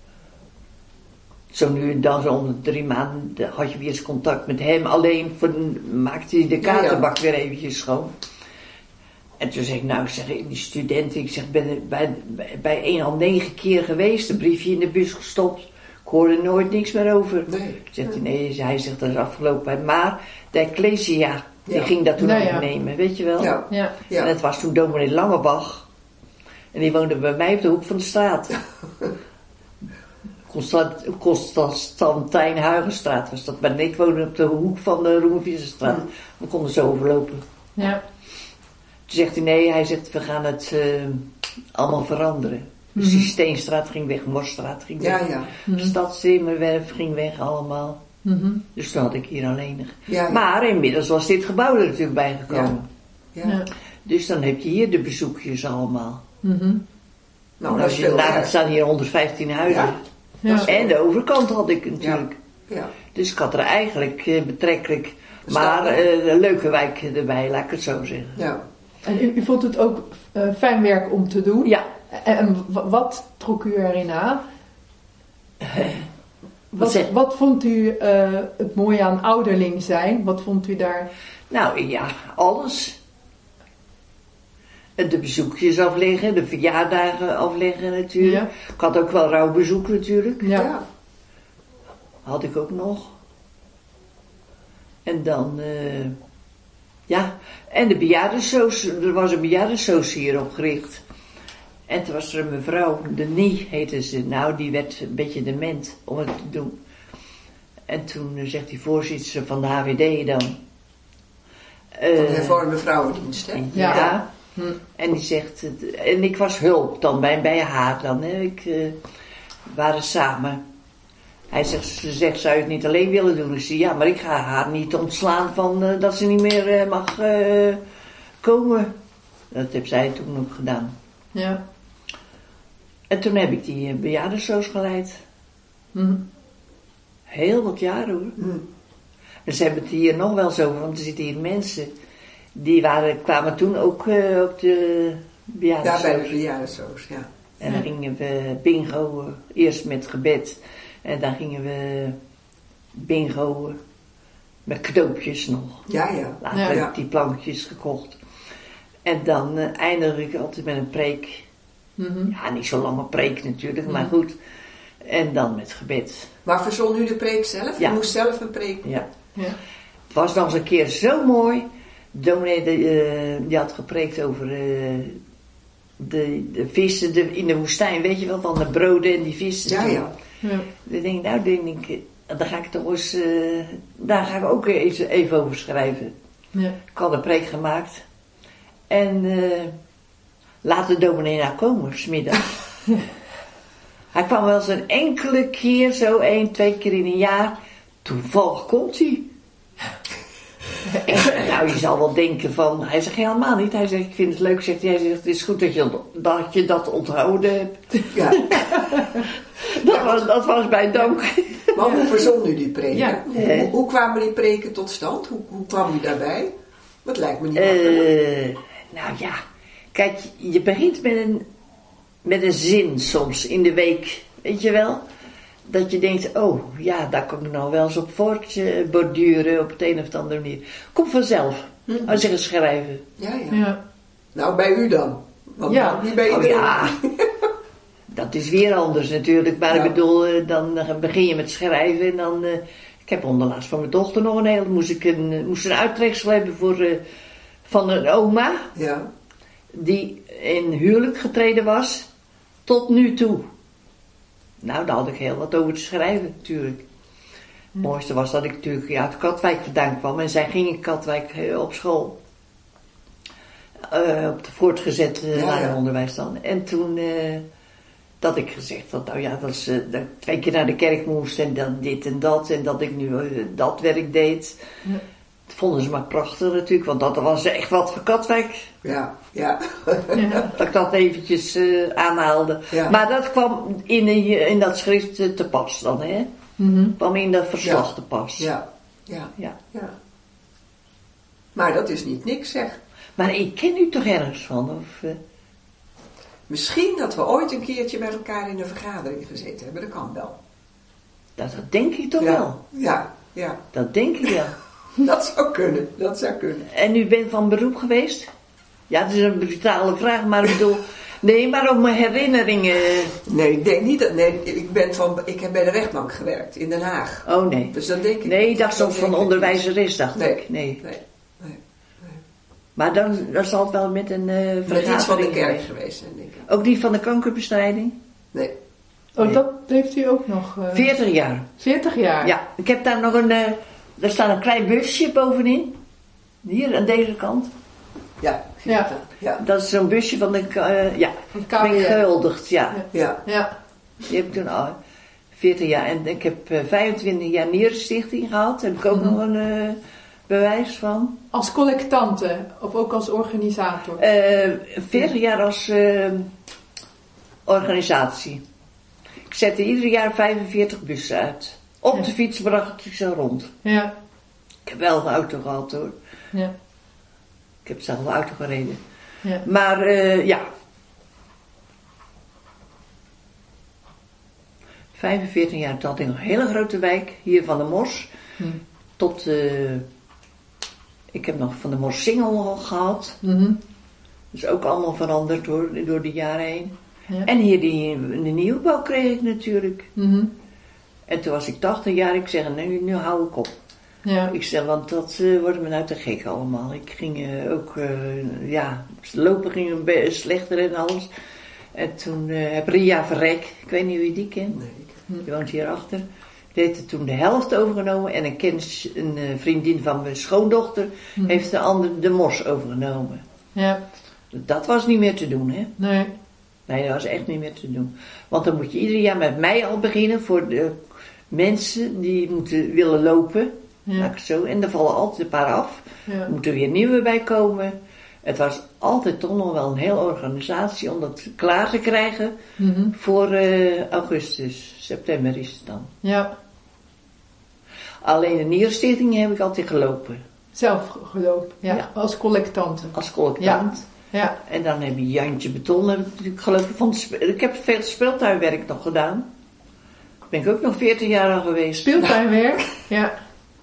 zo nu en dan, zo om de drie maanden, had je weer eens contact met hem. Alleen voor, maakte hij de katerbak ja, ja. weer eventjes schoon. En toen zeg ik, nou, ik zeg, die studenten, ik zeg, ben bij, bij, bij een al negen keer geweest, een briefje in de bus gestopt. Ik hoorde nooit niks meer over. Nee. Zegt hij, nee, hij zegt, dat is afgelopen. Maar de Ecclesia, die ja. ging dat toen nou, opnemen, ja. weet je wel. Ja. Ja. Ja. En het was toen dominee Langebach. En die woonde bij mij op de hoek van de straat. Constant, Constantijn Huygenstraat was dat. Maar ik woonde op de hoek van de Roemerviezenstraat. Mm. We konden zo overlopen. Ja. Toen zegt hij, nee, hij zegt, we gaan het uh, allemaal veranderen. Dus mm-hmm. die Steenstraat ging weg, Mosstraat ging weg. Ja, ja. Mm-hmm. Stadszemerwerf ging weg allemaal. Mm-hmm. Dus toen had ik hier alleenig. Ja, ja. Maar inmiddels was dit gebouw er natuurlijk bijgekomen. Ja. Ja. Dus dan heb je hier de bezoekjes allemaal. Mm-hmm. Nou, en als je daar het staan hier honderdvijftien huizen. Ja. Ja. En de overkant had ik natuurlijk. Ja. Ja. Dus ik had er eigenlijk uh, betrekkelijk, maar uh, een leuke wijk erbij, laat ik het zo zeggen. Ja. En u, u vond het ook uh, fijn werk om te doen? Ja. En, en w- wat trok u erin aan? Uh, wat, wat, wat vond u uh, het mooie aan ouderling zijn? Wat vond u daar? Nou ja, alles. De bezoekjes afleggen, de verjaardagen afleggen natuurlijk. Ja. Ik had ook wel rouwbezoek natuurlijk. Ja. Ja. Had ik ook nog. En dan, uh, ja, en de bejaardensoos, er was een bejaardensoos hier opgericht. En toen was er een mevrouw, de Nie heette ze, nou die werd een beetje dement om het te doen. En toen uh, zegt die voorzitter van de H V D dan. Uh, van de hervormde vrouwendienst, hè? Ja. ja. Hm. En die zegt, en ik was hulp dan bij, bij haar dan, hè. Ik, uh, waren samen. Hij zegt, ze zegt, zou je het niet alleen willen doen? Ik zeg, ja, maar ik ga haar niet ontslaan van uh, dat ze niet meer uh, mag uh, komen. Dat heeft zij toen ook gedaan. Ja. En toen heb ik die uh, bejaardensoos geleid. Hm. Heel wat jaren hoor. Hm. En ze hebben het hier nog wel zo over, want er zitten hier mensen... Die waren, kwamen toen ook uh, op de bejaardensoos. Ja, bij de bejaardensoos, ja. En dan gingen we bingo, uh, eerst met gebed. En dan gingen we bingo uh, met knoopjes nog. Ja, ja. Later ja. heb ik die plankjes gekocht. En dan uh, eindigde ik altijd met een preek. Mm-hmm. Ja, niet zo lange preek natuurlijk, mm-hmm. maar goed. En dan met gebed. Maar verzon u de preek zelf? Ja. U moest zelf een preek? Ja. Ja. Het was nog eens een keer zo mooi... Dominee, uh, die had gepreekt over uh, de, de vissen de, in de woestijn, weet je wel, van de broden en die vissen. Ja, ja. ja. Dan denk ik, nou, denk ik, daar ga ik toch eens, uh, daar ga ik ook even, even over schrijven. Ja. Ik had een preek gemaakt. En uh, laat de dominee nou komen, 's middags. Hij kwam wel eens een enkele keer, zo één, twee keer in een jaar. Toevallig komt hij. En, nou, je zal wel denken van... Hij zegt helemaal niet. Hij zegt, ik vind het leuk. Zegt hij, hij zegt, het is goed dat je dat, je dat onthouden hebt. Ja. dat, ja, was, dat was bij dank. Maar hoe verzon u die preken? Ja. Hoe, hoe, hoe kwamen die preken tot stand? Hoe, hoe kwam u daarbij? Dat lijkt me niet makkelijk. Uh, nou ja. Kijk, je begint met een, met een zin soms in de week. Weet je wel? Dat je denkt, oh ja, daar kan ik nou wel eens op voortborduren op het een of het andere manier. Kom vanzelf. Mm-hmm. Als je gaat schrijven. Ja, ja, ja. Nou, bij u dan. Want ja. niet bij oh, iedereen. Ja. Dat is weer anders natuurlijk. Maar ja. Ik bedoel, dan begin je met schrijven en dan... Uh, ik heb onderlaatst van mijn dochter nog een heel... Moest ik een, moest een uittreksel hebben voor, uh, van een oma. Ja. Die in huwelijk getreden was. Tot nu toe. Nou, daar had ik heel wat over te schrijven, natuurlijk. Het mooiste was dat ik natuurlijk ja, uit Katwijk vandaan kwam. En zij ging in Katwijk uh, op school. Uh, op de voortgezet uh, ja, ja. onderwijs dan. En toen uh, dat ik gezegd had, nou ja, dat, is, uh, dat ik twee keer naar de kerk moest. En dan dit en dat. En dat ik nu uh, dat werk deed. Ja. Dat vonden ze maar prachtig natuurlijk, want dat was echt wat voor Katwijk. Ja, ja. Ja. Dat ik dat eventjes uh, aanhaalde. Ja. Maar dat kwam in, in dat schrift uh, te pas dan, hè? Mhm. Kwam in dat verslag Ja. te pas. Ja, ja, Ja. ja. Maar dat is niet niks, zeg. Maar ik ken u toch ergens van? Of, uh... Misschien dat we ooit een keertje met elkaar in een vergadering gezeten hebben. Dat kan wel. dat, dat denk ik toch ja. wel. Ja, ja. Dat denk ik wel. Dat zou kunnen. Dat zou kunnen. En u bent van beroep geweest? Ja, het is een brutale vraag, maar ik bedoel... Nee, maar om mijn herinneringen... Nee, ik denk niet dat... Nee, ik, ben van, ik heb bij de rechtbank gewerkt in Den Haag. Oh, nee. Dus dan denk ik... Nee, ik dacht soms van denk ik onderwijzeres, dacht Nee. ik. Nee. Nee, nee. Maar dan, dan zal het wel met een uh, vergadering Met iets van de kerk geweest. geweest zijn, denk ik. Ook die van de kankerbestrijding? Nee. Oh, Nee. dat heeft u ook nog... Uh, veertig jaar. veertig jaar? Ja, ik heb daar nog een... Uh, daar staat een klein busje bovenin. Hier, aan deze kant. Ja. Ja. Ja. Dat is zo'n busje van de... Uh, ja, Van ben ik K W R. gehuldigd, ja. Ja. Ja. Die heb ik toen al veertig jaar. En ik heb uh, vijfentwintig jaar Nierenstichting gehad. Daar heb ik ook Mhm. nog een uh, bewijs van. Als collectante of ook als organisator? Uh, veertig jaar als uh, organisatie. Ik zette ieder jaar vijfenveertig bussen uit. Op Ja. de fiets bracht ik ze rond. Ja. Ik heb wel een auto gehad hoor. Ja. Ik heb zelf een auto gereden. Ja. Maar uh, ja. vijfenveertig jaar, toen had ik een hele grote wijk. Hier van de Mos. Hm. Tot... Uh, ik heb nog van de Mos Singel gehad. Mhm. Dat is ook allemaal veranderd hoor, door de jaren heen. Ja. En hier die, de nieuwbouw kreeg ik natuurlijk. Mhm. En toen was ik tachtig jaar. Ik zeg, nu, nu hou ik op. Ja. Ik zeg, want dat uh, wordt me nou te gek allemaal. Ik ging uh, ook, uh, ja, lopen ging een beetje slechter en alles. En toen uh, heb Ria Verrek, ik weet niet wie die kent. Nee, ik... Die woont hierachter. Die heeft er toen de helft overgenomen. En een, kennis, een uh, vriendin van mijn schoondochter Mhm. heeft de andere de Mos overgenomen. Ja. Dat was niet meer te doen, hè. Nee. Nee, dat was echt niet meer te doen. Want dan moet je ieder jaar met mij al beginnen voor de mensen die moeten willen lopen. Ja. Laat ik het zo. En er vallen altijd een paar af. Ja. Er moeten weer nieuwe bij komen. Het was altijd toch nog wel een hele organisatie om dat klaar te krijgen Mhm. voor uh, augustus. September is het dan. Ja. Alleen de Nierstichting heb ik altijd gelopen. Zelf gelopen. Ja. Ja. Als collectante. Als collectant. Ja. En dan heb je Jantje Beton, heb ik natuurlijk gelopen. Van de spe- ik heb veel speeltuinwerk nog gedaan. Daar ben ik ook nog veertig jaar aan geweest. Speeltuinwerk. Ja.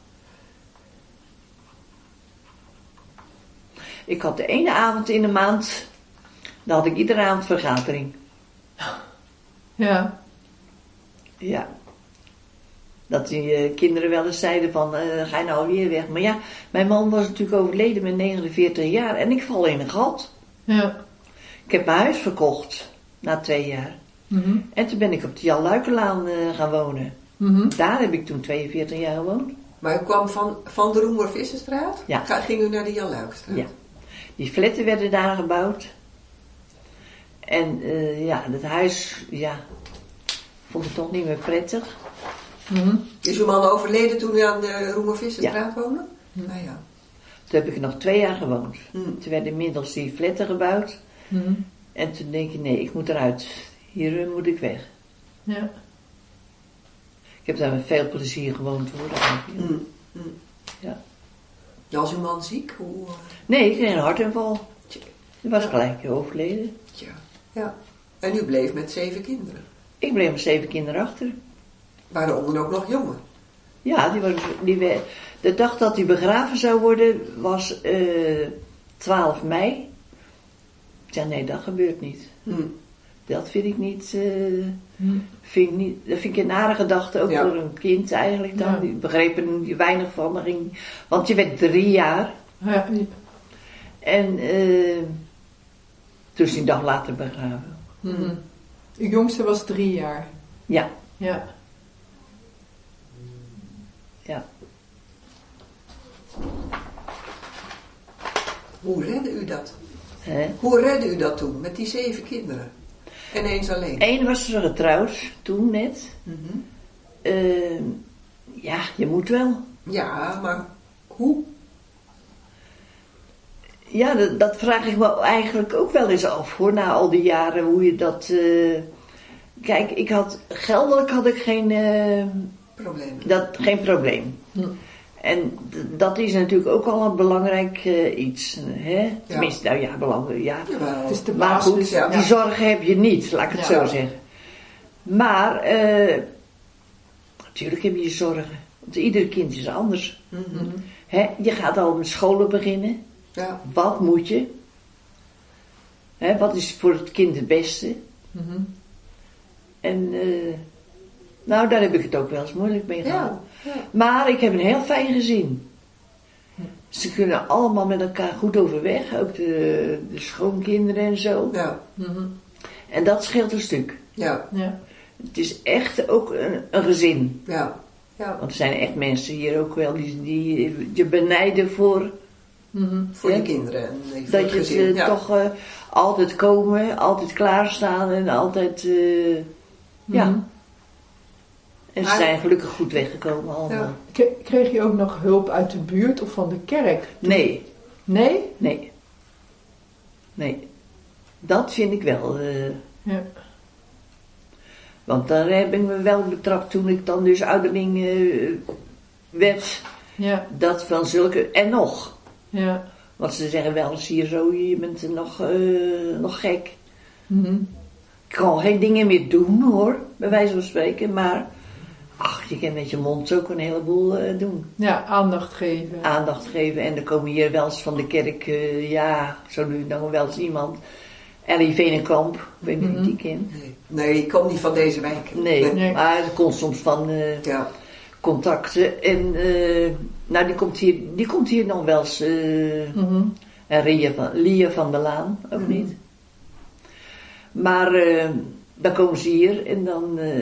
Ik had de ene avond in de maand, dan had ik iedere avond vergadering. Ja. Ja. Dat die uh, kinderen wel eens zeiden van, uh, ga je nou alweer weg? Maar ja, mijn man was natuurlijk overleden met negenenveertig jaar en ik val in een gat. Ja. Ik heb mijn huis verkocht, na twee jaar. Mhm. En toen ben ik op de Jan Luikenlaan uh, gaan wonen. Mhm. Daar heb ik toen tweeënveertig jaar gewoond. Maar u kwam van, van de Roemer-Vissenstraat? Ja. Ga, ging u naar de Jan Luikstraat? Ja. Die fletten werden daar gebouwd. En uh, ja, dat huis, ja, vond ik toch niet meer prettig. Mhm. Is uw man overleden toen u aan de Roemer-Vissenstraat woonde? Ja. Nou ja. Toen heb ik nog twee jaar gewoond. Hm. Toen werden inmiddels die fletten gebouwd. Mhm. En toen denk ik, nee, ik moet eruit. Hier uh, moet ik weg. Ja. Ik heb daar met veel plezier gewoond hoor. Hm. Hm. Ja. Was uw man ziek? Hoe, uh... Nee, ik kreeg een hartaanval. Tja. Die was gelijk overleden. Tja. Ja. En u bleef met zeven kinderen. Ik bleef met zeven kinderen achter. Waaronder ook nog jongen. Ja, die was, die, we- de dag dat hij begraven zou worden was uh, twaalf mei. Ik zei, nee, dat gebeurt niet. Hm. Dat vind ik niet, uh, Mhm. vind ik niet, dat vind ik een nare gedachte, ook Ja. voor een kind eigenlijk dan. Ja. Die begreep er weinig van. Dan ging, want je werd drie jaar. Ja. En uh, toen is hij een dag later begraven. Mhm. Uw jongste was drie jaar. Ja, Ja. ja. Hoe redde u dat? Hè? Hoe redde u dat toen, met die zeven kinderen? En eens alleen? Eén was er getrouwd, toen net. Mhm. Uh, ja, je moet wel. Ja, maar hoe? Ja, dat, dat vraag ik me eigenlijk ook wel eens af hoor, na al die jaren, hoe je dat... Uh... Kijk, ik had, geldelijk had ik geen, uh... probleem. Dat, geen probleem. Hm. En d- dat is natuurlijk ook al een belangrijk uh, iets. Hè? Tenminste, nou ja, belangrijk, ja. Jawel. Het is de Maar basis. goed, ja. die zorgen heb je niet, laat ik het Ja. zo zeggen. Maar, uh, natuurlijk heb je je zorgen. Want ieder kind is anders. Mm-hmm. Hè? Je gaat al met scholen beginnen. Ja. Wat moet je? Hè, wat is voor het kind het beste? Mm-hmm. En uh, nou, daar heb ik het ook wel eens moeilijk mee gehad. Ja. Ja. Maar ik heb een heel fijn gezin. Ze kunnen allemaal met elkaar goed overweg. Ook de, de schoonkinderen en zo. Ja. Mm-hmm. En dat scheelt een stuk. Ja. Ja. Het is echt ook een, een gezin. Ja. Ja. Want er zijn echt mensen hier ook wel die, die je benijden voor... Mm-hmm. Voor Ja. je kinderen en voor Dat het je gezin. uh, ja. toch uh, altijd komen, altijd klaarstaan en altijd... Uh, ja. Mm-hmm. En ze Maar- zijn gelukkig goed weggekomen allemaal. Ja. K- Kreeg je ook nog hulp uit de buurt of van de kerk? Nee, Nee? nee. Nee. Dat vind ik wel. Uh, Ja. want daar heb ik me wel betrapt toen ik dan dus ouderling uh, werd. Ja. Dat van zulke... En nog. Ja. Want ze zeggen wel eens hier zo, je bent nog, uh, nog gek. Mm-hmm. Ik kan geen dingen meer doen hoor, bij wijze van spreken. Maar, ach, je kan met je mond ook een heleboel uh, doen. Ja, aandacht geven. Aandacht geven. En er komen hier wel eens van de kerk, uh, ja, zo nu dan wel eens iemand. Ellie Venenkamp, ik weet niet of je die kent. Nee. nee, ik kom niet van deze wijk. Nee, Nee. maar er komt soms van uh, Ja. contacten. En, uh, nou, die komt hier, die komt hier nog wel eens. Uh, Mm-hmm. En Ria van, Lia van der Laan, ook Mm. niet. Maar uh, dan komen ze hier en dan... Uh,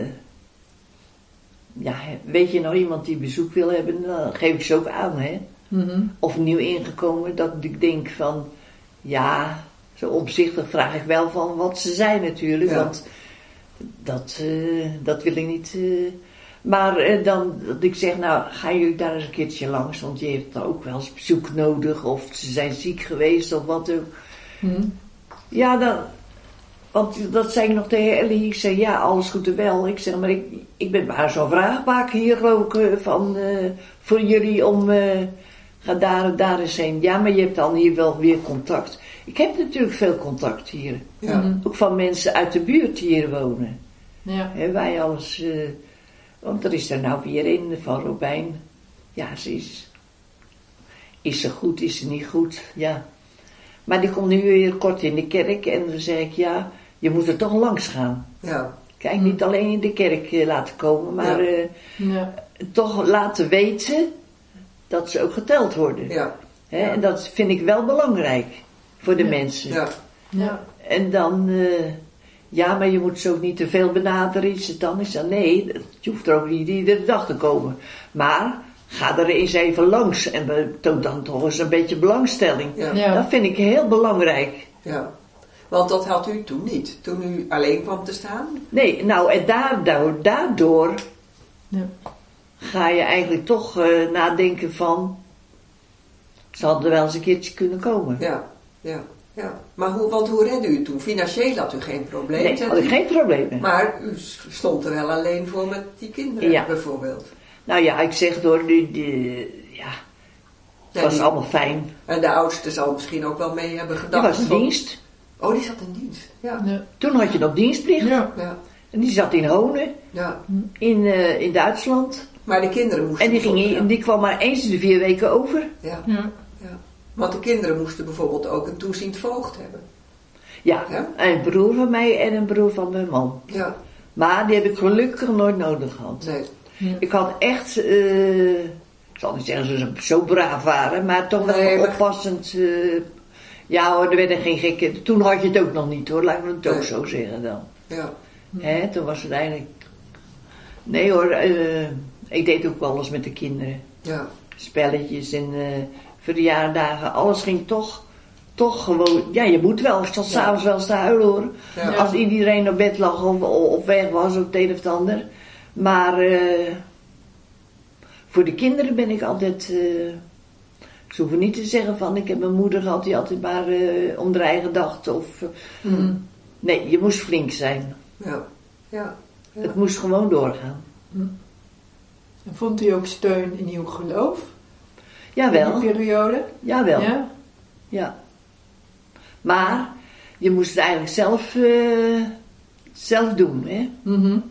ja, weet je nog iemand die bezoek wil hebben, dan geef ik ze ook aan, hè. Mm-hmm. Of nieuw ingekomen, dat ik denk van... Ja, zo opzichtig vraag ik wel van wat ze zijn natuurlijk. Ja. Want dat, uh, dat wil ik niet... Uh, maar uh, dan dat ik zeg, nou, gaan jullie daar eens een keertje langs, want je hebt dan ook wel eens bezoek nodig, of ze zijn ziek geweest, of wat ook. Mm-hmm. Ja, dan, want dat zei ik nog tegen Ellie, ik zei, ja, alles goed en wel. Ik zeg, maar ik, ik ben maar zo'n vraagbaak hier ook uh, van, uh, voor jullie om, uh, ga daar en daar eens heen. Ja, maar je hebt dan hier wel weer contact. Ik heb natuurlijk veel contact hier. Ja. Mm-hmm. Ook van mensen uit de buurt die hier wonen. Ja. He, wij alles... Uh, want er is er nou weer een van Robijn. Ja, ze is... Is ze goed, is ze niet goed? Ja. Maar die komt nu weer kort in de kerk. En dan zeg ik, ja, je moet er toch langs gaan. Ja. Kijk, niet alleen in de kerk uh, laten komen. Maar Ja. uh, Ja. toch laten weten dat ze ook geteld worden. Ja. He, Ja. En dat vind ik wel belangrijk. Voor de Ja. mensen. Ja. Ja. En dan... Uh, ja, maar je moet ze ook niet te veel benaderen. Is het dan? Ik zeg, nee, je hoeft er ook niet iedere dag te komen. Maar ga er eens even langs en toon dan toch eens een beetje belangstelling. Ja. Ja. Dat vind ik heel belangrijk. Ja. Want dat had u toen niet, toen u alleen kwam te staan. Nee, nou en daardoor, daardoor Ja. ga je eigenlijk toch uh, nadenken van... Ze hadden wel eens een keertje kunnen komen. Ja. Ja. Ja. Maar hoe, want hoe redde u het toen? Financieel had u geen probleem. Nee, zei had ik u. geen problemen. Maar u stond er wel alleen voor met die kinderen Ja. bijvoorbeeld. Nou ja, ik zeg door, die, die, ja, het Ja, was die- allemaal fijn. En de oudste zal misschien ook wel mee hebben Die gedacht. was in van- dienst. Oh, die zat in dienst. Ja. Ja. Toen had je nog dienstplicht. Ja. Ja. En die zat in Honen, Ja. in, uh, in Duitsland. Maar de kinderen moesten... En die, ging, bijvoorbeeld- die kwam maar eens in de vier weken over. Ja. Ja. Ja. Want de kinderen moesten bijvoorbeeld ook een toeziend voogd hebben. Ja, Ja? een broer van mij en een broer van mijn man. Ja. Maar die heb ik gelukkig nooit nodig gehad. Nee. Ja. Ik had echt, uh, ik zal niet zeggen dat ze zo braaf waren, maar toch wel Nee, maar- oppassend. Uh, ja hoor, er werden geen gekke. Toen had je het ook nog niet hoor, laten we het ook Nee. zo zeggen dan. Ja. Hè, toen was het eigenlijk... Nee hoor, uh, ik deed ook wel eens met de kinderen. Ja. Spelletjes en uh, verjaardagen, alles ging toch, toch gewoon... Ja, je moet wel, ik zat Ja. s'avonds wel eens te huilen hoor. Ja. Als iedereen op bed lag of op weg was, of het een of het ander. Maar uh, voor de kinderen ben ik altijd uh, Ze hoeven niet te zeggen van, ik heb een moeder gehad die altijd maar uh, om haar eigen dacht. Of, uh, Mm. Nee, je moest flink zijn. Ja. Ja. Ja. Het moest gewoon doorgaan. En vond u ook steun in uw geloof? Jawel, In die periode? jawel. Ja? Ja. Maar je moest het eigenlijk zelf, uh, zelf doen, hè. Mm-hmm.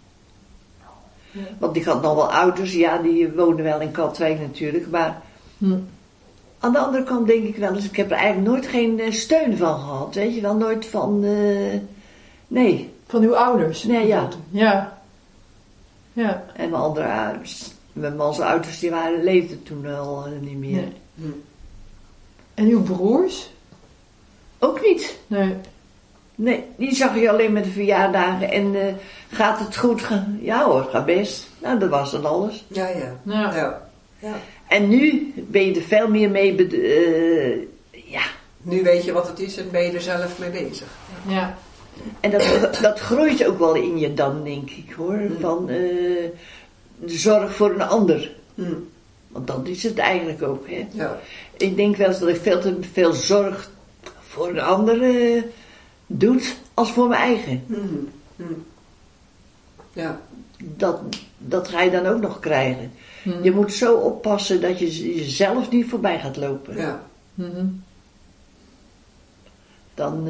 Want ik had nog wel ouders, ja, die woonden wel in Katwijk natuurlijk. Maar Hm. aan de andere kant denk ik wel eens, ik heb er eigenlijk nooit geen uh, steun van gehad. Weet je wel, nooit van, uh, nee. Van uw ouders? Nee, ja. Ja. Ja. En mijn andere ouders, mijn mans ouders, die waren, leefden toen al uh, niet meer. Nee. Hm. En uw broers? Ook niet. Nee. Nee, die zag je alleen met de verjaardagen en uh, gaat het goed? Ga- ja hoor, gaat best. Nou, dat was dan alles. Ja, ja. Ja. Ja. Ja. En nu ben je er veel meer mee, bed- uh, ja. Nu weet je wat het is en ben je er zelf mee bezig. Ja. En dat, dat groeit ook wel in je dan, denk ik hoor. Van uh, de zorg voor een ander. Hm. Want dat is het eigenlijk ook, hè. Ja. Ik denk wel eens dat ik veel te veel zorg voor een ander uh, doe als voor mijn eigen. Hm. Hm. Ja. Dat, dat ga je dan ook nog krijgen. Hm. Je moet zo oppassen dat je jezelf niet voorbij gaat lopen. Ja. Mm-hmm. Dan, uh,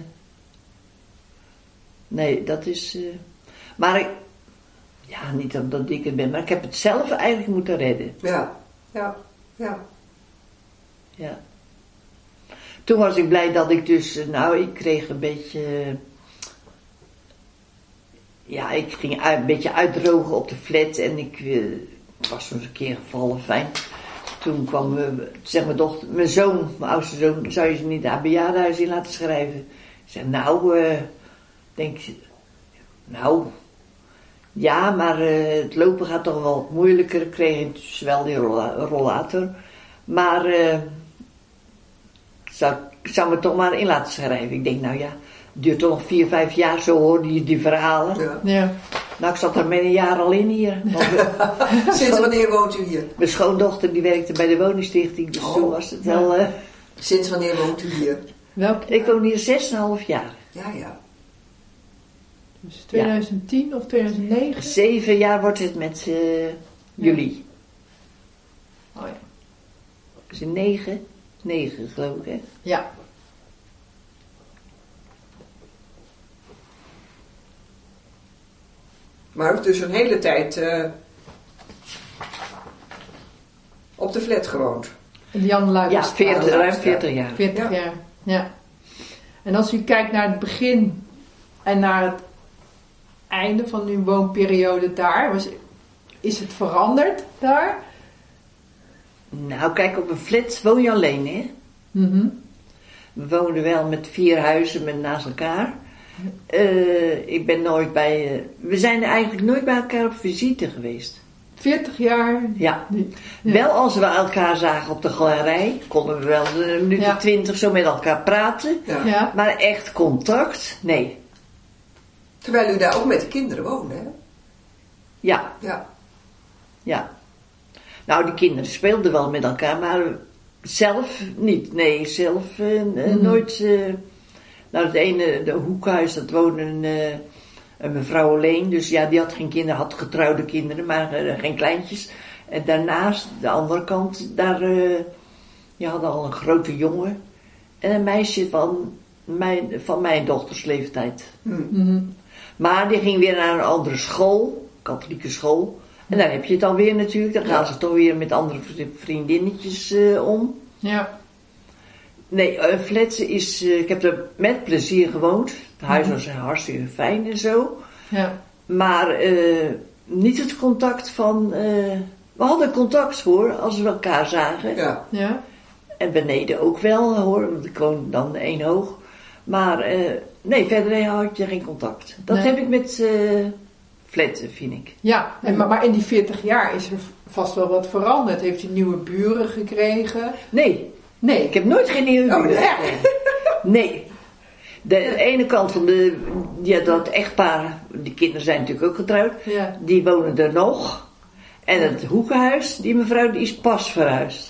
nee, dat is, uh, maar ik, ja, niet omdat ik het ben, maar ik heb het zelf eigenlijk moeten redden. Ja. Ja. Ja. Ja. Toen was ik blij dat ik dus, uh, nou, ik kreeg een beetje, uh, ja, ik ging uit, een beetje uitdrogen op de flat en ik, uh, ik was nog eens een keer gevallen, fijn. Toen kwam, uh, zeg mijn dochter, mijn zoon, mijn oudste zoon, zou je ze niet naar een bejaardenhuis in laten schrijven? Ik zeg, nou, uh, denk je, nou, ja, maar uh, het lopen gaat toch wel wat moeilijker. Ik kreeg intussen wel die rolla- rollator. Maar uh, zou, ik zou me toch maar in laten schrijven. Ik denk, nou ja, het duurt toch nog vier, vijf jaar, zo hoorde je die verhalen. Ja. Ja. Nou, ik zat er met een jaar al in hier. Want, uh, Sinds wanneer woont u hier? mijn schoondochter die werkte bij de woningstichting, dus Oh, toen was het wel... Uh, Sinds wanneer woont u hier? Welk? ik woon hier zes en een half jaar. Ja, ja. Dus twintig tien of twintig negen? Zeven jaar wordt het met uh, juli. Oh ja. Dus in negen, negen geloof ik, hè? Ja. Maar u heeft dus een hele tijd uh, op de flat gewoond. En Jan Ja, Luijers. veertig, ruim veertig jaar. veertig Ja. jaar. Ja. En als u kijkt naar het begin en naar het einde van uw woonperiode daar, was, is het veranderd daar? Nou, kijk, op een flat woon je alleen, hè? Mm-hmm. We woonden wel met vier huizen met naast elkaar. Uh, ik ben nooit bij... Uh, we zijn eigenlijk nooit bij elkaar op visite geweest. veertig jaar. Ja. Ja. Wel als we elkaar zagen op de galerij, konden we wel een minuut Ja. of twintig zo met elkaar praten. Ja. Ja. Maar echt contact, nee. Terwijl u daar ook met de kinderen woonde, hè? Ja, Ja. ja. Nou, die kinderen speelden wel met elkaar, maar zelf niet. Nee, zelf uh, Mhm. nooit... Uh, nou, het ene, de hoekhuis, dat woonde een, uh, een mevrouw alleen. Dus ja, die had geen kinderen, had getrouwde kinderen, maar uh, geen kleintjes. En daarnaast, de andere kant, daar... Uh, die hadden al een grote jongen. En een meisje van mijn, van mijn dochters leeftijd. Hm. Mm-hmm. Maar die ging weer naar een andere school, katholieke school. En daar heb je het alweer natuurlijk. Dan gaan Ja. ze toch weer met andere vriendinnetjes uh, om. Ja. Nee, een flat is... Uh, ik heb er met plezier gewoond. Het huis was hartstikke fijn en zo. Ja. Maar uh, niet het contact van... Uh, we hadden contact hoor, als we elkaar zagen. Ja. Ja. En beneden ook wel hoor, want ik woon dan één hoog. Maar uh, nee, verder had je geen contact. Dat Nee. heb ik met uh, flatten, vind ik. Ja, en, maar, maar in die veertig jaar is er vast wel wat veranderd. Heeft u nieuwe buren gekregen? Nee, Nee. ik heb nooit geen nieuwe Oh, buren nee. gekregen. Nee. De ene kant van de, ja, dat echtpaar, die kinderen zijn natuurlijk ook getrouwd, Ja. die wonen er nog. En het hoekenhuis, die mevrouw, die is pas verhuisd.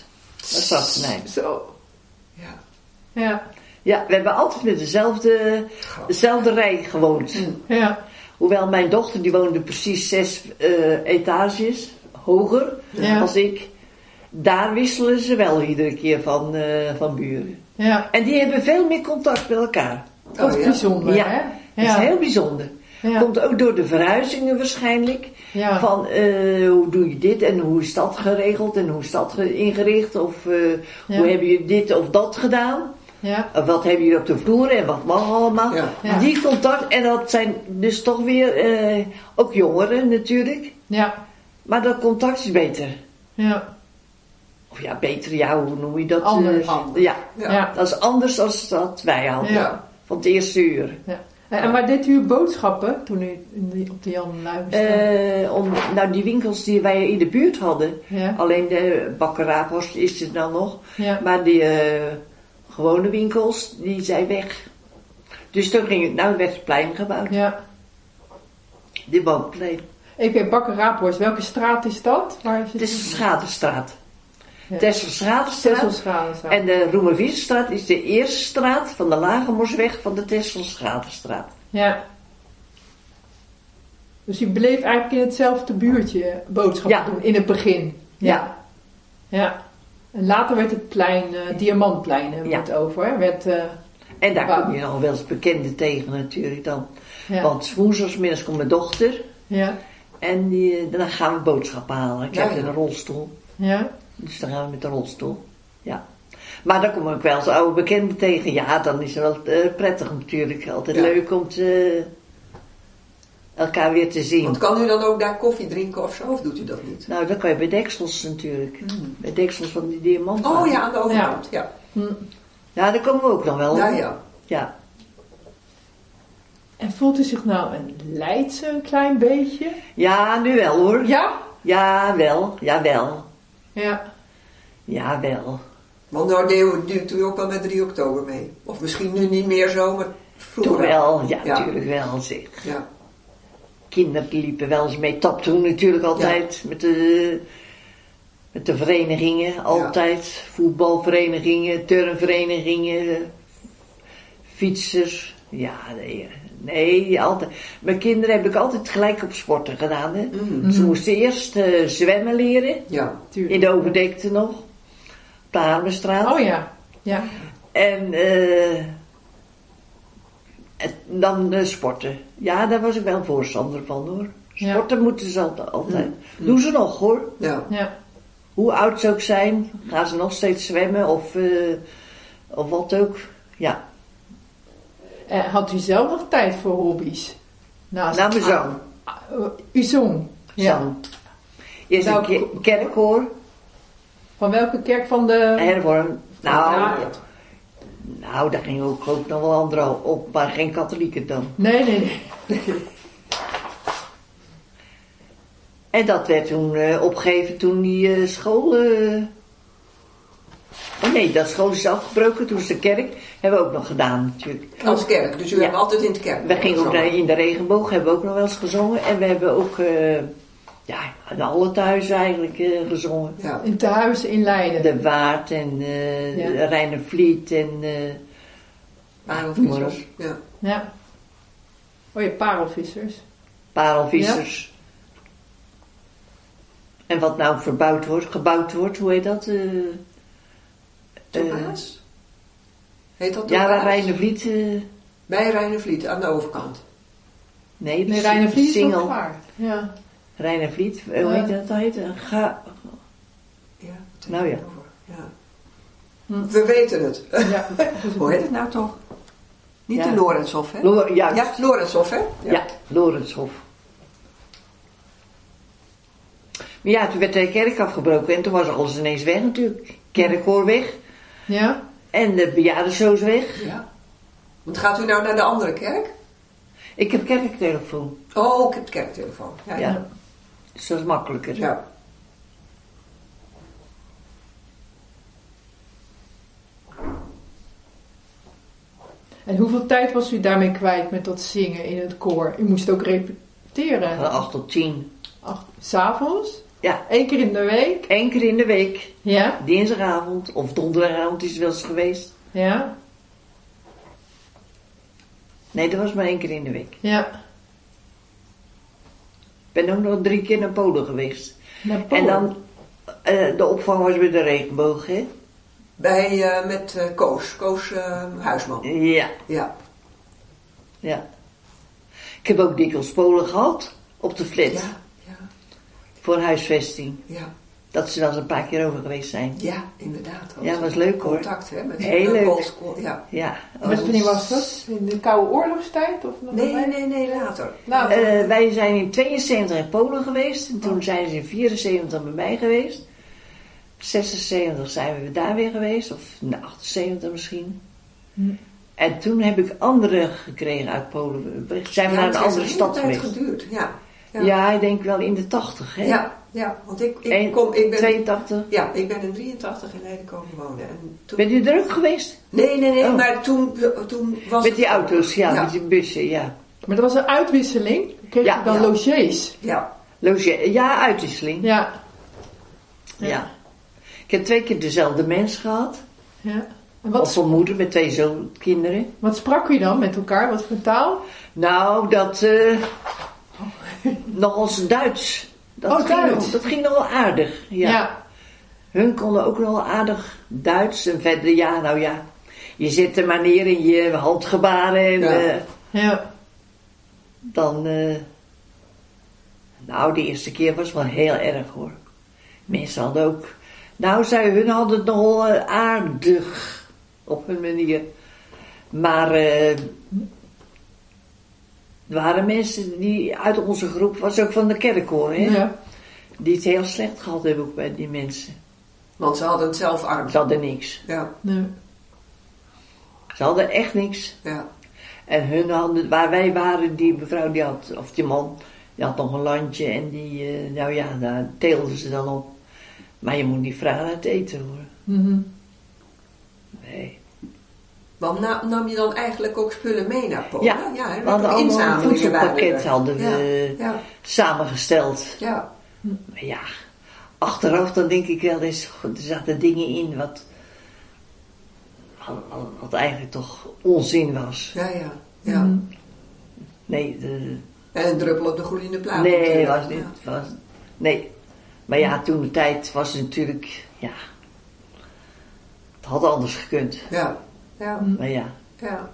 Dat is Sassenheim. Zo. Ja. Ja. Ja, we hebben altijd met dezelfde, dezelfde rij gewoond. Ja. Hoewel mijn dochter, die woonde precies zes uh, etages hoger Ja. als ik. Daar wisselen ze wel iedere keer van, uh, van buren. Ja. En die hebben veel meer contact met elkaar. Dat is Oh, ja. bijzonder, Ja. hè? Dat is heel bijzonder. Ja. Komt ook door de verhuizingen waarschijnlijk. Ja. Van uh, hoe doe je dit en hoe is dat geregeld en hoe is dat ge- ingericht. Of uh, Ja. hoe hebben jullie dit of dat gedaan. Ja. Of wat hebben jullie op de vloer en wat mag allemaal. Ja. Ja. Die contact, en dat zijn dus toch weer uh, ook jongeren natuurlijk. Ja. Maar dat contact is beter. Ja. Of ja, beter, ja, hoe noem je dat? Anders. Uh, Anders. ja, Ja. Ja. dat is anders dan dat wij hadden. Ja. Van het eerste uur. Ja. En, en waar deed u uw boodschappen toen u in die, op de Jan Luijers Uh, om, nou, die winkels die wij in de buurt hadden. Ja. Alleen de bakkeraaphorst is er dan nog. Ja. Maar die uh, gewone winkels, die zijn weg. Dus toen ging het, nou werd het plein gebouwd. Ja. Die woonplein. Ik weet Bakker Raaphorst. Welke straat is dat? Waar is Het is de het? Schatenstraat. Ja. Tesselstraatstraat. Tesselstraat. En de Roemerwiesenstraat is de eerste straat van de Lagemorsweg van de Tesselstraatstraat. Ja. Dus u bleef eigenlijk in hetzelfde buurtje boodschappen Ja. doen in het begin. Ja. Ja. En later werd het plein, uh, Diamantplein hebben we Ja. het over. Hè? Werd, uh, En daar Wauw. kom je nog wel eens bekenden tegen natuurlijk dan. ja. Want woensdagsmiddags komt mijn dochter. Ja. En die, dan gaan we boodschappen halen. Ik Ja, heb ja. een rolstoel. Ja. Dus dan gaan we met de rolstoel. Ja. Maar dan kom ik wel eens oude bekenden tegen. Ja, dan is het wel uh, prettig natuurlijk. Altijd Ja. leuk om te, elkaar weer te zien. Want kan u dan ook daar koffie drinken of zo? Of doet u dat niet? Nou, dan kan je bij Deksels natuurlijk. Bij Deksels van die diamant. Oh ja, aan de overkant. Ja. Hm. Ja, daar komen we ook nog wel. Ja, ja. Ja. En voelt u zich nou een Leidse een klein beetje? Ja, nu wel hoor. Ja? Ja, wel. Jawel. Ja. Jawel. Want nou deed deed u ook wel met drie oktober mee. Of misschien nu niet meer zo, maar vroeger Toen wel. Ja, Ja. natuurlijk wel zeg. Ja. Kinderen liepen wel eens mee. Tap toen natuurlijk altijd. Met de, met de verenigingen. Altijd. Voetbalverenigingen, turnverenigingen. Fietsers. Ja, nee. Nee, altijd. Mijn kinderen heb ik altijd gelijk op sporten gedaan. Hè. Mm. Ze moesten eerst uh, zwemmen leren. Ja. Tuurlijk. In de overdekte nog. Op de Haarlemmerstraat. Oh ja. Ja. En, uh, en dan uh, sporten. Ja, daar was ik wel voorstander van hoor. Ja. Sporten moeten ze altijd. altijd. Mm. Doen ze nog hoor. Ja. Ja. Hoe oud ze ook zijn, gaan ze nog steeds zwemmen of, uh, of wat ook. Ja, En had u zelf nog tijd voor hobby's? Naast nou mijn zoon. Ah, uh, u zong? Ja. Zoon. Eerst een Nou, ke- kerkkoor, Van welke kerk van de... hervorm. Nou, Ja. nou, daar ging ook, ook nog wel anderen op, maar geen katholieken dan. Nee, nee, nee. En dat werd toen uh, opgegeven toen die uh, school... Uh... Oh nee, dat school is afgebroken, toen is de kerk. Hebben we ook nog gedaan natuurlijk. Als kerk, dus u Ja. hebt altijd in de kerk We gingen ook gezongen. naar, in de regenboog, hebben we ook nog wel eens gezongen. En we hebben ook, uh, ja, aan alle thuizen eigenlijk uh, gezongen. Ja. In tehuis in Leiden. De Waard en uh, Ja. de Rijnenvliet en... Uh, Parelvissers. Ja. Ja. Oh ja, parelvissers. Parelvissers. En wat nou verbouwd wordt, gebouwd wordt, hoe heet dat? Uh, Topaas? Heet dat ja, Topaas? waar Rijnenvliet... Uh, Bij Rijnenvliet, aan de overkant. nee, Nee, Rijnenvliet is Singel. ook waar. Ja. Rijnenvliet, hoe Ja. heet dat? Heet? Ga, Ja, wat heb Nou je ja. erover? Ja. Hm. We weten het. Ja. Hoe heet het nou toch? Niet Ja. de Lorenzhof, hè? Lo- juist. Ja, Lorenzhof, hè? Ja, Lorenzhof. Maar ja, toen werd de kerk afgebroken en toen was alles ineens weg natuurlijk. Kerkkoor weg Ja? en de bejaardensoos weg. Ja. Want gaat u nou naar de andere kerk? Ik heb kerktelefoon, Oh, ik heb de kerktelefoon. Ja, ja. ja. Dus dat is makkelijker. Ja. En hoeveel tijd was u daarmee kwijt met dat zingen in het koor? U moest ook repeteren. Van acht tot tien. Ach, 's avonds? Ja, Eén keer in de week? één keer in de week. Ja. Dinsdagavond of donderdagavond is het wel eens geweest. Ja. Nee, dat was maar één keer in de week. Ja. Ik ben ook nog drie keer naar Polen geweest. Naar Polen. En dan, uh, de opvang was bij de regenboog, hè? Bij, uh, met uh, Koos, Koos uh, Huisman. Ja, Ja. ja. Ik heb ook dikwijls Polen gehad, op de flat. Ja, ja, Voor huisvesting. ja. Dat ze wel eens een paar keer over geweest zijn. Ja, inderdaad. Ja, was leuk hoor. Contact, hè? Met Heel leuk. Pools, ja. Ja. Met wanneer was dat? In de Koude Oorlogstijd? Of nog Nee, erbij? nee, nee, later. Nou, Uh, wij zijn in tweeënzeventig in Polen geweest. En toen zijn ze in vierenzeventig bij mij geweest. zesenzeventig zijn we daar weer geweest. Of nou, achtenzeventig misschien. Hm. En toen heb ik anderen gekregen uit Polen. Zijn we Ja, naar een het heeft andere stad hele tijd geweest. geduurd, ja. Ja. Ja, ik denk wel in de tachtig, hè? ja, ja, want ik, ik En kom, ik ben... tweeëntachtig. Ja, ik ben in drieëntachtig in Leiden komen wonen. En toen... Bent u er ook geweest? Nee, nee, nee, Oh. maar toen, toen was Met het- die auto's, ja, Ja. met die bussen, ja. maar dat was een uitwisseling. Kreeg Ja, je dan ja. logiers? Ja, Loge- ja, uitwisseling. Ja. Ja. Ik heb twee keer dezelfde mens gehad. Ja. En Of wat, een moeder met twee zoon kinderen. wat sprak u dan met elkaar? Wat voor taal? Nou, dat... eh nog ons Duits. Dat, Oh, ging Duits. Nog, dat ging nog wel aardig. Ja. Ja. Hun konden ook nog wel aardig Duits. En verder, ja, nou ja. Je zit er maar neer in je handgebaren. En Ja. eh, Ja. dan... eh, nou, de eerste keer was wel heel erg hoor. Mensen hadden ook... Nou, zij, hun hadden het nogal eh, aardig. Op hun manier. Maar... eh, er waren mensen die uit onze groep, was ook van de kerk hoor, hè? Ja. Die het heel slecht gehad hebben ook bij die mensen. want ze hadden het zelf arm. Ze hadden niks. Ja, Nee. Ze hadden echt niks. ja, En hun hadden, waar wij waren, die mevrouw die had, of die man, die had nog een landje en die, eh, nou ja, daar teelden ze dan op. Maar je moet niet vragen uit eten hoor. Mhm. Nee. want na, nam je dan eigenlijk ook spullen mee naar Polen? Ja, ja hè, we hadden met allemaal een inzamelingen voedselpakket waren er. hadden we Ja, ja, samengesteld. ja. Maar ja, achteraf dan denk ik wel eens, er zaten dingen in wat, wat eigenlijk toch onzin was. Ja, ja, ja. Mhm. Nee, de, En een druppel op de groene plaat. nee, natuurlijk. was niet. Was, nee. Maar ja, toen de tijd was het natuurlijk, ja, het had anders gekund. Ja, ja, Maar ja, ja.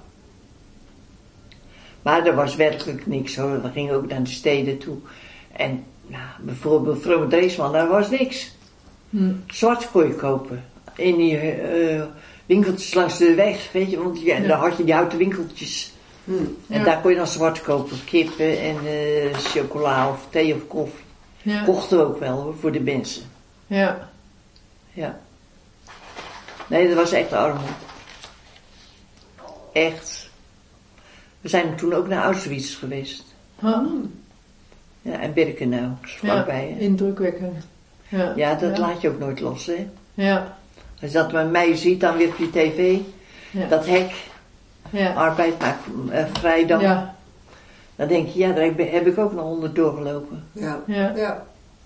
maar er was werkelijk niks hoor. We gingen ook naar de steden toe. En nou, bijvoorbeeld Vrome Dreesman, daar was niks. Hm. Zwart kon je kopen. In die eh, winkeltjes langs de weg, weet je. Want ja, Ja. daar had je die houten winkeltjes. Hm. En Ja. daar kon je dan zwart kopen. Kippen en eh, chocola of thee of koffie. Ja. Kochten we ook wel hoor, voor de mensen. Ja. Ja. Nee, dat was echt armoede. Echt. We zijn toen ook naar Auschwitz geweest. Huh? Ja, en Birkenau, is vlakbij. Ja. hè. Indrukwekkend. Ja. Ja, dat ja. laat je ook nooit los, hè. Ja. Als je dat bij mij ziet, dan weer op je tv. Ja. Dat hek, Ja. arbeid maakt eh, vrij dan. Ja. Dan denk je, ja, daar heb, heb ik ook nog onder doorgelopen. Ja, Ja. ja.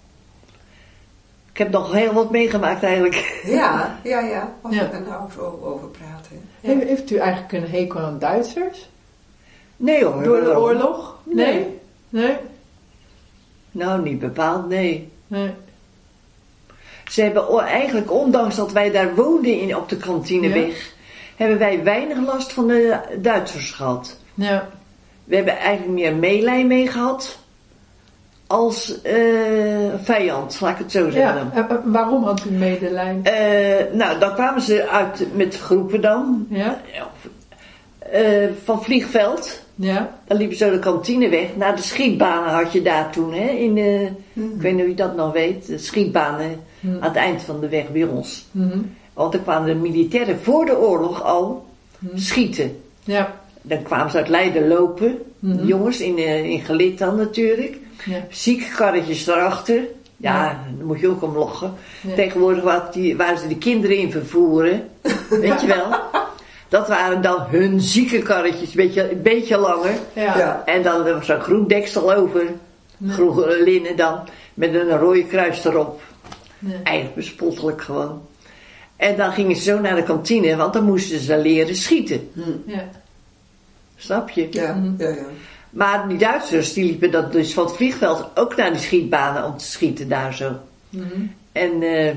Ik heb nog heel wat meegemaakt eigenlijk. Ja, ja, ja. Als Ja. we er nou zo over praten. Ja. Heeft, heeft u eigenlijk een hekel aan Duitsers? Nee hoor. Door de waarom? oorlog? Nee. Nee? Nou, niet bepaald, nee. Nee. Ze hebben o- eigenlijk, ondanks dat wij daar woonden in, op de kantineweg, hebben wij weinig last van de Duitsers gehad. Ja. We hebben eigenlijk meer meelij mee gehad als eh, vijand, laat ik het zo zeggen. Ja. En, en waarom had u medelijden? Eh, nou, dan kwamen ze uit met groepen dan, Ja. eh, van Vliegveld. Ja. Dan liepen ze zo de kantine weg. Naar de schietbanen had je daar toen, hè. In de, ik weet niet of je dat nog weet. De schietbanen Mhm. aan het eind van de weg bij ons. Mhm. Want dan kwamen de militairen voor de oorlog al Mhm. schieten. Ja. Dan kwamen ze uit Leiden lopen. Mhm. Jongens, in, eh, in gelid dan natuurlijk. Ja. Ziekenkarretjes erachter. Ja, Ja. daar moet je ook om lachen. Ja. Tegenwoordig waar, die, waar ze de kinderen in vervoeren. Weet je wel. Dat waren dan hun ziekenkarretjes. Een beetje, een beetje langer. Ja. Ja. En dan was er een groen deksel over. Ja. Groen linnen dan. Met een rode kruis erop. Ja. Eigenlijk bespottelijk gewoon. En dan gingen ze zo naar de kantine, want dan moesten ze leren schieten. Ja. Snap je? Ja, Mhm. ja, ja. Maar die Duitsers, die liepen dat dus van het vliegveld ook naar die schietbanen om te schieten daar zo. Mhm. En, eh,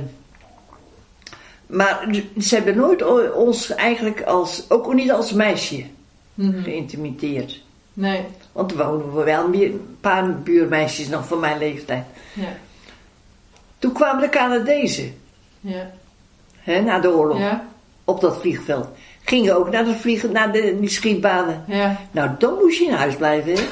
maar ze hebben nooit o- ons eigenlijk als, ook niet als meisje, Mhm. geïntimideerd. Nee. Want er wonen wel een paar buurmeisjes nog van mijn leeftijd. Ja. Toen kwamen de Canadezen, Ja. hè, na de oorlog, Ja. op dat vliegveld. Gingen ook naar, de vliegen, naar de, die schietbanen. Ja. Nou, dan moest je in huis blijven, hè?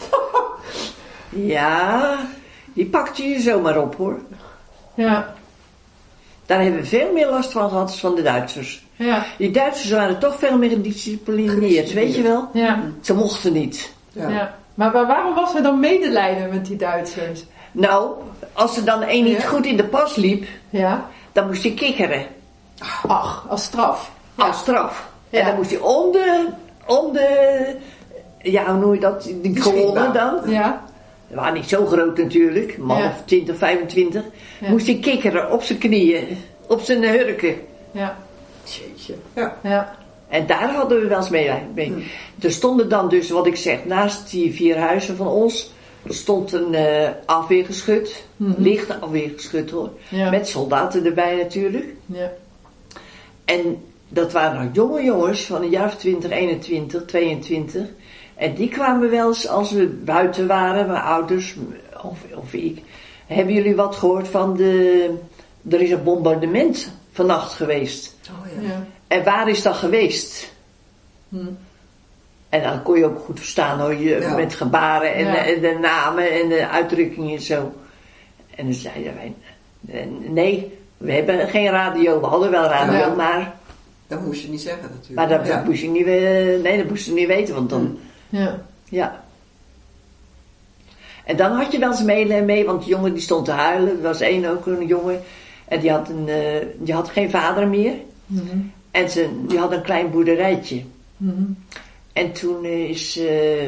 Ja, die pakte je zomaar op, hoor. Ja. Daar hebben we veel meer last van gehad als van de Duitsers. Ja. Die Duitsers waren toch veel meer gedisciplineerd, weet je wel? Ja. Ze mochten niet. Ja. Ja. Maar waar- waarom was er dan medelijden met die Duitsers? Nou, als er dan één niet Ja. goed in de pas liep, Ja. dan moest hij kikkeren. Ach, als straf. Als straf. Ja. En dan moest hij om de, om de, ja, hoe noem je dat, die Die kolonne schietbaan. dan. Ja. Dat waren niet zo groot natuurlijk, een man Ja. of twintig, vijfentwintig. Ja. Moest hij kikkeren op zijn knieën, op zijn hurken. Ja. Jeetje. Ja. Ja. En daar hadden we wel eens mee. mee. Er stonden dan dus, wat ik zeg, naast die vier huizen van ons, er stond een uh, afweergeschut, Mhm. lichte afweergeschut hoor, Ja. met soldaten erbij natuurlijk. Ja. En dat waren nog jonge jongens van een jaar of twintig, eenentwintig, tweeëntwintig. En die kwamen wel eens als we buiten waren, mijn ouders of, of ik. Hebben jullie wat gehoord van de, er is een bombardement vannacht geweest. Oh ja. Ja. En waar is dat geweest? Hm. En dan kon je ook goed verstaan hoor, je, Ja. met gebaren en, Ja. de, en de namen en de uitdrukkingen en zo. En dan zeiden wij, eh, nee, we hebben geen radio. We hadden wel radio, Ja. maar, Dat moest je niet zeggen natuurlijk. maar dat, ja. dat moest je niet, eh, nee, dat moest je niet weten, want dan, Ja. ja. En dan had je wel eens mee, mee, want die jongen die stond te huilen. Er was één ook, een jongen, en die had, een, eh, die had geen vader meer. Mhm. En ze, die had een klein boerderijtje. Mhm. En toen is, eh,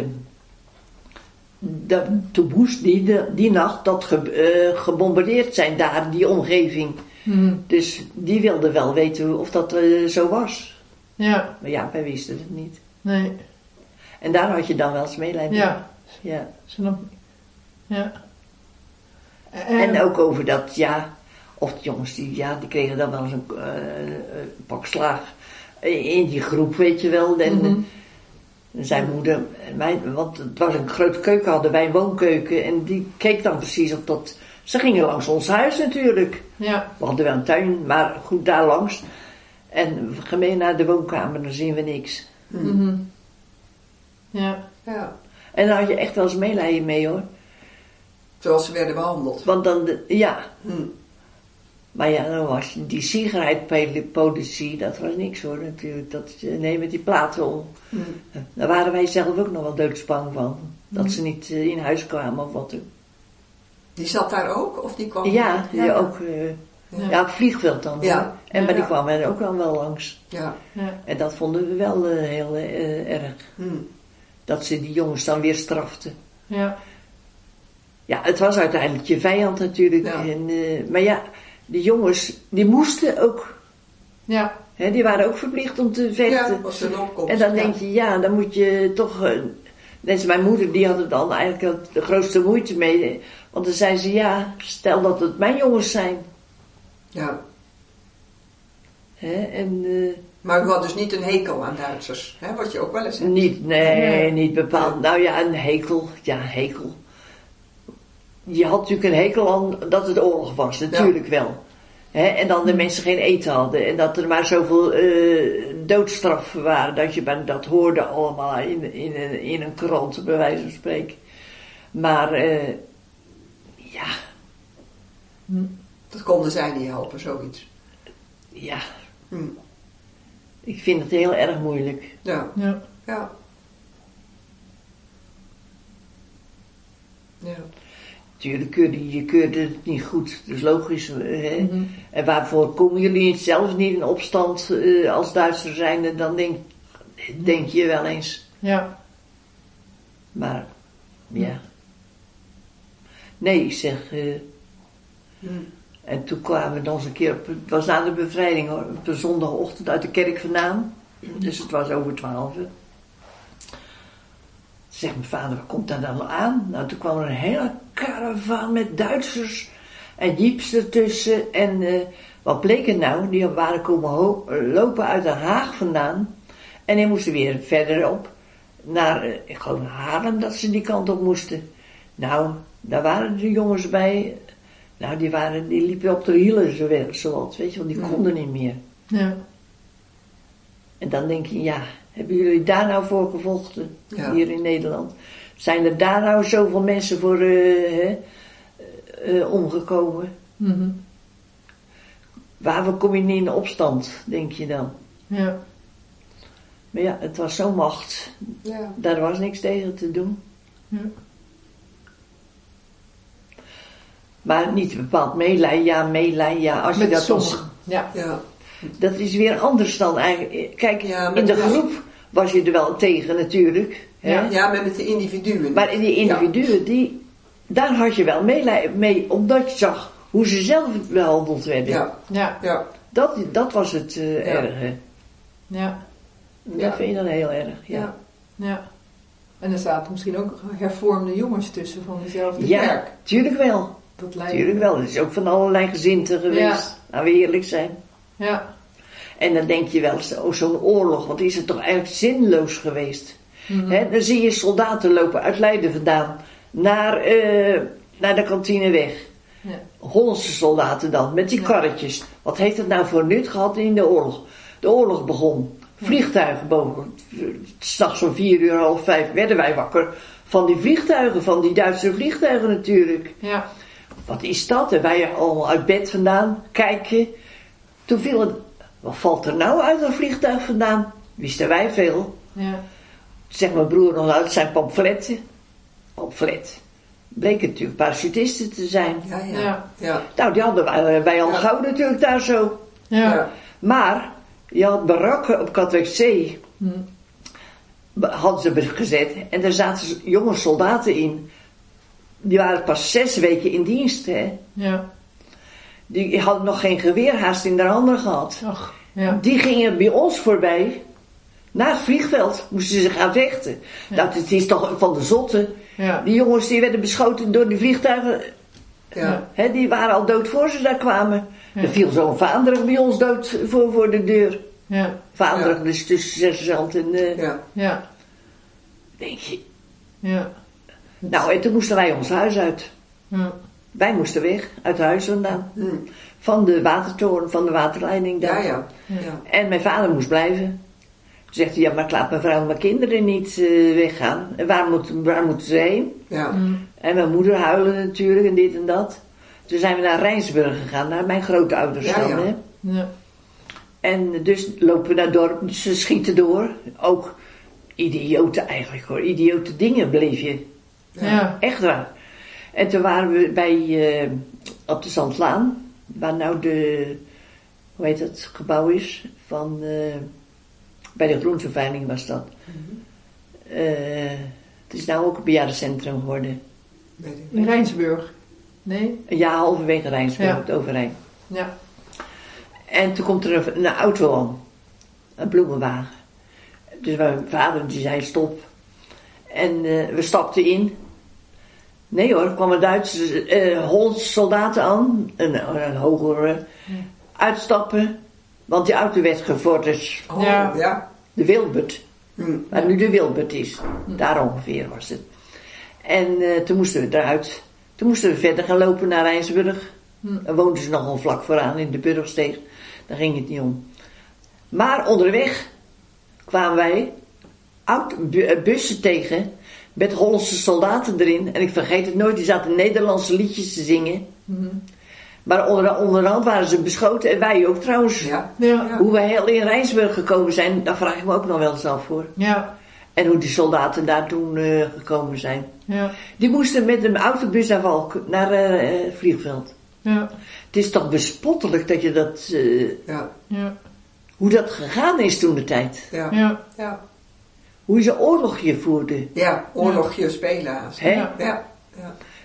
dat, toen moest die, de, die nacht dat ge, eh, gebombardeerd zijn daar, die omgeving. Mhm. Dus die wilde wel weten of dat eh, zo was. Ja. Maar ja, wij wisten het niet. Nee. En daar had je dan wel eens meelijden. Ja. Ja. Snap ik. Ja. En ook over dat, ja, of de jongens die, ja, die kregen dan wel eens een, uh, een pak slaag in die groep, weet je wel. En Mhm. zijn moeder, mijn, want het was een grote keuken, hadden wij een woonkeuken. En die keek dan precies op dat, ze gingen langs ons huis natuurlijk. Ja. We hadden wel een tuin, maar goed daar langs. En we gaan mee naar de woonkamer, dan zien we niks. Mhm. Ja. Ja. En dan had je echt wel eens meelijden mee hoor. Zoals ze werden behandeld. Want dan, de- ja. Hm. Maar ja, dan was die sigaretpolitie, dat was niks hoor natuurlijk. Dat, eh, nee, met die platen om. Hm. Daar waren wij zelf ook nog wel doodsbang van. Dat ze niet eh, in huis kwamen of wat. Die zat daar ook? Of die kwam? Ja, die ja. ook. eh, Ja. ja, op het vliegveld dan. Ja. En Ja. maar die kwamen er ook dan wel langs. Ja. Ja. En dat vonden we wel eh, heel eh, erg. Hm. Dat ze die jongens dan weer straften. Ja. Ja, het was uiteindelijk je vijand natuurlijk. Ja. En, eh, maar ja, die jongens, die moesten ook. Ja. Hè, die waren ook verplicht om te Ja, vechten. was een opkomst. En dan ja. denk je, ja, dan moet je toch... eh, net als mijn moeder, die had er dan eigenlijk de grootste moeite mee. Want dan zei ze, ja, stel dat het mijn jongens zijn. Ja. Hè, en eh, Maar u had dus niet een hekel aan Duitsers, hè? Wat je ook wel eens hebt. niet, nee, Ja. niet bepaald. Nou ja, een hekel, ja, hekel. Je had natuurlijk een hekel aan dat het oorlog was, natuurlijk wel. Hè, en dan de mensen geen eten hadden. En dat er maar zoveel eh, doodstraffen waren. Dat je maar dat hoorde allemaal in, in, een, in een krant, bij wijze van spreken. Maar, eh, ja, Dat konden zij niet helpen, zoiets. ja. Hm. Ik vind het heel erg moeilijk. Ja. Ja. Ja. Ja. Tuurlijk, keurde, je keurde het niet goed. Dat is logisch. Hè? Mhm. En waarvoor komen jullie niet zelf niet in opstand eh, als Duitser zijnde? Dan denk, denk je wel eens. Ja. Maar, ja. Nee, ik zeg... Uh, Hmm. En toen kwamen we dan eens een keer, op, het was na de bevrijding hoor, op een zondagochtend uit de kerk vandaan. Dus het was over twaalf. Zegt mijn vader, wat komt daar dan aan? Nou, toen kwam er een hele karavaan met Duitsers en jeeps ertussen. En uh, wat bleek het nou? Die waren komen ho- lopen uit Den Haag vandaan. En die moesten weer verderop naar, uh, ik geloof Haarlem, dat ze die kant op moesten. Nou, daar waren de jongens bij. Nou, die, waren, die liepen op de hielen zo, zowat, weet je wel, die konden niet meer. Ja. En dan denk je, ja, hebben jullie daar nou voor gevochten, Ja. hier in Nederland? Zijn er daar nou zoveel mensen voor uh, uh, uh, omgekomen? Mm-hmm. Waarom kom je niet in de opstand, denk je dan? Ja. Maar ja, het was zo'n macht, Ja. daar was niks tegen te doen. Ja. Maar niet bepaald meelij, ja, meelij, ja. Als je Met dat als, sommigen. Ja. Ja. dat is weer anders dan eigenlijk. Kijk, Ja, met in de de- groep was je er wel tegen natuurlijk. Hè? Ja. Ja, maar met de individuen. Maar in die individuen, die, daar had je wel mee, mee, omdat je zag hoe ze zelf behandeld werden. Ja. Ja. Ja. Dat, dat was het uh, Ja. erge. Ja. Dat Ja. vind je dan heel erg, ja. Ja. Ja. En er zaten misschien ook hervormde jongens tussen van dezelfde Ja, kerk. tuurlijk wel. Dat lijkt Tuurlijk wel. Het is ook van allerlei gezinten geweest. Ja. Laten we eerlijk zijn. Ja. En dan denk je wel eens, oh, zo'n oorlog, wat is het toch eigenlijk zinloos geweest. Mm-hmm. Hè, dan zie je soldaten lopen uit Leiden vandaan naar, uh, naar de kantine weg. Ja. Hollandse soldaten dan, met die Ja. karretjes. Wat heeft het nou voor nut gehad in de oorlog? De oorlog begon. Vliegtuigen boven. 's Nachts om vier uur, half vijf werden wij wakker van die vliegtuigen, van die Duitse vliegtuigen natuurlijk. Ja. Wat is dat? En wij allemaal uit bed vandaan, kijken. Toen viel het, wat valt er nou uit een vliegtuig vandaan? Wisten wij veel. Ja. Zeg mijn broer nog uit zijn pamfletten. Pamflet. Bleken natuurlijk parachutisten te zijn. Ja, ja. Ja. Ja. Nou, die hadden wij, wij al Ja. gauw natuurlijk daar zo. Ja. Ja. Maar, je had barakken op Katwijkzee. Hm. Hadden ze gezet. En daar zaten jonge soldaten in. Die waren pas zes weken in dienst, hè. Ja. Die hadden nog geen geweerhaast in de handen gehad. Ach. Ja. Die gingen bij ons voorbij. Naar het vliegveld moesten ze gaan vechten. Ja. Dat het is toch van de zotte. Ja. Die jongens die werden beschoten door die vliegtuigen. Ja. Hè, die waren al dood voor ze daar kwamen. Ja. Er viel zo'n Vaandrig bij ons dood voor, voor de deur. Ja. Vaandrig, Ja. dus tussen sergeant en... Uh, Ja. Ja. denk je. Ja. Nou, en toen moesten wij ons huis uit. Ja. Wij moesten weg, uit huis vandaan. Hm. Van de watertoren, van de waterleiding daar. Ja, ja. Ja. En mijn vader moest blijven. Toen zegt hij, ja, maar ik laat mijn vrouw en mijn kinderen niet uh, weggaan. En waar, moet, waar moeten ze heen? Ja. Hm. En mijn moeder huilen natuurlijk en dit en dat. Toen zijn we naar Rijnsburg gegaan, naar mijn grootouders Ja, dan. ja. Hè? Ja. En dus lopen we naar het dorp, ze schieten door. Ook idiote eigenlijk hoor, idiote dingen bleef je. Ja. Echt waar. En toen waren we bij, uh, op de Zandlaan, waar nou de, hoe heet dat gebouw is, van, uh, bij de groenteveiling was dat. Uh, het is nou ook een bejaardencentrum geworden. Weet ik In niet. Rijnsburg. Nee? Ja, halverwege Rijnsburg, Ja. op het Overijn. Ja. En toen komt er een, een auto aan, een bloemenwagen. Dus mijn vader die zei stop. En uh, we stapten in. Nee hoor, er kwamen Duitse, uh, Hollandse soldaten aan, een, een hogere, Ja. uitstappen, want die auto werd gevorderd, Oh, Ja. ja. de Wilbert, Hm. waar nu de Wilbert is, daar ongeveer was het. En uh, toen moesten we eruit, toen moesten we verder gaan lopen naar Rijnsburg, Hm. dan woonden ze nogal vlak vooraan in de Burgsteeg, daar ging het niet om. Maar onderweg kwamen wij auto, bu- bussen tegen met Hollandse soldaten erin. En ik vergeet het nooit, die zaten Nederlandse liedjes te zingen. Hm. Maar onder, onderhand waren ze beschoten en wij ook trouwens. Ja. Ja. Ja. Hoe wij heel in Rijnsburg gekomen zijn, daar vraag ik me ook nog wel eens af voor. Ja. En hoe die soldaten daar toen uh, gekomen zijn. Ja. Die moesten met een autobus naar, Valk, naar uh, het vliegveld. Ja. Het is toch bespottelijk dat je dat, uh, Ja. Ja. hoe dat gegaan is toen de tijd. Ja. Ja. Ja. Hoe je oorlogje voerde. Ja. Oorlogje spelen. Hè? Ja. Ja. Ja.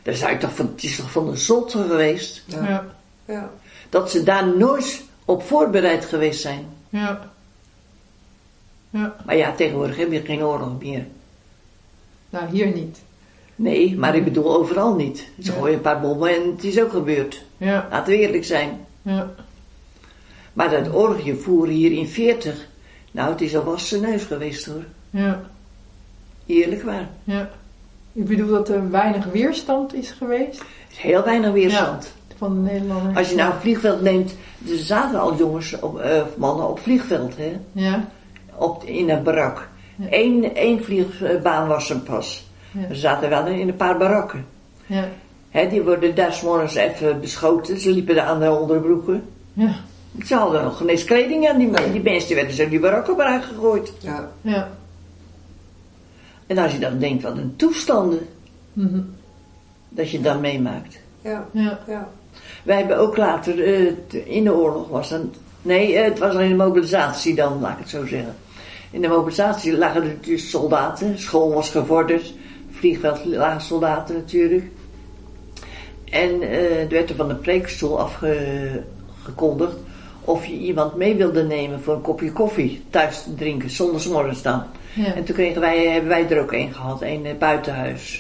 Dan zou je toch van, het is toch van de zotte geweest. Ja. Ja. Ja. Dat ze daar nooit op voorbereid geweest zijn. Ja. Ja. Maar ja, tegenwoordig heb je geen oorlog meer. Nou, hier niet. Nee, maar ik bedoel overal niet. Ze Ja. gooien een paar bommen en het is ook gebeurd. Ja. Laten we eerlijk zijn. Ja. Maar dat orgie voeren hier in veertig, nou het is al wassen neus geweest hoor. Ja. Eerlijk waar. Ja. Ik bedoel dat er weinig weerstand is geweest Er is heel weinig weerstand. van de Nederlanders. Als je nou een vliegveld neemt, er zaten al jongens, op, uh, mannen op vliegveld hè. Ja. Op, in een barak. Ja. Eén, één vliegbaan was een pas. Ja. Er zaten wel in een paar barakken. Ja. Hè, die worden daar 's morgens even beschoten. Ze liepen daar aan de onderbroeken. Ja. Ze hadden nog geen eens kleding aan. Die, die mensen werden zo die barakken maar aangegooid. Ja. Ja. En als je dan denkt, wat een toestanden Mhm. dat je dan meemaakt. Ja. Ja. Ja. Wij hebben ook later, uh, in de oorlog was dan... Nee, uh, het was al in de mobilisatie dan, laat ik het zo zeggen. In de mobilisatie lagen er dus soldaten. School was gevorderd. Vliegveld lagen soldaten natuurlijk. En uh, er werd er van de preekstoel afgekondigd of je iemand mee wilde nemen voor een kopje koffie thuis te drinken, zonder 's morgens dan. Ja. En toen kregen wij, hebben wij er ook een gehad, een uh, buitenhuis.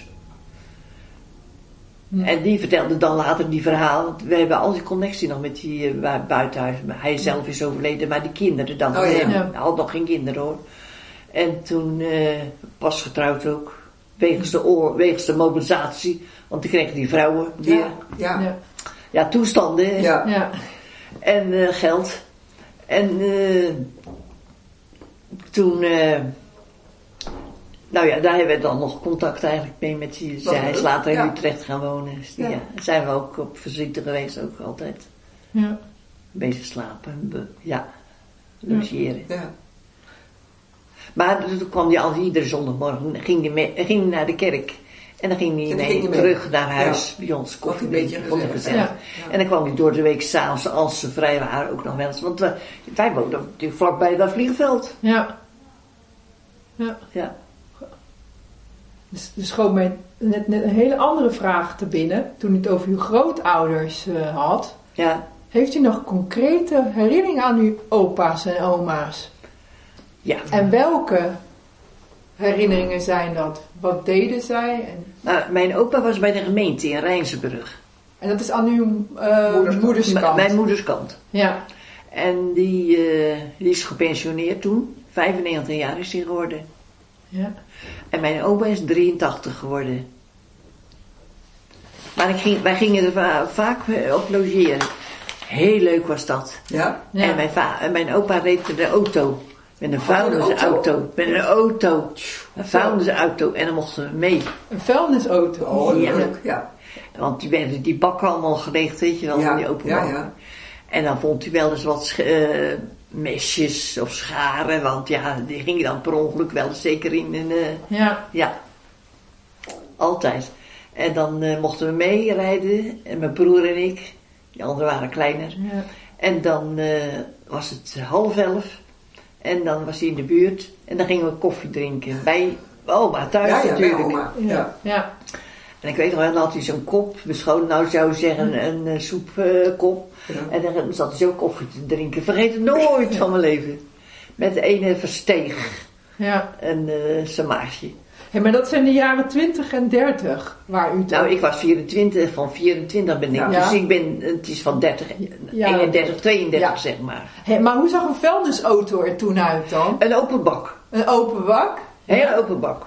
Ja. En die vertelde dan later die verhaal. Want we hebben al die connectie nog met die uh, buitenhuis. Hij zelf is overleden, maar die kinderen dan. Oh, ja. Hij Ja. had nog geen kinderen hoor. En toen uh, pas getrouwd ook. Wegens de, oor, wegens de mobilisatie. Want die kregen die vrouwen weer. Ja. Ja. Ja. Ja, toestanden. Ja. Ja. En uh, geld. En uh, toen... Uh, nou ja, daar hebben we dan nog contact eigenlijk mee met die... Wat Hij is leuk. later in Ja. Utrecht gaan wonen. Dus die, Ja. ja. Daar zijn we ook op visite geweest, ook altijd. Ja. Bezig slapen. Be, ja, logeren. Ja. Maar toen kwam hij al iedere zondagmorgen, ging hij mee, ging hij naar de kerk. En dan ging hij En dan mee, ging hij mee. terug naar huis bij ons. Koffie een beetje drinken, vond ik gezellig. gezellig. Ja. Ja. En dan kwam hij door de week s'avonds, als ze vrij waren, ook nog wel eens. Want we, wij woonden natuurlijk vlakbij dat vliegveld. Ja. Ja. Ja. Dus er schoot mij net, net een hele andere vraag te binnen. Toen u het over uw grootouders uh, had. Ja. Heeft u nog concrete herinneringen aan uw opa's en oma's? Ja. En welke herinneringen zijn dat? Wat deden zij? En, Nou, mijn opa was bij de gemeente in Rijnsenburg. en dat is aan uw uh, Moederskant. moederskant? M- mijn moeders kant. Ja. En die, uh, die is gepensioneerd toen. vijfennegentig jaar is hij geworden. Ja. En mijn opa is drieëntachtig geworden. Maar ik ging, wij gingen er va- vaak op logeren. Heel leuk was dat. Ja. Ja. En mijn, va- en mijn opa reed met een auto. Met een vuilnisauto. Met een auto. Een vuilnisauto. En dan mochten we mee. Een vuilnisauto. Oh, Ja. leuk. Ja. Want die werden die bakken allemaal geleegd, weet je wel. Ja. Die open Ja, bakken. ja. En dan vond hij wel eens wat sch- eh, mesjes of scharen. Want ja, die gingen dan per ongeluk wel eens zeker in een... eh, Ja. Ja, altijd. En dan uh, mochten we meerijden, en mijn broer en ik, die anderen waren kleiner. Ja. En dan uh, was het half elf, en dan was hij in de buurt, en dan gingen we koffie drinken. Bij oma thuis Ja, ja, bij natuurlijk. oma. Ja. Ja. Ja. En ik weet nog wel, dan had hij zo'n kop, beschoten, nou zou je zeggen, een, een soepkop. Ja. En dan zat hij zo koffie te drinken, vergeet het nooit van mijn leven. Met de ene versteeg, Ja. een uh, samaasje. Hey, maar dat zijn de jaren twintig en dertig waar u het Nou, over- ik was vierentwintig, van vierentwintig ben ik. Ja. Dus ik ben, het is van dertig, Ja. eenendertig, tweeëndertig Ja. zeg maar. Hey, maar hoe zag een vuilnisauto er toen uit dan? Een open bak. Een open bak? Heel open bak.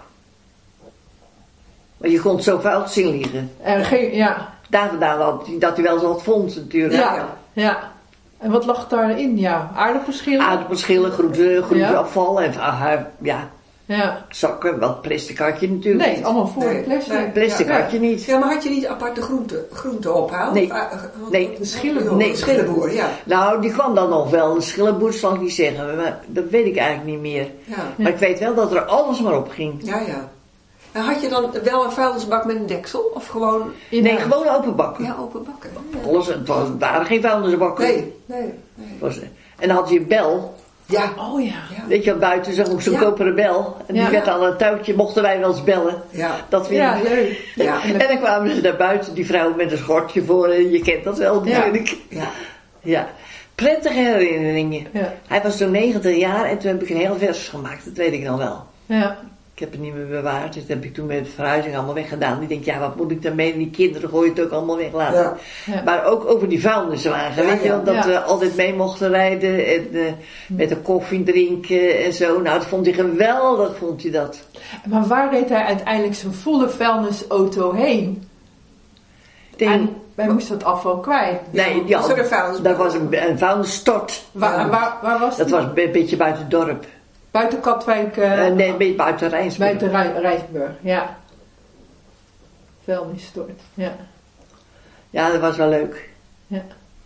Maar je kon het zo vuil zien liggen. En geen, ja. Daar vandaan dat, dat hij wel eens wat vond natuurlijk. Ja. Ja. Ja. En wat lag daarin? Ja, aardappelschillen? Aardappelschillen, groente, groente Ja. afval en ah, ja, Ja. zakken. Wat plastic had je natuurlijk Nee, niet. allemaal voor Nee, de plastic. nee. Plastic Ja. had je niet. Ja, maar had je niet aparte groente, groente ophaal? Nee. Of, uh, Nee. De schillenboer. Nee. schillenboer, ja. Nou, die kwam dan nog wel. Een schillenboer zal ik niet zeggen, maar dat weet ik eigenlijk niet meer. Ja, Maar ik weet wel dat er alles maar op ging. ja, ja. En had je dan wel een vuilnisbak met een deksel? Of gewoon... In Nee, huis. gewoon open bakken. Ja, open bakken. Ja. Alles, het was, het waren geen vuilnisbakken. Nee, nee, nee. Het was, en dan had je een bel. Ja. Oh ja. Ja. Weet je, buiten zag ook zo'n Ja. koperen bel. En Ja. die werd al een touwtje, mochten wij wel eens bellen. Ja. Dat we Ja, leuk. Ja. En dan kwamen ze naar buiten, die vrouw met een schortje voor. En je kent dat wel Ja. natuurlijk. Ja. Ja. Prettige herinneringen. Ja. Hij was toen negentig jaar en toen heb ik een heel vers gemaakt. Dat weet ik nog wel. Ja. Ik heb het niet meer bewaard. Dus dat heb ik toen met de verhuizing allemaal weggedaan. Ik denk, ja, wat moet ik daarmee? Die kinderen gooien het ook allemaal weg laten. Ja. Ja. Maar ook over die vuilniswagen, Ja, weet je ja. wel, dat Ja. we altijd mee mochten rijden en uh, met een koffie drinken en zo. Nou, dat vond hij geweldig, vond hij dat. Maar waar reed hij uiteindelijk zijn volle vuilnisauto heen? Ik denk, En wij moesten het afval kwijt. nee, die was er een vuilnisbak? dat was een, een vuilnisstort. Waar, Ja. waar, waar was Dat die? was een beetje buiten het dorp. Buiten Katwijk? eh, Uh, nee, een beetje buiten Rijnsburg. buiten Rij- Rijsburg, ja. Vuilnisstort, ja. Ja, dat was wel leuk. ja.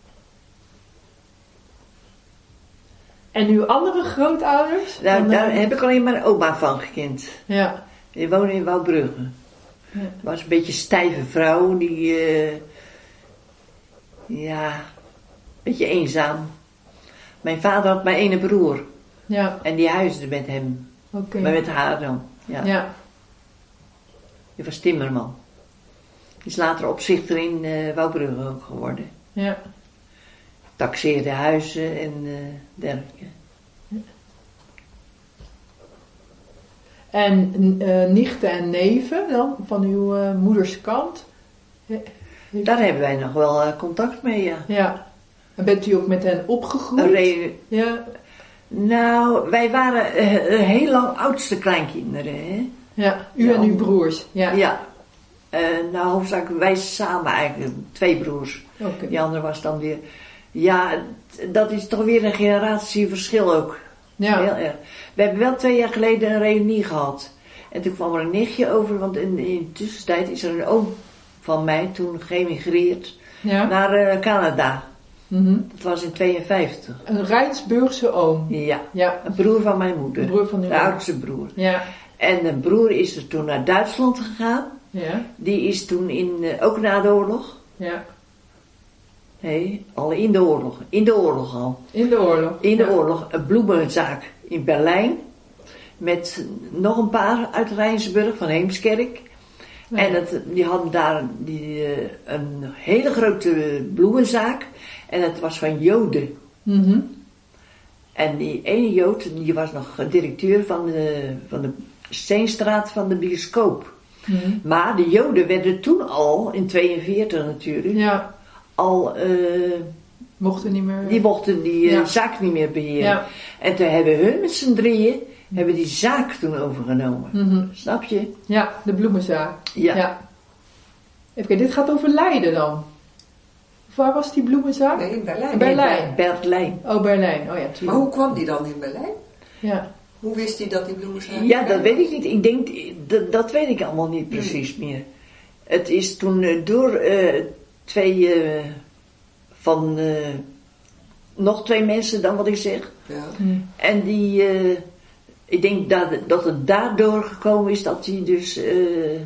En uw andere grootouders? Nou, Dan, daar eh, heb ik alleen mijn oma van gekend. Ja, Die woonde in Woudbrugge. Ja. Was een beetje een stijve vrouw, die, uh, ja, een beetje eenzaam. Mijn vader had maar ene broer ja, en die huisde met hem, oké. maar met haar dan. Ja. Ja, Die was timmerman. Die is later opzichter in uh, Woudbrugge ook geworden. ja. Taxeerde huizen en uh, dergelijke. En uh, nichten en neven dan, van uw uh, moeders kant? He- heeft- Daar hebben wij nog wel uh, contact mee, ja. Ja. En bent u ook met hen opgegroeid? Een re- Ja, nou, wij waren uh, heel lang oudste kleinkinderen, hè. ja. U Ja. en uw broers? Ja. Ja. Uh, nou, hoofdzakelijk wij samen eigenlijk, twee broers. Oké. Die andere was dan weer... Ja, t- dat is toch weer een generatieverschil ook. Ja. Heel erg. We hebben wel twee jaar geleden een reunie gehad. En toen kwam er een nichtje over, want in, in de tussentijd is er een oom van mij toen geëmigreerd Ja. naar uh, Canada. Mhm. Dat was in tweeënvijftig. Een Rijnsburgse oom. Ja, Ja. een broer van mijn moeder. Een broer van uw de moeder. oudste broer. Ja. En een broer is er toen naar Duitsland gegaan. Ja. Die is toen in, uh, ook na de oorlog. Ja. Nee, al in de oorlog. In de oorlog al. In de oorlog. In de Ja. oorlog een bloemenzaak in Berlijn. Met nog een paar uit Rijnsburg van Heemskerk. Ja. En het, die hadden daar die, uh, een hele grote bloemenzaak. En het was van Joden. Mhm. En die ene Jood, die was nog directeur van de, van de Steenstraat van de bioscoop. Mhm. Maar de Joden werden toen al, in tweeënveertig natuurlijk, Ja. al... Uh, Mochten niet meer. die mochten die uh, Ja. zaak niet meer beheren. Ja. En toen hebben hun met z'n drieën, hebben die zaak toen overgenomen. Mhm. Snap je? Ja, de bloemenzaak. Ja. Ja. Even kijken, dit gaat over Leiden dan. Of waar was die bloemenzaak? Nee, in Berlijn. In Berlijn. Berlijn. Oh, Berlijn. Oh ja, Maar tuurlijk. hoe kwam die dan in Berlijn? Ja. Hoe wist hij dat die bloemen zijn? Ja, dat weet ik niet. Ik denk, dat, dat weet ik allemaal niet precies meer. Het is toen uh, door uh, twee uh, van uh, nog twee mensen dan wat ik zeg. Ja. Hm. En die, uh, ik denk dat, dat het daardoor gekomen is dat die dus uh,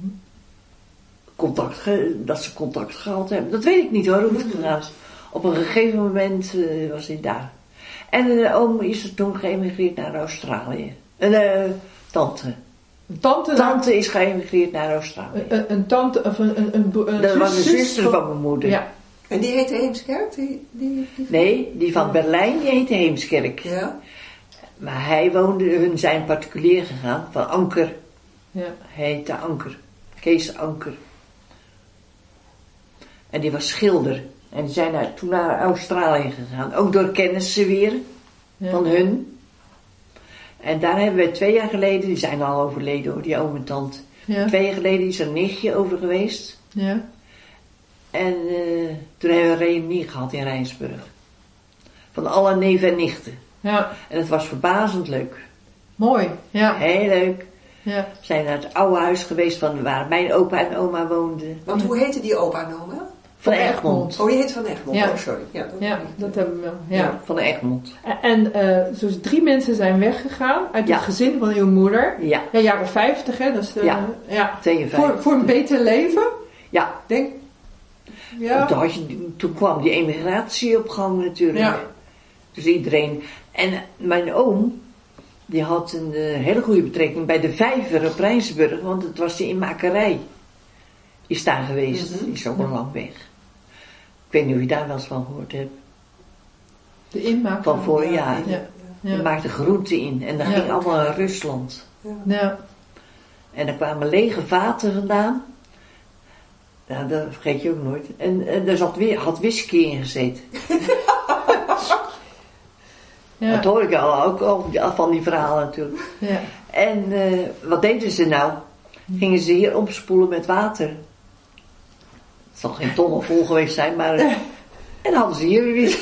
contact, ge, dat ze contact gehad hebben. Dat weet ik niet hoor, hoe het gegaan is. Op een gegeven moment uh, was hij daar. En een uh, oom is er toen geëmigreerd naar Australië. Een uh, tante. Een tante. Tante is geëmigreerd naar Australië. Een, een, een tante of een, een, een, een Dat was de zus zuster van mijn moeder. Ja. En die heette Heemskerk? Die, die, die... Nee, die van Berlijn, die heette Heemskerk. Ja. Maar hij woonde, hun zijn particulier gegaan, van Anker. Ja. Hij heette Anker. Kees Anker. En die was schilder. En die zijn naar, toen naar Australië gegaan. Ook door kennissen weer, Ja. van hun. En daar hebben we twee jaar geleden, die zijn al overleden hoor, die oom en tante. Ja. Twee jaar geleden is er een nichtje over geweest. Ja. En uh, toen hebben we een reunie gehad in Rijnsburg. Van alle neven en nichten. Ja. En het was verbazend leuk. Mooi. Ja. Heel leuk. Ja. We zijn naar het oude huis geweest van waar mijn opa en oma woonden. Want hoe heette die opa en oma? Van Van Egmond. Oh, die heet Van Egmond. Ja. Oh, sorry. Ja, dat Ja, dat hebben we. Ja. Ja, van Egmond. En uh, dus drie mensen zijn weggegaan uit Ja. het gezin van uw moeder. Ja, Ja, jaren vijftig, hè? Dat is de, Ja. ja. tweeënvijftig. Voor, voor een beter leven, Ja, denk ja. toen, had je, toen kwam die emigratie op gang natuurlijk. Ja. Dus iedereen. En mijn oom, die had een uh, hele goede betrekking bij de Vijver op Rijnsburg, want het was de inmakerij. Is daar geweest, Mm-hmm. die is ook al lang weg. Ik weet niet of je daar wel eens van gehoord hebt. De inmaak. Van vorig Ja, jaar. Ja. Je Ja. maakte groenten in en dat Ja. ging allemaal naar Rusland. Ja. En er kwamen lege vaten vandaan. Nou, dat vergeet je ook nooit. En, en er zat weer, had whisky in gezeten. Ja. Dat hoor ik al, ook al van die verhalen natuurlijk. Ja. En uh, wat deden ze nou? Gingen ze hier opspoelen met water. Het zal geen tonnen vol geweest zijn, maar... Uh, en hadden ze hier weer whisky.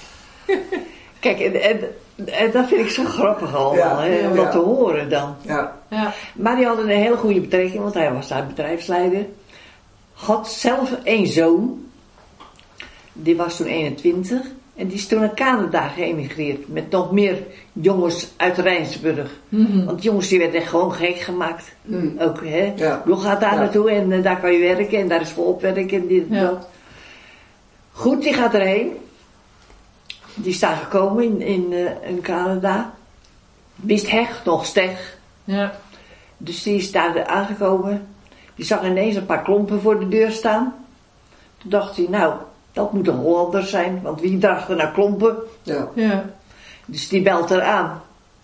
Kijk, en, en, en dat vind ik zo grappig allemaal, Ja, hè, ja, om dat ja. te horen dan. Ja. Ja. Maar die hadden een hele goede betrekking, want hij was daar bedrijfsleider. Had zelf één zoon. Die was toen eenentwintig. En die is toen naar Canada geëmigreerd. Met nog meer jongens uit Rijnsburg. Mhm. Want die jongens die werden echt gewoon gek gemaakt. Mm. Ook, hè. Ja. Je gaat daar Ja. naartoe en uh, daar kan je werken. En daar is voor opwerken en dit en Ja. dat. Goed, die gaat erheen. Die is daar gekomen in, in, uh, in Canada. Wist hecht nog steg. Ja. Dus die is daar aangekomen. Die zag ineens een paar klompen voor de deur staan. Toen dacht hij, nou, dat moet een Hollander zijn. Want wie draagt er nou klompen? Ja. Ja. Dus die belt er aan.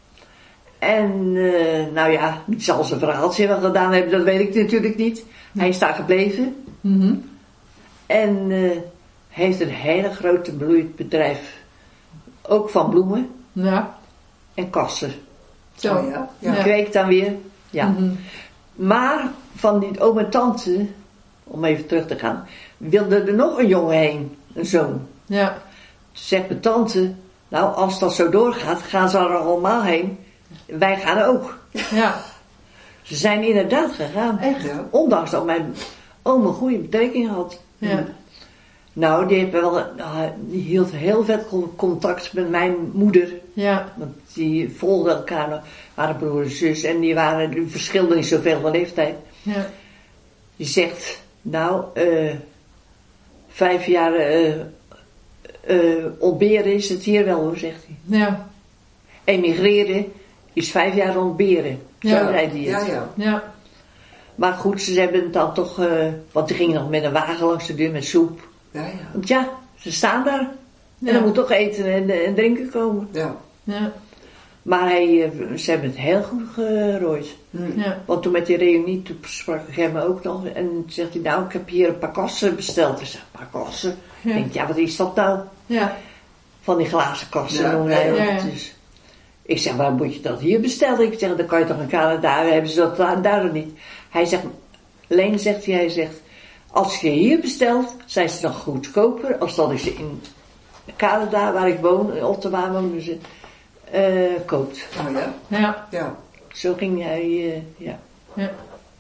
En, uh, nou ja, die zal zijn verhaaltje wel gedaan hebben, dat weet ik natuurlijk niet. Hij is daar gebleven. Mhm. En uh, heeft een hele grote bloeiend bedrijf. Ook van bloemen Ja. en kassen. Zo. Oh, ja. Ja. Ja. Kweek dan weer. Ja. Mhm. Maar van die oom en tante, om even terug te gaan, wilde er nog een jongen heen, een zoon. Ja. Toen zegt mijn tante, nou als dat zo doorgaat, gaan ze er allemaal heen. Wij gaan ook. Ja. Ze zijn inderdaad gegaan. Echt. Ja. Ondanks dat mijn oom een goede betrekking had. Ja. Nou, die, heeft wel, nou, die hield heel veel contact met mijn moeder. Ja. Want die volgden elkaar nog, waren broer en zus. En die, waren, die verschilden niet zoveel van leeftijd. Ja. Die zegt, nou, uh, vijf jaar uh, uh, ontberen is het hier wel hoor, zegt hij. Ja. Emigreren is vijf jaar ontberen. Zo Ja. zei hij het. Ja, ja. Ja. Maar goed, ze hebben het dan toch, uh, want die gingen nog met een wagen langs de deur met soep. Ja, ja. Want ja, ze staan daar. Ja. En er moet toch eten en, en drinken komen. Ja. Ja. Maar hij, uh, ze hebben het heel goed gerooid. Mm. Ja. Want toen met die reunie, toen sprak ik hem ook nog. En toen zegt hij, nou, ik heb hier een paar kassen besteld. Ik zeg, een paar kassen? Ja. Ik denk, ja, wat is dat nou? Ja. Van die glazen kassen Ja, noemde ja, hij ja, dat ja. dus. Ik zeg, waarom moet je dat hier bestellen? Ik zeg, dan kan je toch in Canada, hebben ze dat daar, daar nog niet. Hij zegt, Leen zegt hij, hij zegt, als je hier bestelt, zijn ze dan goedkoper als dat ik ze in Canada, waar ik woon, in Ottawa wonen ze, uh, koopt. Oh, ja. Ja. Ja. Zo ging hij, uh, ja. Ja.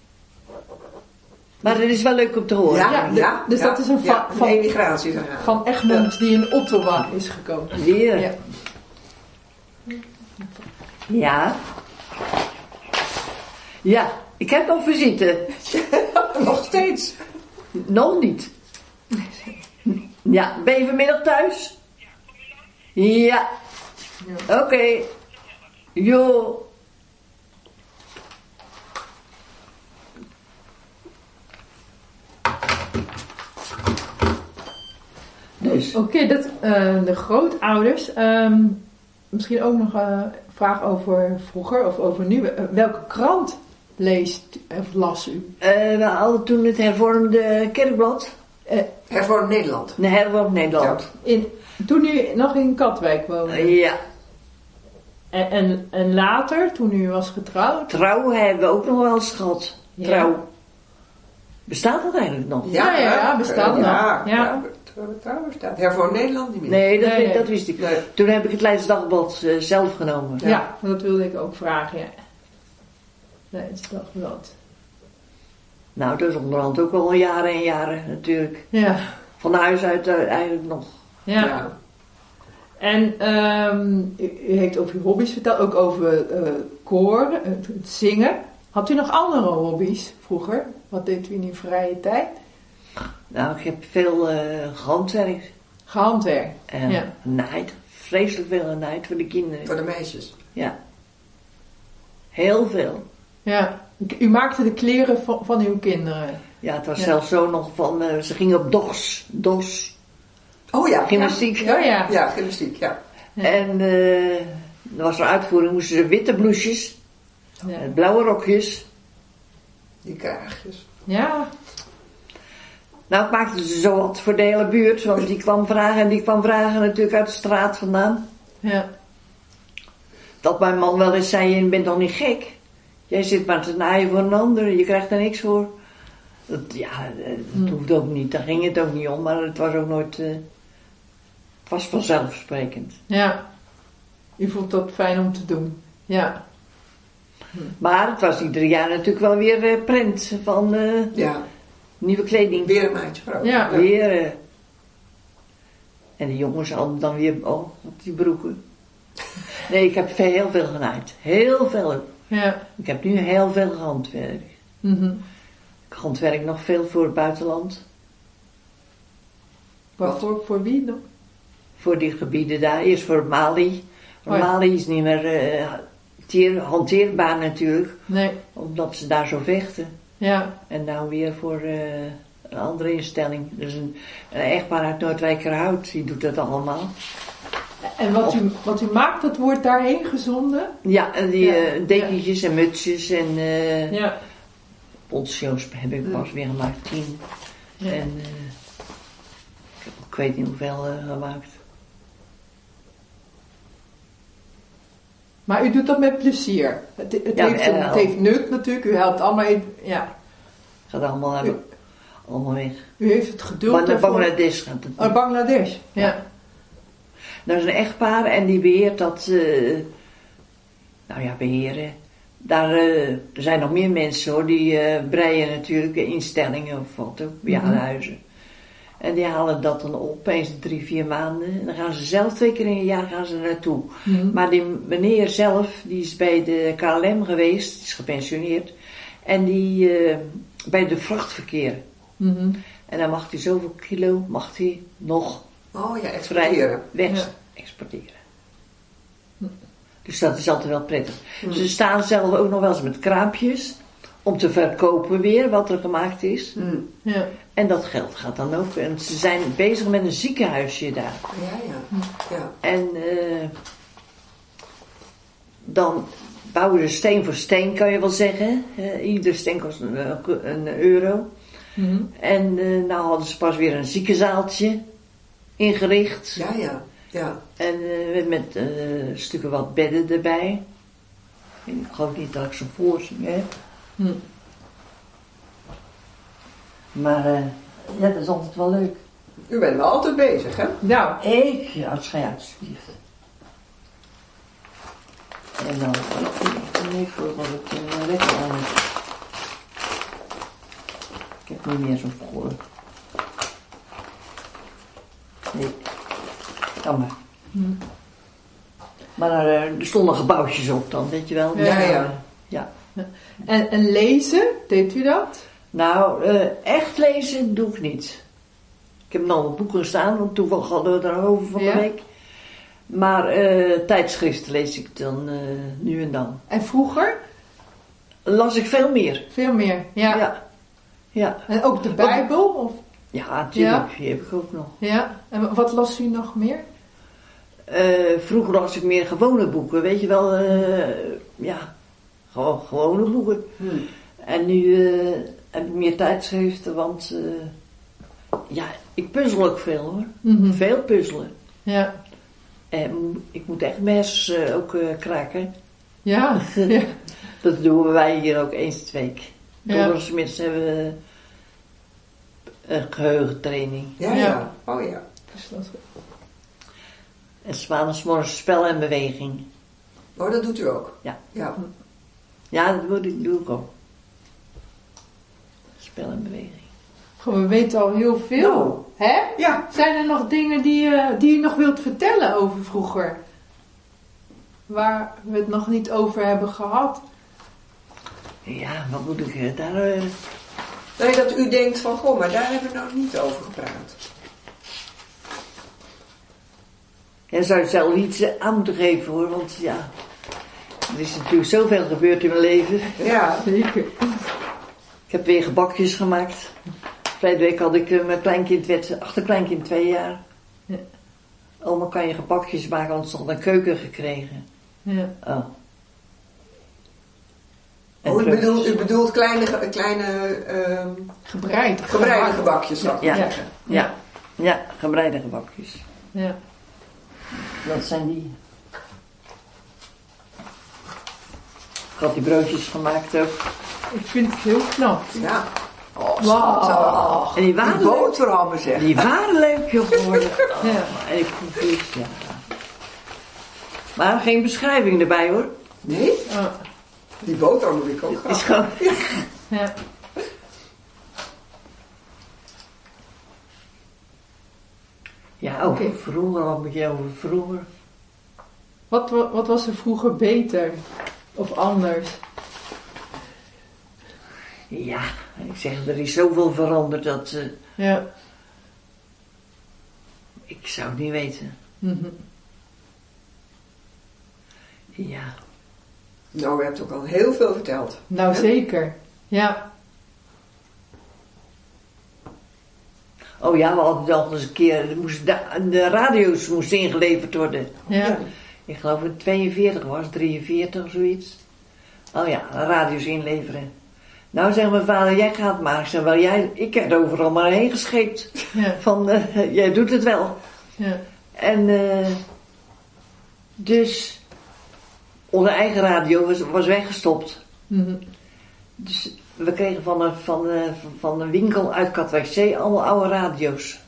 Maar het is wel leuk om te horen. Ja, Ja, ja. dus ja. dat is een va- ja, van- emigratie. Van, ja. Van Egmond die in Ottawa is gekomen. Weer. Ja. Ja. Ja, ik heb nog visite. Nog steeds. Nog niet. Ja, ben je vanmiddag thuis? Ja. Oké. Okay. Jo. Dus. Oké, okay, dat uh, de grootouders. Um, misschien ook nog een uh, vraag over vroeger of over nu. Uh, welke krant leest of las u? Uh, we hadden toen het hervormde kerkblad. Uh, Hervormd Nederland. Nee, hervormd Nederland. Ja. In, toen u nog in Katwijk woonde? Uh, ja. En, en, en later, toen u was getrouwd? Trouw hebben we ook nog wel eens gehad. Ja. Trouw. Bestaat dat eigenlijk nog? Ja, ja, ja, bestaat nog. Ja, Ja. ja. Trouw bestaat. Hervormd Nederland niet meer. Nee, dat, Nee, nee. dat wist ik. Nee. Toen heb ik het Leids Dagblad uh, zelf genomen. Ja. ja, dat wilde ik ook vragen, ja. Nee, het is Dagblad. Nou, dat is onderhand ook al jaren en jaren natuurlijk. Ja. Van huis uit uh, eigenlijk nog. Ja. Ja. En um, u, u heeft over uw hobby's verteld, ook over uh, koor, het, het zingen. Had u nog andere hobby's vroeger? Wat deed u in uw vrije tijd? Nou, ik heb veel uh, gehandwerkt. Gehandwerkt. En Ja. naaid, vreselijk veel genaaid voor de kinderen. Voor de meisjes. Ja. Heel veel. Ja. U maakte de kleren van, van uw kinderen. Ja, het was Ja. zelfs zo nog van, uh, ze gingen op dos, dos, Oh ja. gymnastiek. Ja. Oh ja. Ja, gymnastiek, ja. Ja. En uh, er was een uitvoering, moesten ze witte blouses, Ja. uh, blauwe rokjes. Die kraagjes. Ja. Nou, ik maakte ze zo wat voor de hele buurt, want die kwam vragen en die kwam vragen natuurlijk uit de straat vandaan. Ja. Dat mijn man wel eens zei, je bent toch niet gek? Jij zit maar te naaien voor een ander, je krijgt er niks voor. Dat, ja, dat hoeft ook niet, daar ging het ook niet om, maar het was ook nooit... Uh, het was vanzelfsprekend. Ja. U vond dat fijn om te doen. Ja. Maar het was ieder jaar natuurlijk wel weer uh, print van uh, Ja. nieuwe kleding. Weer een maatje groot. Ja. Weer. Uh, en de jongens hadden dan weer oh, op die broeken. Nee, ik heb veel, heel veel genaaid. Heel veel. Ja. Ik heb nu heel veel handwerk. Mm-hmm. Ik handwerk nog veel voor het buitenland. Waarvoor, voor wie dan? Voor die gebieden daar. Eerst voor Mali. Oh ja. Mali is niet meer uh, teer, hanteerbaar natuurlijk. Nee. Omdat ze daar zo vechten. Ja. En nou weer voor uh, een andere instelling. Dus een, een echtpaar uit Noordwijkerhout, die doet dat allemaal. En wat u, wat u maakt, dat wordt daarheen gezonden? Ja, en die Ja. uh, dekentjes en mutsjes en uh, Ja. poncho's heb ik pas weer gemaakt, tien. Ja. En uh, ik heb ik weet niet hoeveel uh, gemaakt. Maar u doet dat met plezier. Het, het, Ja, heeft, een, wel. het heeft nut natuurlijk. U helpt allemaal even, ja. Gaat allemaal, naar, U, allemaal weg. u heeft het geduld Maar naar ervoor. Bangladesh gaat het. Oh, Bangladesh. Ja. Ja. Dat is een echtpaar en die beheert dat, uh, nou ja, beheren. Daar uh, er zijn nog meer mensen hoor, die uh, breien natuurlijk instellingen of wat ook, bejaardenhuizen. En die halen dat dan op, eens drie, vier maanden. En dan gaan ze zelf twee keer in een jaar gaan ze naartoe. Mhm. Maar die meneer zelf, die is bij de K L M geweest, die is gepensioneerd. En die uh, bij de vrachtverkeer. Mhm. En dan mag hij zoveel kilo, mag hij nog Oh ja, vrij exporteren. weg Ja. exporteren. Dus dat is altijd wel prettig. Hmm. Ze staan zelf ook nog wel eens met kraampjes om te verkopen weer wat er gemaakt is. Mm. Ja. En dat geld gaat dan ook. En ze zijn bezig met een ziekenhuisje daar. Ja, ja. ja. En uh, dan bouwen ze steen voor steen, kan je wel zeggen. Uh, ieder steen kost een, een euro. Mhm. En uh, nou hadden ze pas weer een ziekenzaaltje ingericht. Ja, ja. Ja. En uh, met uh, stukken wat bedden erbij. Ik geloof niet dat ik zo'n voorzien heb. Hm. Maar uh, ja, dat is altijd wel leuk. U bent wel altijd bezig, hè? Nou, Ik, ja, als gij alsjeblieft. En dan, nee, voor wat ik uh, lekker aan heb. Ik heb niet meer zo'n voor. Nee, kan maar. Hm. Maar uh, er stonden gebouwtjes op dan, weet je wel. Ja, Dus, ja. uh, ja. en, en lezen, deed u dat? Nou, uh, echt lezen doe ik niet. Ik heb nog boeken staan, want toevallig hadden we het erover van Ja. de week. Maar uh, tijdschriften lees ik dan uh, nu en dan. En vroeger? Las ik veel meer. Veel meer, ja. Ja. Ja, En ook de Bijbel? Of, ja natuurlijk. Die heb ik ook nog. ja. En wat las u nog meer? Uh, vroeger las ik meer gewone boeken, weet je wel. Uh, ja, gewoon gewone boeken. Hmm. En nu uh, heb ik meer tijdschriften, want uh, ja, ik puzzel ook veel hoor. Mhm. Veel puzzelen. Ja. En ik moet echt mijn hersens uh, ook uh, kraken. Ja. ja. Dat doen wij hier ook eens de week. Ja. Donderdagmiddags hebben we een geheugentraining. Ja, Ja. ja. Oh ja. Dus dat- En 's maandags morgens spel en beweging. Oh, dat doet u ook? Ja. Ja. Ja, dat doe ik, doe ik ook. Spel en beweging. Goh, we weten al heel veel. Nou. Hè? Ja. Zijn er nog dingen die, uh, die u nog wilt vertellen over vroeger? Waar we het nog niet over hebben gehad? Ja, wat moet ik uh, daar... Uh, Nee, dat u denkt van, goh, maar daar hebben we nou niet over gepraat. Ja, zou je zelf iets aan moeten geven hoor, want ja, er is natuurlijk zoveel gebeurd in mijn leven. Ja. Zeker. Ik heb weer gebakjes gemaakt. Vorige week had ik uh, mijn kleinkind, werd achterkleinkind twee jaar. Ja. Oma, kan je gebakjes maken, want ze had een keuken gekregen. Ja. Oh. En Oh, u broodjes. bedoelt, u bedoelt kleine, ge- kleine ehm Gebreid. gebreide gebakjes, zou ik Ja. zeggen. Ja, ja, gebreide gebakjes. Ja. Dat zijn die. Ik had die broodjes gemaakt ook. Ik vind het heel knap. Ja. Oh, Wauw. schattig. En die waren Die leuk. boterhammen zeg. Die waren leuk joh geworden. Ja. En ik proef ja. Maar geen beschrijving erbij hoor. Nee? Oh, Die boterhammen wil ik ook Het is graag. gewoon... ja. Ja, over Oké. vroeger, wat moet je over vroeger? Wat, wa- wat was er vroeger beter? Of anders? Ja, ik zeg, er is zoveel veranderd dat... eh, Ja. ik zou het niet weten. Mhm. Ja. Nou, u hebt ook al heel veel verteld. Nou, zeker. Ja. Oh ja, we hadden nog eens een keer... er moest de, de radio's moesten ingeleverd worden. Ja. Ik geloof dat het tweeënveertig was, drieënveertig of zoiets. Oh ja, radio's inleveren. Nou zegt mijn vader, jij gaat maar. Ik zeg, wel jij, ik heb er overal maar heen gescheept. Ja. Van, eh, jij doet het wel. Ja. En eh, dus onze eigen radio was, was weggestopt. Mhm. Dus we kregen van een, van een, van een winkel uit Katwijkzee allemaal oude radio's.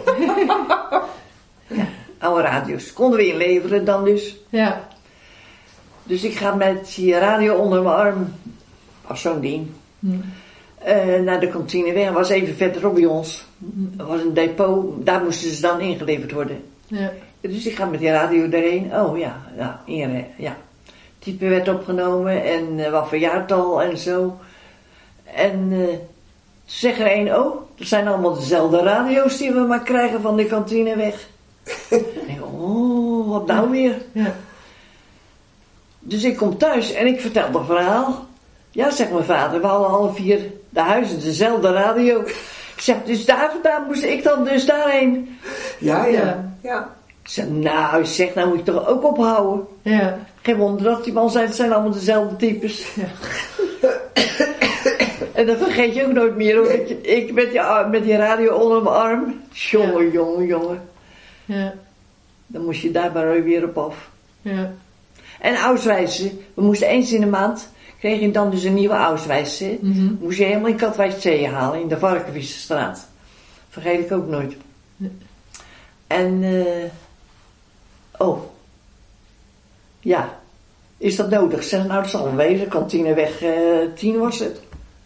Ja, oude radio's. Konden we inleveren dan dus. Ja. Dus ik ga met die radio onder mijn arm, was zo'n ding, Mhm. eh, naar de kantine weg. Was even verderop bij ons. Er was een depot, daar moesten ze dan ingeleverd worden. Ja. Dus ik ga met die radio daarheen. Oh ja, ja, inre, ja. Type werd opgenomen en uh, wat voor jaartal en zo. En uh, toen zegt er een, oh, dat zijn allemaal dezelfde radio's die we maar krijgen van de kantine weg. Ik denk, oh, wat nou weer? Ja. Dus ik kom thuis en ik vertel het verhaal. Ja, zegt mijn vader, we hadden alle vier de huizen dezelfde radio. Ik zeg, dus daar vandaan moest ik dan dus daarheen. Ja, ja. Ja. Ja. Ik zeg, nou, zeg, nou moet je toch ook ophouden. Ja. Geen wonder dat die man zei, het zijn allemaal dezelfde types. En dat vergeet je ook nooit meer hoor. Ik, ik met, die, ar- met die radio onder mijn arm. Jongen, jongen, jongen. Ja. Dan moest je daar maar weer op af. Ja. En auswijzen. We moesten eens in de maand, kreeg je dan dus een nieuwe auswijs. hè. Mhm. Moest je helemaal in Katwijkzee halen, in de Varkenvissenstraat. Vergeet ik ook nooit. En, eh oh. Ja. Is dat nodig? Ik zeg, nou dat zal wel wezen. Kantineweg eh tien was het.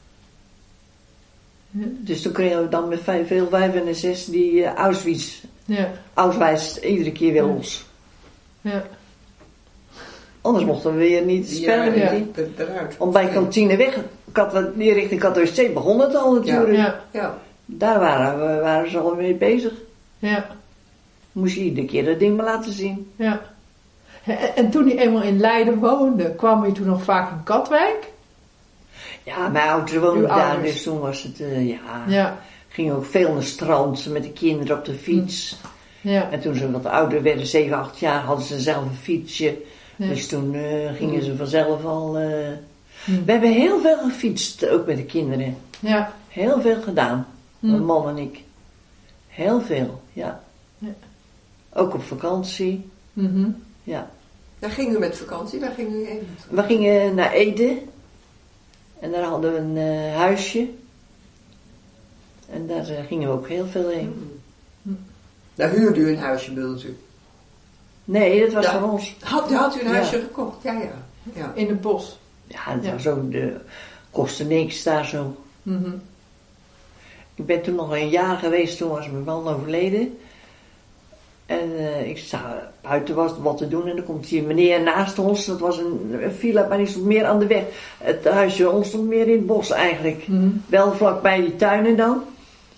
Ja. Dus toen kregen we dan met vijf, veel vijf en zes die uh, Auschwitz. Ja. Auswijs iedere keer weer los. Ja. Anders mochten we weer niet spellen. Ja, niet. ja. Eruit. Want bij Kantineweg, Kat, die richting Katwijkzee begon het al natuurlijk. Ja. Ja. Daar waren, we, waren ze al mee bezig. Ja. Moest je iedere keer dat ding maar laten zien. Ja. En, en toen hij eenmaal in Leiden woonde, kwam hij toen nog vaak in Katwijk? Ja, mijn ouders woonden Uw daar, ouders. dus toen was het, uh, ja, Ja. ging ook veel naar het strand met de kinderen op de fiets. Ja. En toen ze wat ouder werden, zeven, acht jaar, hadden ze zelf een fietsje. Ja. Dus toen uh, gingen ze vanzelf al... Uh... Hm. We hebben heel veel gefietst, ook met de kinderen. Ja. Heel veel gedaan, Hm. mijn man en ik. Heel veel, ja. Ja. Ook op vakantie, Mhm. ja. Daar ging u met vakantie, waar ging u heen? We gingen naar Ede. En daar hadden we een uh, huisje. En daar uh, gingen we ook heel veel heen. Daar huurde u een huisje, bedoelt u? Nee, dat was Ja. van ons. Had, had u een Ja. huisje gekocht? Ja, ja. ja. In het bos. Ja, dat Ja. was ook de... Kostte niks daar zo. Mhm. Ik ben toen nog een jaar geweest, toen was mijn man overleden. En uh, ik sta buiten was wat te doen en dan komt hier meneer naast ons. Dat was een, een villa, maar die stond meer aan de weg. Het huisje ons stond meer in het bos eigenlijk. Mhm. Wel vlakbij die tuinen dan.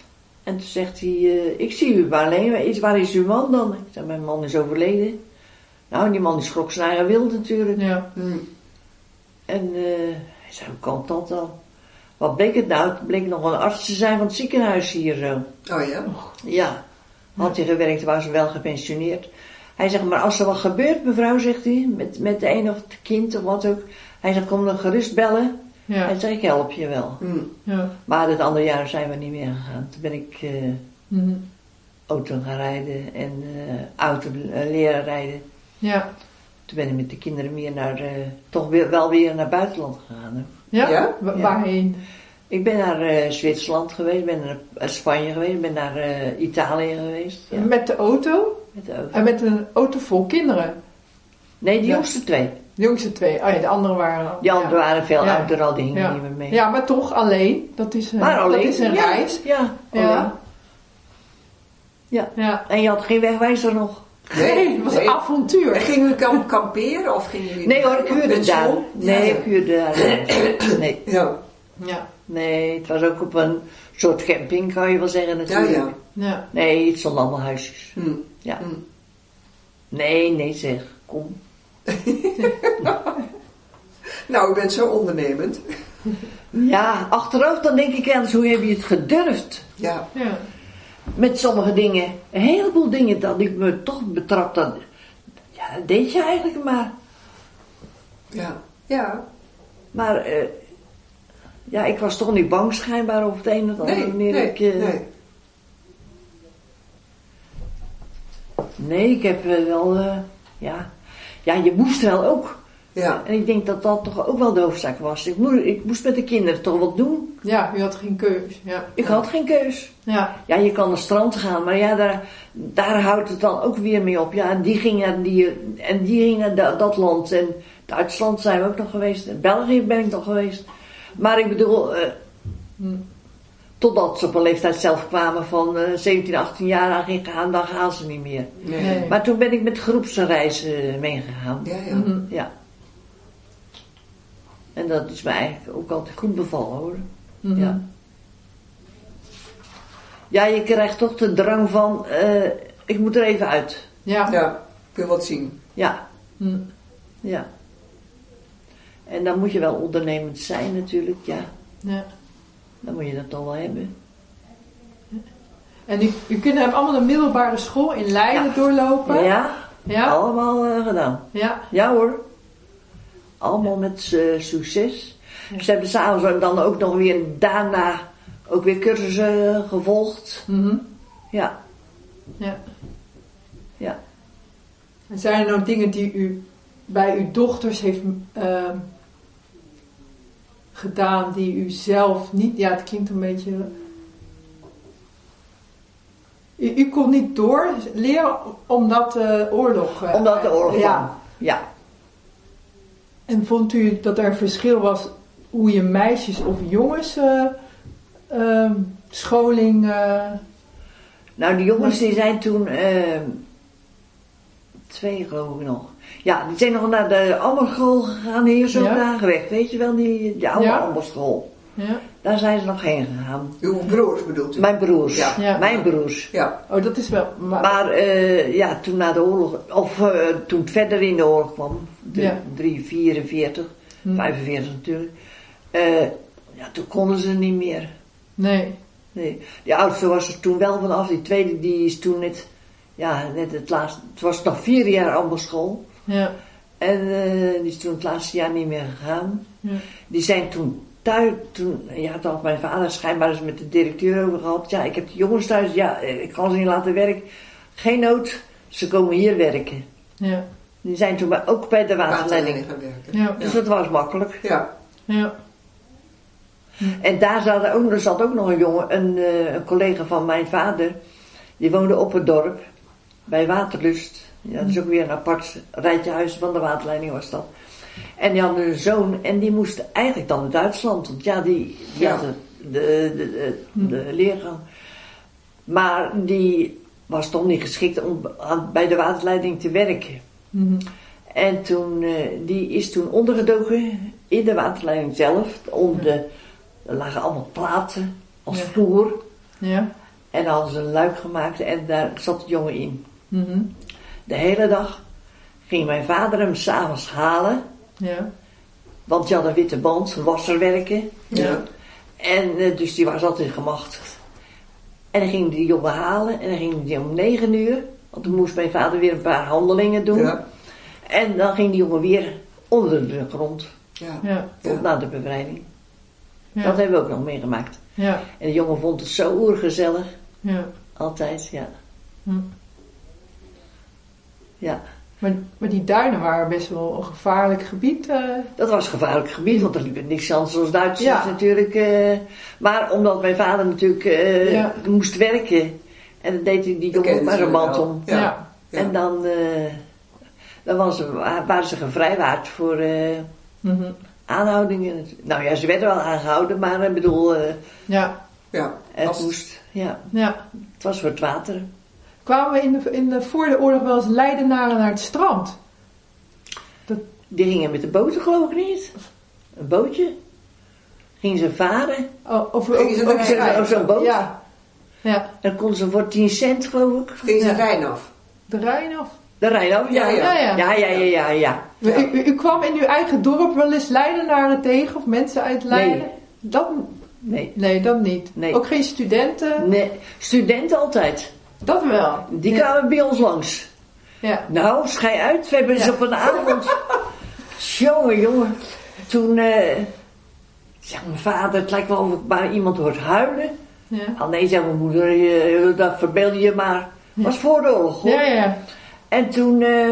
En toen zegt hij, uh, ik zie u maar alleen, waar is uw man dan? Ik zei, mijn man is overleden. Nou, die man die schrok zijn eigen wild natuurlijk. Ja. Mm. En uh, hij zei, hoe kan dat dan? Wat bleek het nou? Het bleek nog een arts te zijn van het ziekenhuis hier zo. Oh ja? Ja, had hij gewerkt, was wel gepensioneerd. Hij zegt, maar als er wat gebeurt, mevrouw, zegt hij, met, met de een of het kind of wat ook. Hij zegt, kom dan gerust bellen. Ja. Hij zegt, ik help je wel. Mm. Ja. Maar het andere jaar zijn we niet meer gegaan. Toen ben ik uh, Mm. auto gaan rijden en uh, auto uh, leren rijden. Ja. Toen ben ik met de kinderen meer naar, uh, toch weer, wel weer naar buitenland gegaan. Hè. Ja? Ja? Wa- Ja. Waarheen? Ik ben naar uh, Zwitserland geweest, ben naar uh, Spanje geweest, ben naar uh, Italië geweest. Ja, Met de auto? met de auto. En met een auto vol kinderen? Nee, de Ja. jongste twee. De jongste twee. Oh ja, de anderen waren... Die anderen ja. waren veel Ja. ouder al, die hingen Ja. niet meer mee. Ja, maar toch alleen. Dat is een, Maar alleen. dat is een ja, reis. Ja, alleen. Ja. Ja. Ja. En je had geen wegwijzer nog? Nee, het was een En avontuur. gingen jullie kamp kamperen of gingen jullie... Nee hoor, ik huurde pensioen? daar. Nee, Ja, ik huurde daar. Nee, ja. Ja. nee, het was ook op een soort camping, kan je wel zeggen Ja, natuurlijk. ja. Ja. Nee, het stonden allemaal huisjes. Mm. Ja. Mm. Nee, nee zeg, kom. Nou, u bent zo ondernemend. Ja, achteraf dan denk ik aan hoe heb je het gedurfd? Ja. Ja. Met sommige dingen. Een heleboel dingen dat ik me toch betrap dat... Ja, dat deed je eigenlijk maar. Ja. Ja. Maar... eh, ja, ik was toch niet bang schijnbaar op het een of andere Nee, manier. nee, ik, eh, nee. nee, ik heb eh, wel... eh, ja. ja, je moest wel ook. Ja. En ik denk dat dat toch ook wel de hoofdzaak was. Ik moest, ik moest met de kinderen toch wat doen. Ja, u had geen keus. Ja. Ik had geen keus. Ja. Ja, je kan naar het strand gaan, maar ja, daar, daar houdt het dan ook weer mee op. Ja, en die ging naar, die, en die ging naar da- dat land. En Duitsland zijn we ook nog geweest. En België ben ik nog geweest. Maar ik bedoel, eh, Hm. totdat ze op een leeftijd zelf kwamen van eh, zeventien, achttien jaar aan ging gaan, dan gaan ze niet meer. Nee. Nee. Maar toen ben ik met groepsreizen meegegaan. Ja, ja. Mhm. Ja. En dat is me eigenlijk ook altijd goed bevallen hoor. Mhm. Ja. Ja, je krijgt toch de drang van, eh, ik moet er even uit. Ja. Ja. Ik wil wat zien. Ja, Hm. ja. En dan moet je wel ondernemend zijn natuurlijk, ja. Ja. Dan moet je dat toch wel hebben. En u, uw kinderen hebben allemaal de middelbare school in Leiden Ja. doorlopen? Ja, Ja? allemaal eh, gedaan. Ja. Ja hoor. Allemaal met eh, succes. Ze hebben s'avonds dan ook nog weer daarna ook weer cursussen gevolgd. Mhm. Ja, Ja. ja. En zijn er nog dingen die u bij uw dochters heeft ehm, gedaan die u zelf niet... Ja, het klinkt een beetje... U, u kon niet door leren omdat de oorlog... eh, Omdat de oorlog kwam. Ja. Ja. En vond u dat er een verschil was hoe je meisjes of jongens eh, ehm, scholing... eh, Nou, die jongens die zijn toen, eh, twee geloof ik nog. Ja, die zijn nog naar de ambasschool gegaan, hier zo Ja. Dageweg. Weet je wel, die, die oude Ja. ambasschool. ja? Daar zijn ze nog heen gegaan. Uw broers bedoelt u? Mijn broers. Ja. Ja. Mijn broers. Ja. Oh, dat is wel... Maar, Maar eh, ja, toen na de oorlog, of eh, toen het verder in de oorlog kwam, de, Ja. drie, vierenveertig, Hm. vijfenveertig natuurlijk, eh, ja, toen konden ze niet meer. Nee. Nee, die oudste was er toen wel vanaf, die tweede die is toen net, ja, net het laatste, het was nog vier jaar ambasschool. Ja. En eh, die is toen het laatste jaar niet meer gegaan. Ja. Die zijn toen thuis, toen, ja, toen had mijn vader schijnbaar eens met de directeur over gehad. Ja, ik heb die jongens thuis, ja, ik kan ze niet laten werken. Geen nood, ze komen hier werken. Ja. Die zijn toen bij, ook bij de waterleiding. Waterleiding gaan werken. Ja. Dus dat was makkelijk. Ja. Ja. En daar zat ook, er zat ook nog een jongen, een, eh, een collega van mijn vader. Die woonde op het dorp, bij Waterlust. Ja, dat is ook weer een apart rijtje huis van de waterleiding was dat. En die had een zoon en die moest eigenlijk dan naar Duitsland. Want ja, die, die Ja. had de, de, de, de, de leergang. Maar die was toch niet geschikt om aan, bij de waterleiding te werken. Mhm. En toen, eh, die is toen ondergedoken in de waterleiding zelf. Onder de, er lagen allemaal platen als Ja. vloer. Ja. En dan hadden ze een luik gemaakt en daar zat de jongen in. Mhm. De hele dag ging mijn vader hem s'avonds halen. Ja. Want die had een witte band, wasserwerken. Ja. En uh, dus die was altijd gemachtigd. En dan ging die jongen halen en dan ging die om negen uur. Want dan moest mijn vader weer een paar handelingen doen. Ja. En dan ging die jongen weer onder de grond. Ja. Ja. Tot Ja. na de bevrijding. Ja. Dat hebben we ook nog meegemaakt. Ja. En de jongen vond het zo oergezellig. Ja. Altijd, ja. Hm. Ja. Maar, maar die duinen waren best wel een gevaarlijk gebied. eh. Dat was een gevaarlijk gebied, want er liep niks anders als Duitsers Ja. natuurlijk. eh. maar omdat mijn vader natuurlijk eh, Ja. moest werken. En dan deed hij die jongen ook Kenden maar ze een band wel. om. Ja. Ja. Ja. En dan, eh, dan was ze, waren ze gevrijwaard voor eh, Mhm. aanhoudingen. Nou ja, ze werden wel aangehouden, maar ik bedoel, eh, Ja. Ja. het Als- moest, ja, Ja. het was voor het water. Kwamen we in de, in de, voor de oorlog wel eens Leidenaren naar het strand? Die gingen met de boten, geloof ik niet. Een bootje. Gingen ze varen. Oh, of, Gingen ze of- naar Ook of- zo'n Rijn? ook zo'n boot. Ja. Ja. Dan konden ze voor tien cent, geloof ik. Ging ze Ja. de Rijn af? De Rijn af. De Rijn af, ja. Ja, Ja, ja. ja, ja, ja, ja. ja. U, u, u kwam in uw eigen dorp wel eens Leidenaren tegen? Of mensen uit Leiden? Nee. Dat, Nee. nee, dat niet. Nee. Ook geen studenten? nee. Studenten altijd. Dat wel. Die ja. kwamen bij ons langs. Ja. Nou, schei uit. We hebben ze Ja. op een avond... jongen, jongen. Toen... eh zegt mijn vader, het lijkt wel of ik maar iemand hoort huilen. Ja. Ah nee, zei mijn moeder, je, dat verbeeld je maar. Was voor de oorlog, hoor. Ja, ja. En toen... eh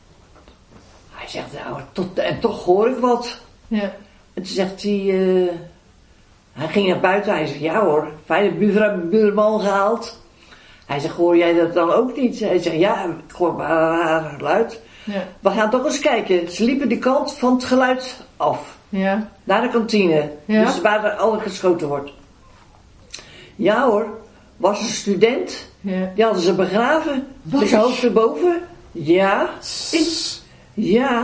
hij zegt, nou, tot, en toch hoor ik wat. Ja. En toen zegt hij... eh hij ging naar buiten. Hij zegt, ja hoor, fijne buurvrouw, buurman gehaald. Hij zegt, hoor jij dat dan ook niet? Hij zegt, ja, ik hoor maar haar geluid. Ja. We gaan toch eens kijken. Ze liepen de kant van het geluid af. Ja. Naar de kantine. Ja. Dus waar er al geschoten wordt. Ja hoor, was een student. Ja. Die hadden ze begraven. Met zijn hoofd erboven. Ja. Ja.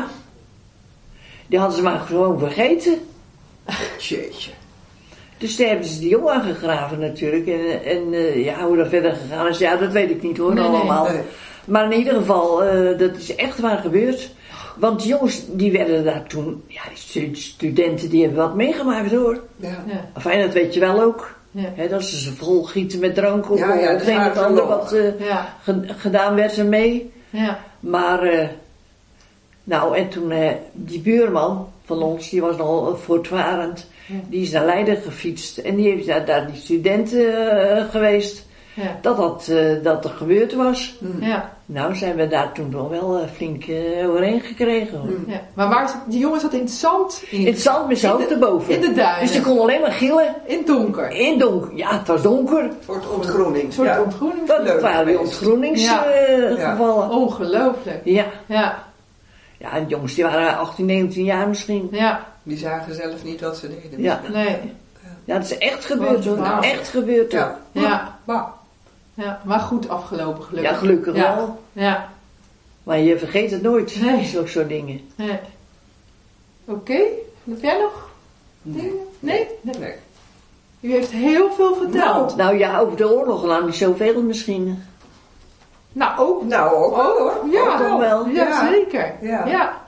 Die hadden ze maar gewoon vergeten. Jeetje. Dus daar hebben ze die jongen aangegraven natuurlijk. En, en uh, ja, hoe dat verder gegaan is, ja, dat weet ik niet hoor, Nee, nee, allemaal. nee. Maar in ieder geval, uh, dat is echt waar gebeurd. Want die jongens, die werden daar toen, ja, die stu- studenten, die hebben wat meegemaakt hoor. Ja. Ja. Enfin, dat weet je wel ook. Ja. Hè, dat ze ze volgieten met drank of Ja, ja, of dat een waren of ander verloren. wat uh, Ja. ge- gedaan werd ermee. Ja. Maar, uh, nou, en toen uh, die buurman van ons, die was nogal voortvarend. Ja. Die is naar Leiden gefietst en die heeft daar, daar die studenten uh, geweest. Ja. Dat dat, uh, dat er gebeurd was. Hm. Ja. Nou zijn we daar toen nog wel uh, flink uh, overheen gekregen. Hoor. Hm. Ja. Maar waar zat, die jongen zat in het zand? In het zand met zijn In hoofd de- erboven. in de duinen. Dus die kon alleen maar gillen. In het donker. In donker. Ja, het was donker. Voor het ontgroening. Een soort Ja. ontgroening. Dat Leuk waren die geweest. ontgroeningsgevallen. Ja. Uh, gevallen. Ongelooflijk. Ja. Ja. Ja, en jongens die waren achttien, negentien jaar misschien. Ja. Die zagen zelf niet wat ze deden. Ja. Nee. Ja, dat is echt gebeurd hoor. Wauw. Echt gebeurd hoor. Ja. Ja. Maar, Ja. Maar goed afgelopen gelukkig. Ja, gelukkig Ja. wel. Ja. Maar je vergeet het nooit. Nee. Zulke soort dingen. Nee. Oké. Heb jij nog dingen? Nee? Nee. nee. U heeft heel veel verteld. Nou ja, over de oorlog nou niet zoveel misschien. Nou, ook. Nou, ook wel hoor. Ja, Ook toch wel. Ja, Ja. zeker. Ja. Ja.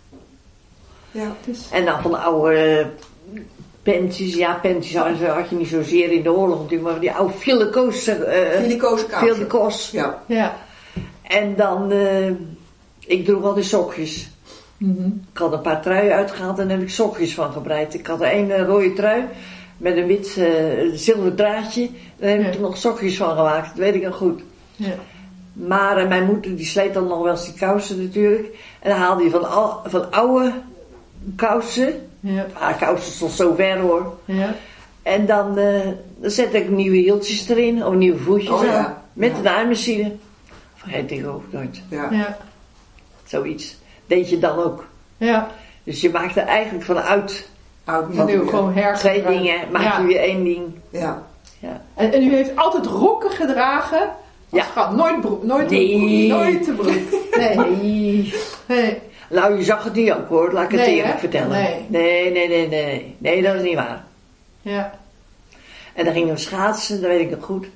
Ja. Het is, En dan van de oude uh, pentjes. Ja, pentjes had had je niet zozeer in de oorlog natuurlijk. Maar die oude Filekoos. Uh, Silicoze kaartje. Filekoos. Ja. ja. En dan, uh, ik droeg altijd sokjes. Mhm. Ik had een paar truien uitgehaald en daar heb ik sokjes van gebreid. Ik had een uh, rode trui met een wit uh, zilver draadje. Daar heb ik Ja. er nog sokjes van gemaakt, dat weet ik nog goed. Ja. Maar uh, mijn moeder die sleet dan nog wel eens die kousen natuurlijk. En dan haalde hij van, al, van oude kousen. Ja. Ah, kousen stond zo ver hoor. Ja. En dan, uh, dan zette ik nieuwe hieltjes erin, of nieuwe voetjes Oh, aan. ja. Met Ja. de naaimachine. Vergeet ik ook nooit. Ja. Ja. Zoiets. Deed je dan ook. Ja. Dus je maakt er eigenlijk van uit. Oud En nu nieuw. gewoon Twee hergebruikt. dingen, maak Ja. je weer één ding. Ja. Ja. En, en u heeft altijd rokken gedragen. Als Ja. vrouw. Nooit broek. Nooit Nee. een broek. Nooit een broek. Nee. Nee. Nee. Nou, je zag het niet ook hoor, laat ik het Nee, eerlijk hè? vertellen. Nee. Nee, nee, nee, nee. Nee, dat is niet waar. Ja. En dan gingen we schaatsen, dat weet ik nog goed.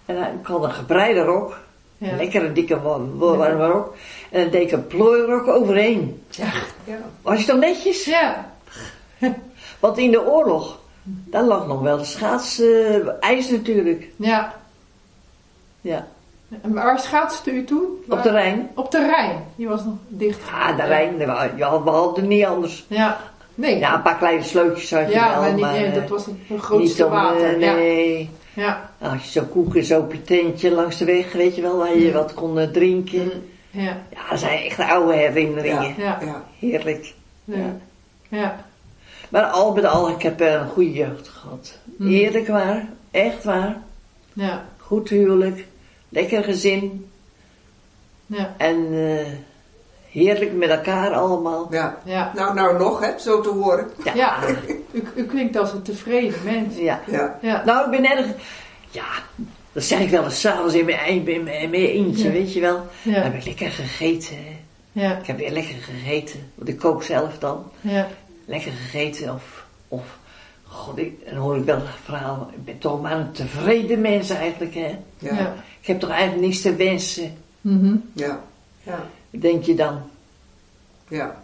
En hij- ik had een gebreide rok. Ja. Een lekkere dikke wa- wa- warme rok. En dan deed ik een plooirok overheen. Ja. Ja. Was je toch netjes? Ja. Want in de oorlog, daar lag nog wel de schaats, eh, ijs natuurlijk. Ja. Ja. En waar schaatste u toen? Op de Rijn. Op de Rijn. Die was nog dicht. Ah, de Rijn, we hadden- we hadden niet anders. Ja. Nee. Ja, een paar kleine sleutjes had je Ja, wel, maar, niet, maar nee, eh, dat was het niet grootste om, eh, water. Ja. nee. Ja. Nou, als je zo koeken, zo op je tentje langs de weg, weet je wel, waar je wat kon eh, drinken. Ja. Ja, dat zijn echt oude herinneringen. Ja. Ja. Heerlijk. Ja. Ja. Maar al met al, ik heb eh, een goede jeugd gehad. Mm. Eerlijk waar, echt waar. Ja. Goed huwelijk, lekker gezin Ja. en eh, heerlijk met elkaar allemaal. Ja. Ja. Nou, nou nog, hè, zo te horen. Ja. Ja. U, u klinkt als een tevreden mens. Ja. Ja. Ja. Nou, ik ben erg... Ja, dat zeg ik wel eens s'avonds in mijn, in mijn, in mijn eentje, Ja. weet je wel. Dan Ja. heb ik lekker gegeten. Hè. Ja. Ik heb weer lekker gegeten, want ik kook zelf dan. Ja. Lekker gegeten of... of God, ik, dan hoor ik wel het verhaal. Ik ben toch maar een tevreden mens eigenlijk, hè. Ja. Ja. Ik heb toch eigenlijk niets te wensen, Mhm. Ja. Ja. denk je dan. Ja.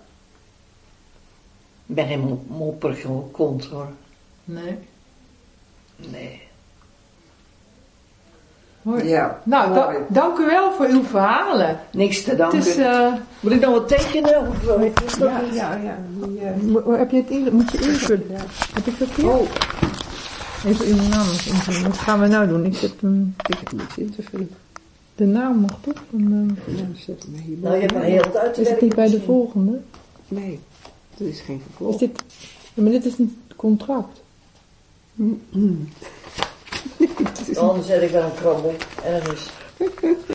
Ik ben geen mo- mopperige kont, hoor. Nee. Nee. Mooi. Ja. Nou, da- Mooi. dank u wel voor uw verhalen. Niks te Het danken. is... eh, Moet ik nog wat tekenen? Of, of is dat Ja, niet? ja, ja. Die, eh, Mo- Heb je het in, moet je invullen? Heb ik dat hier? Oh, Even uw naam nog invullen. Wat gaan we nou doen? Ik heb hem... ik heb niets in te vullen. De naam nog toch? Van, eh, Ja, zet hem hier Nou, je hebt maar heel het uit te is het werken niet bij de misschien. volgende? Nee, dat is geen vervolg. Is dit... Ja, maar dit is niet het contract. Anders zet ik wel een krabbel. Ergens.